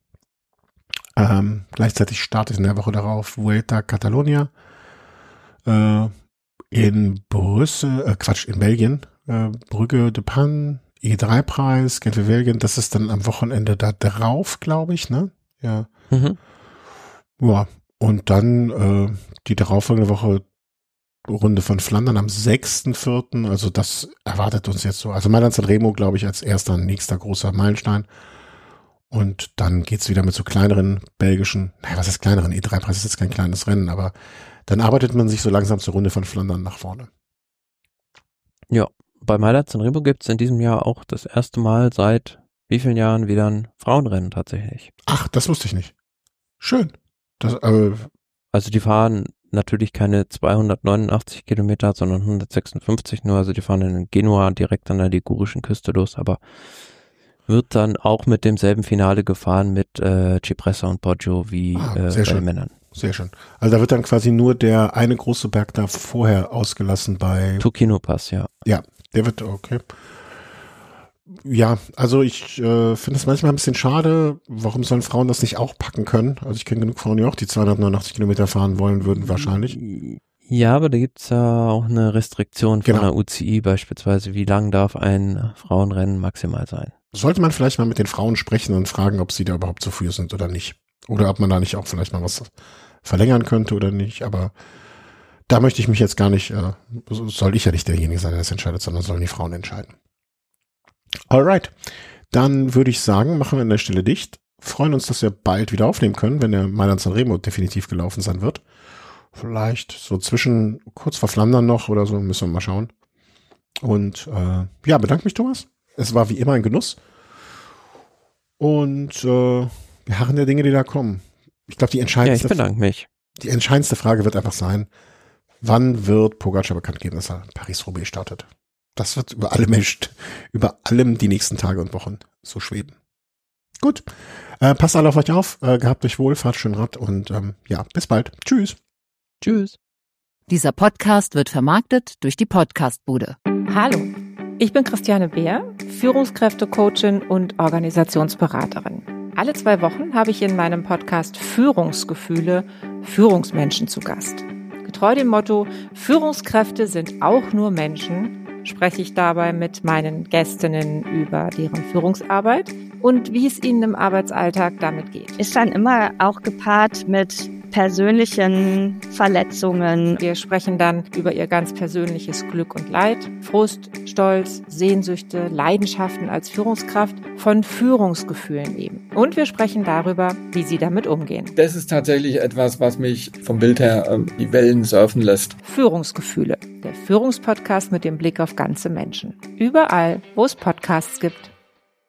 Ähm, gleichzeitig startet in der Woche darauf Vuelta Catalonia. Äh, in Brüssel, äh, Quatsch, in Belgien. Äh, Brügge de Panne, E drei Preis, Gent-Wevelgem, das ist dann am Wochenende da drauf, glaube ich, ne? Ja. Mhm. Ja, und dann äh, die darauffolgende Woche Runde von Flandern am sechsten vierten Also das erwartet uns jetzt so. Also Mailand-San Remo, glaube ich, als erster, nächster großer Meilenstein. Und dann geht's wieder mit so kleineren belgischen, naja, was ist kleineren? E drei Preis ist jetzt kein kleines Rennen, aber dann arbeitet man sich so langsam zur Runde von Flandern nach vorne. Ja. Bei Mailand-San Remo gibt es in diesem Jahr auch das erste Mal seit wie vielen Jahren wieder ein Frauenrennen tatsächlich. Ach, das wusste ich nicht. Schön. Das, äh, also die fahren natürlich keine zweihundertneunundachtzig Kilometer, sondern hundertsechsundfünfzig nur. Also die fahren in Genua direkt an der ligurischen Küste los, aber wird dann auch mit demselben Finale gefahren mit äh, Cipressa und Poggio wie ah, äh, bei den Männern. Sehr schön. Also da wird dann quasi nur der eine große Berg da vorher ausgelassen bei Tucchino Pass, ja. Ja, der wird, okay. Ja, also ich äh, finde es manchmal ein bisschen schade. Warum sollen Frauen das nicht auch packen können? Also ich kenne genug Frauen, die auch die zweihundertneunundachtzig Kilometer fahren wollen würden, wahrscheinlich. Ja, aber da gibt's ja auch eine Restriktion von genau. der U C I beispielsweise. Wie lang darf ein Frauenrennen maximal sein? Sollte man vielleicht mal mit den Frauen sprechen und fragen, ob sie da überhaupt zu früh sind oder nicht. Oder ob man da nicht auch vielleicht mal was verlängern könnte oder nicht. Aber da möchte ich mich jetzt gar nicht, äh, soll ich ja nicht derjenige sein, der das entscheidet, sondern sollen die Frauen entscheiden. Alright, dann würde ich sagen, machen wir an der Stelle dicht. Freuen uns, dass wir bald wieder aufnehmen können, wenn der Mailand-San Remo definitiv gelaufen sein wird. Vielleicht so zwischen, kurz vor Flandern noch oder so, müssen wir mal schauen. Und äh, ja, bedanke mich, Thomas. Es war wie immer ein Genuss. Und äh, wir harren der Dinge, die da kommen. Ich glaube, die entscheidendste, ja, ich bedanke mich. Die entscheidendste Frage wird einfach sein, wann wird Pogacar bekannt geben, dass er Paris-Roubaix startet? Das wird über allem, über allem die nächsten Tage und Wochen so schweben. Gut, äh, passt alle auf euch auf, äh, gehabt euch wohl, fahrt schön Rad und ähm, ja, bis bald. Tschüss. Tschüss. Dieser Podcast wird vermarktet durch die Podcastbude. Hallo, ich bin Christiane Beer, Führungskräftecoachin und Organisationsberaterin. Alle zwei Wochen habe ich in meinem Podcast Führungsgefühle Führungsmenschen zu Gast. Getreu dem Motto, Führungskräfte sind auch nur Menschen, spreche ich dabei mit meinen Gästinnen über deren Führungsarbeit und wie es ihnen im Arbeitsalltag damit geht. Ist dann immer auch gepaart mit persönlichen Verletzungen. Wir sprechen dann über ihr ganz persönliches Glück und Leid, Frust, Stolz, Sehnsüchte, Leidenschaften als Führungskraft, von Führungsgefühlen eben. Und wir sprechen darüber, wie sie damit umgehen. Das ist tatsächlich etwas, was mich vom Bild her äh, die Wellen surfen lässt. Führungsgefühle, der Führungspodcast mit dem Blick auf ganze Menschen. Überall, wo es Podcasts gibt.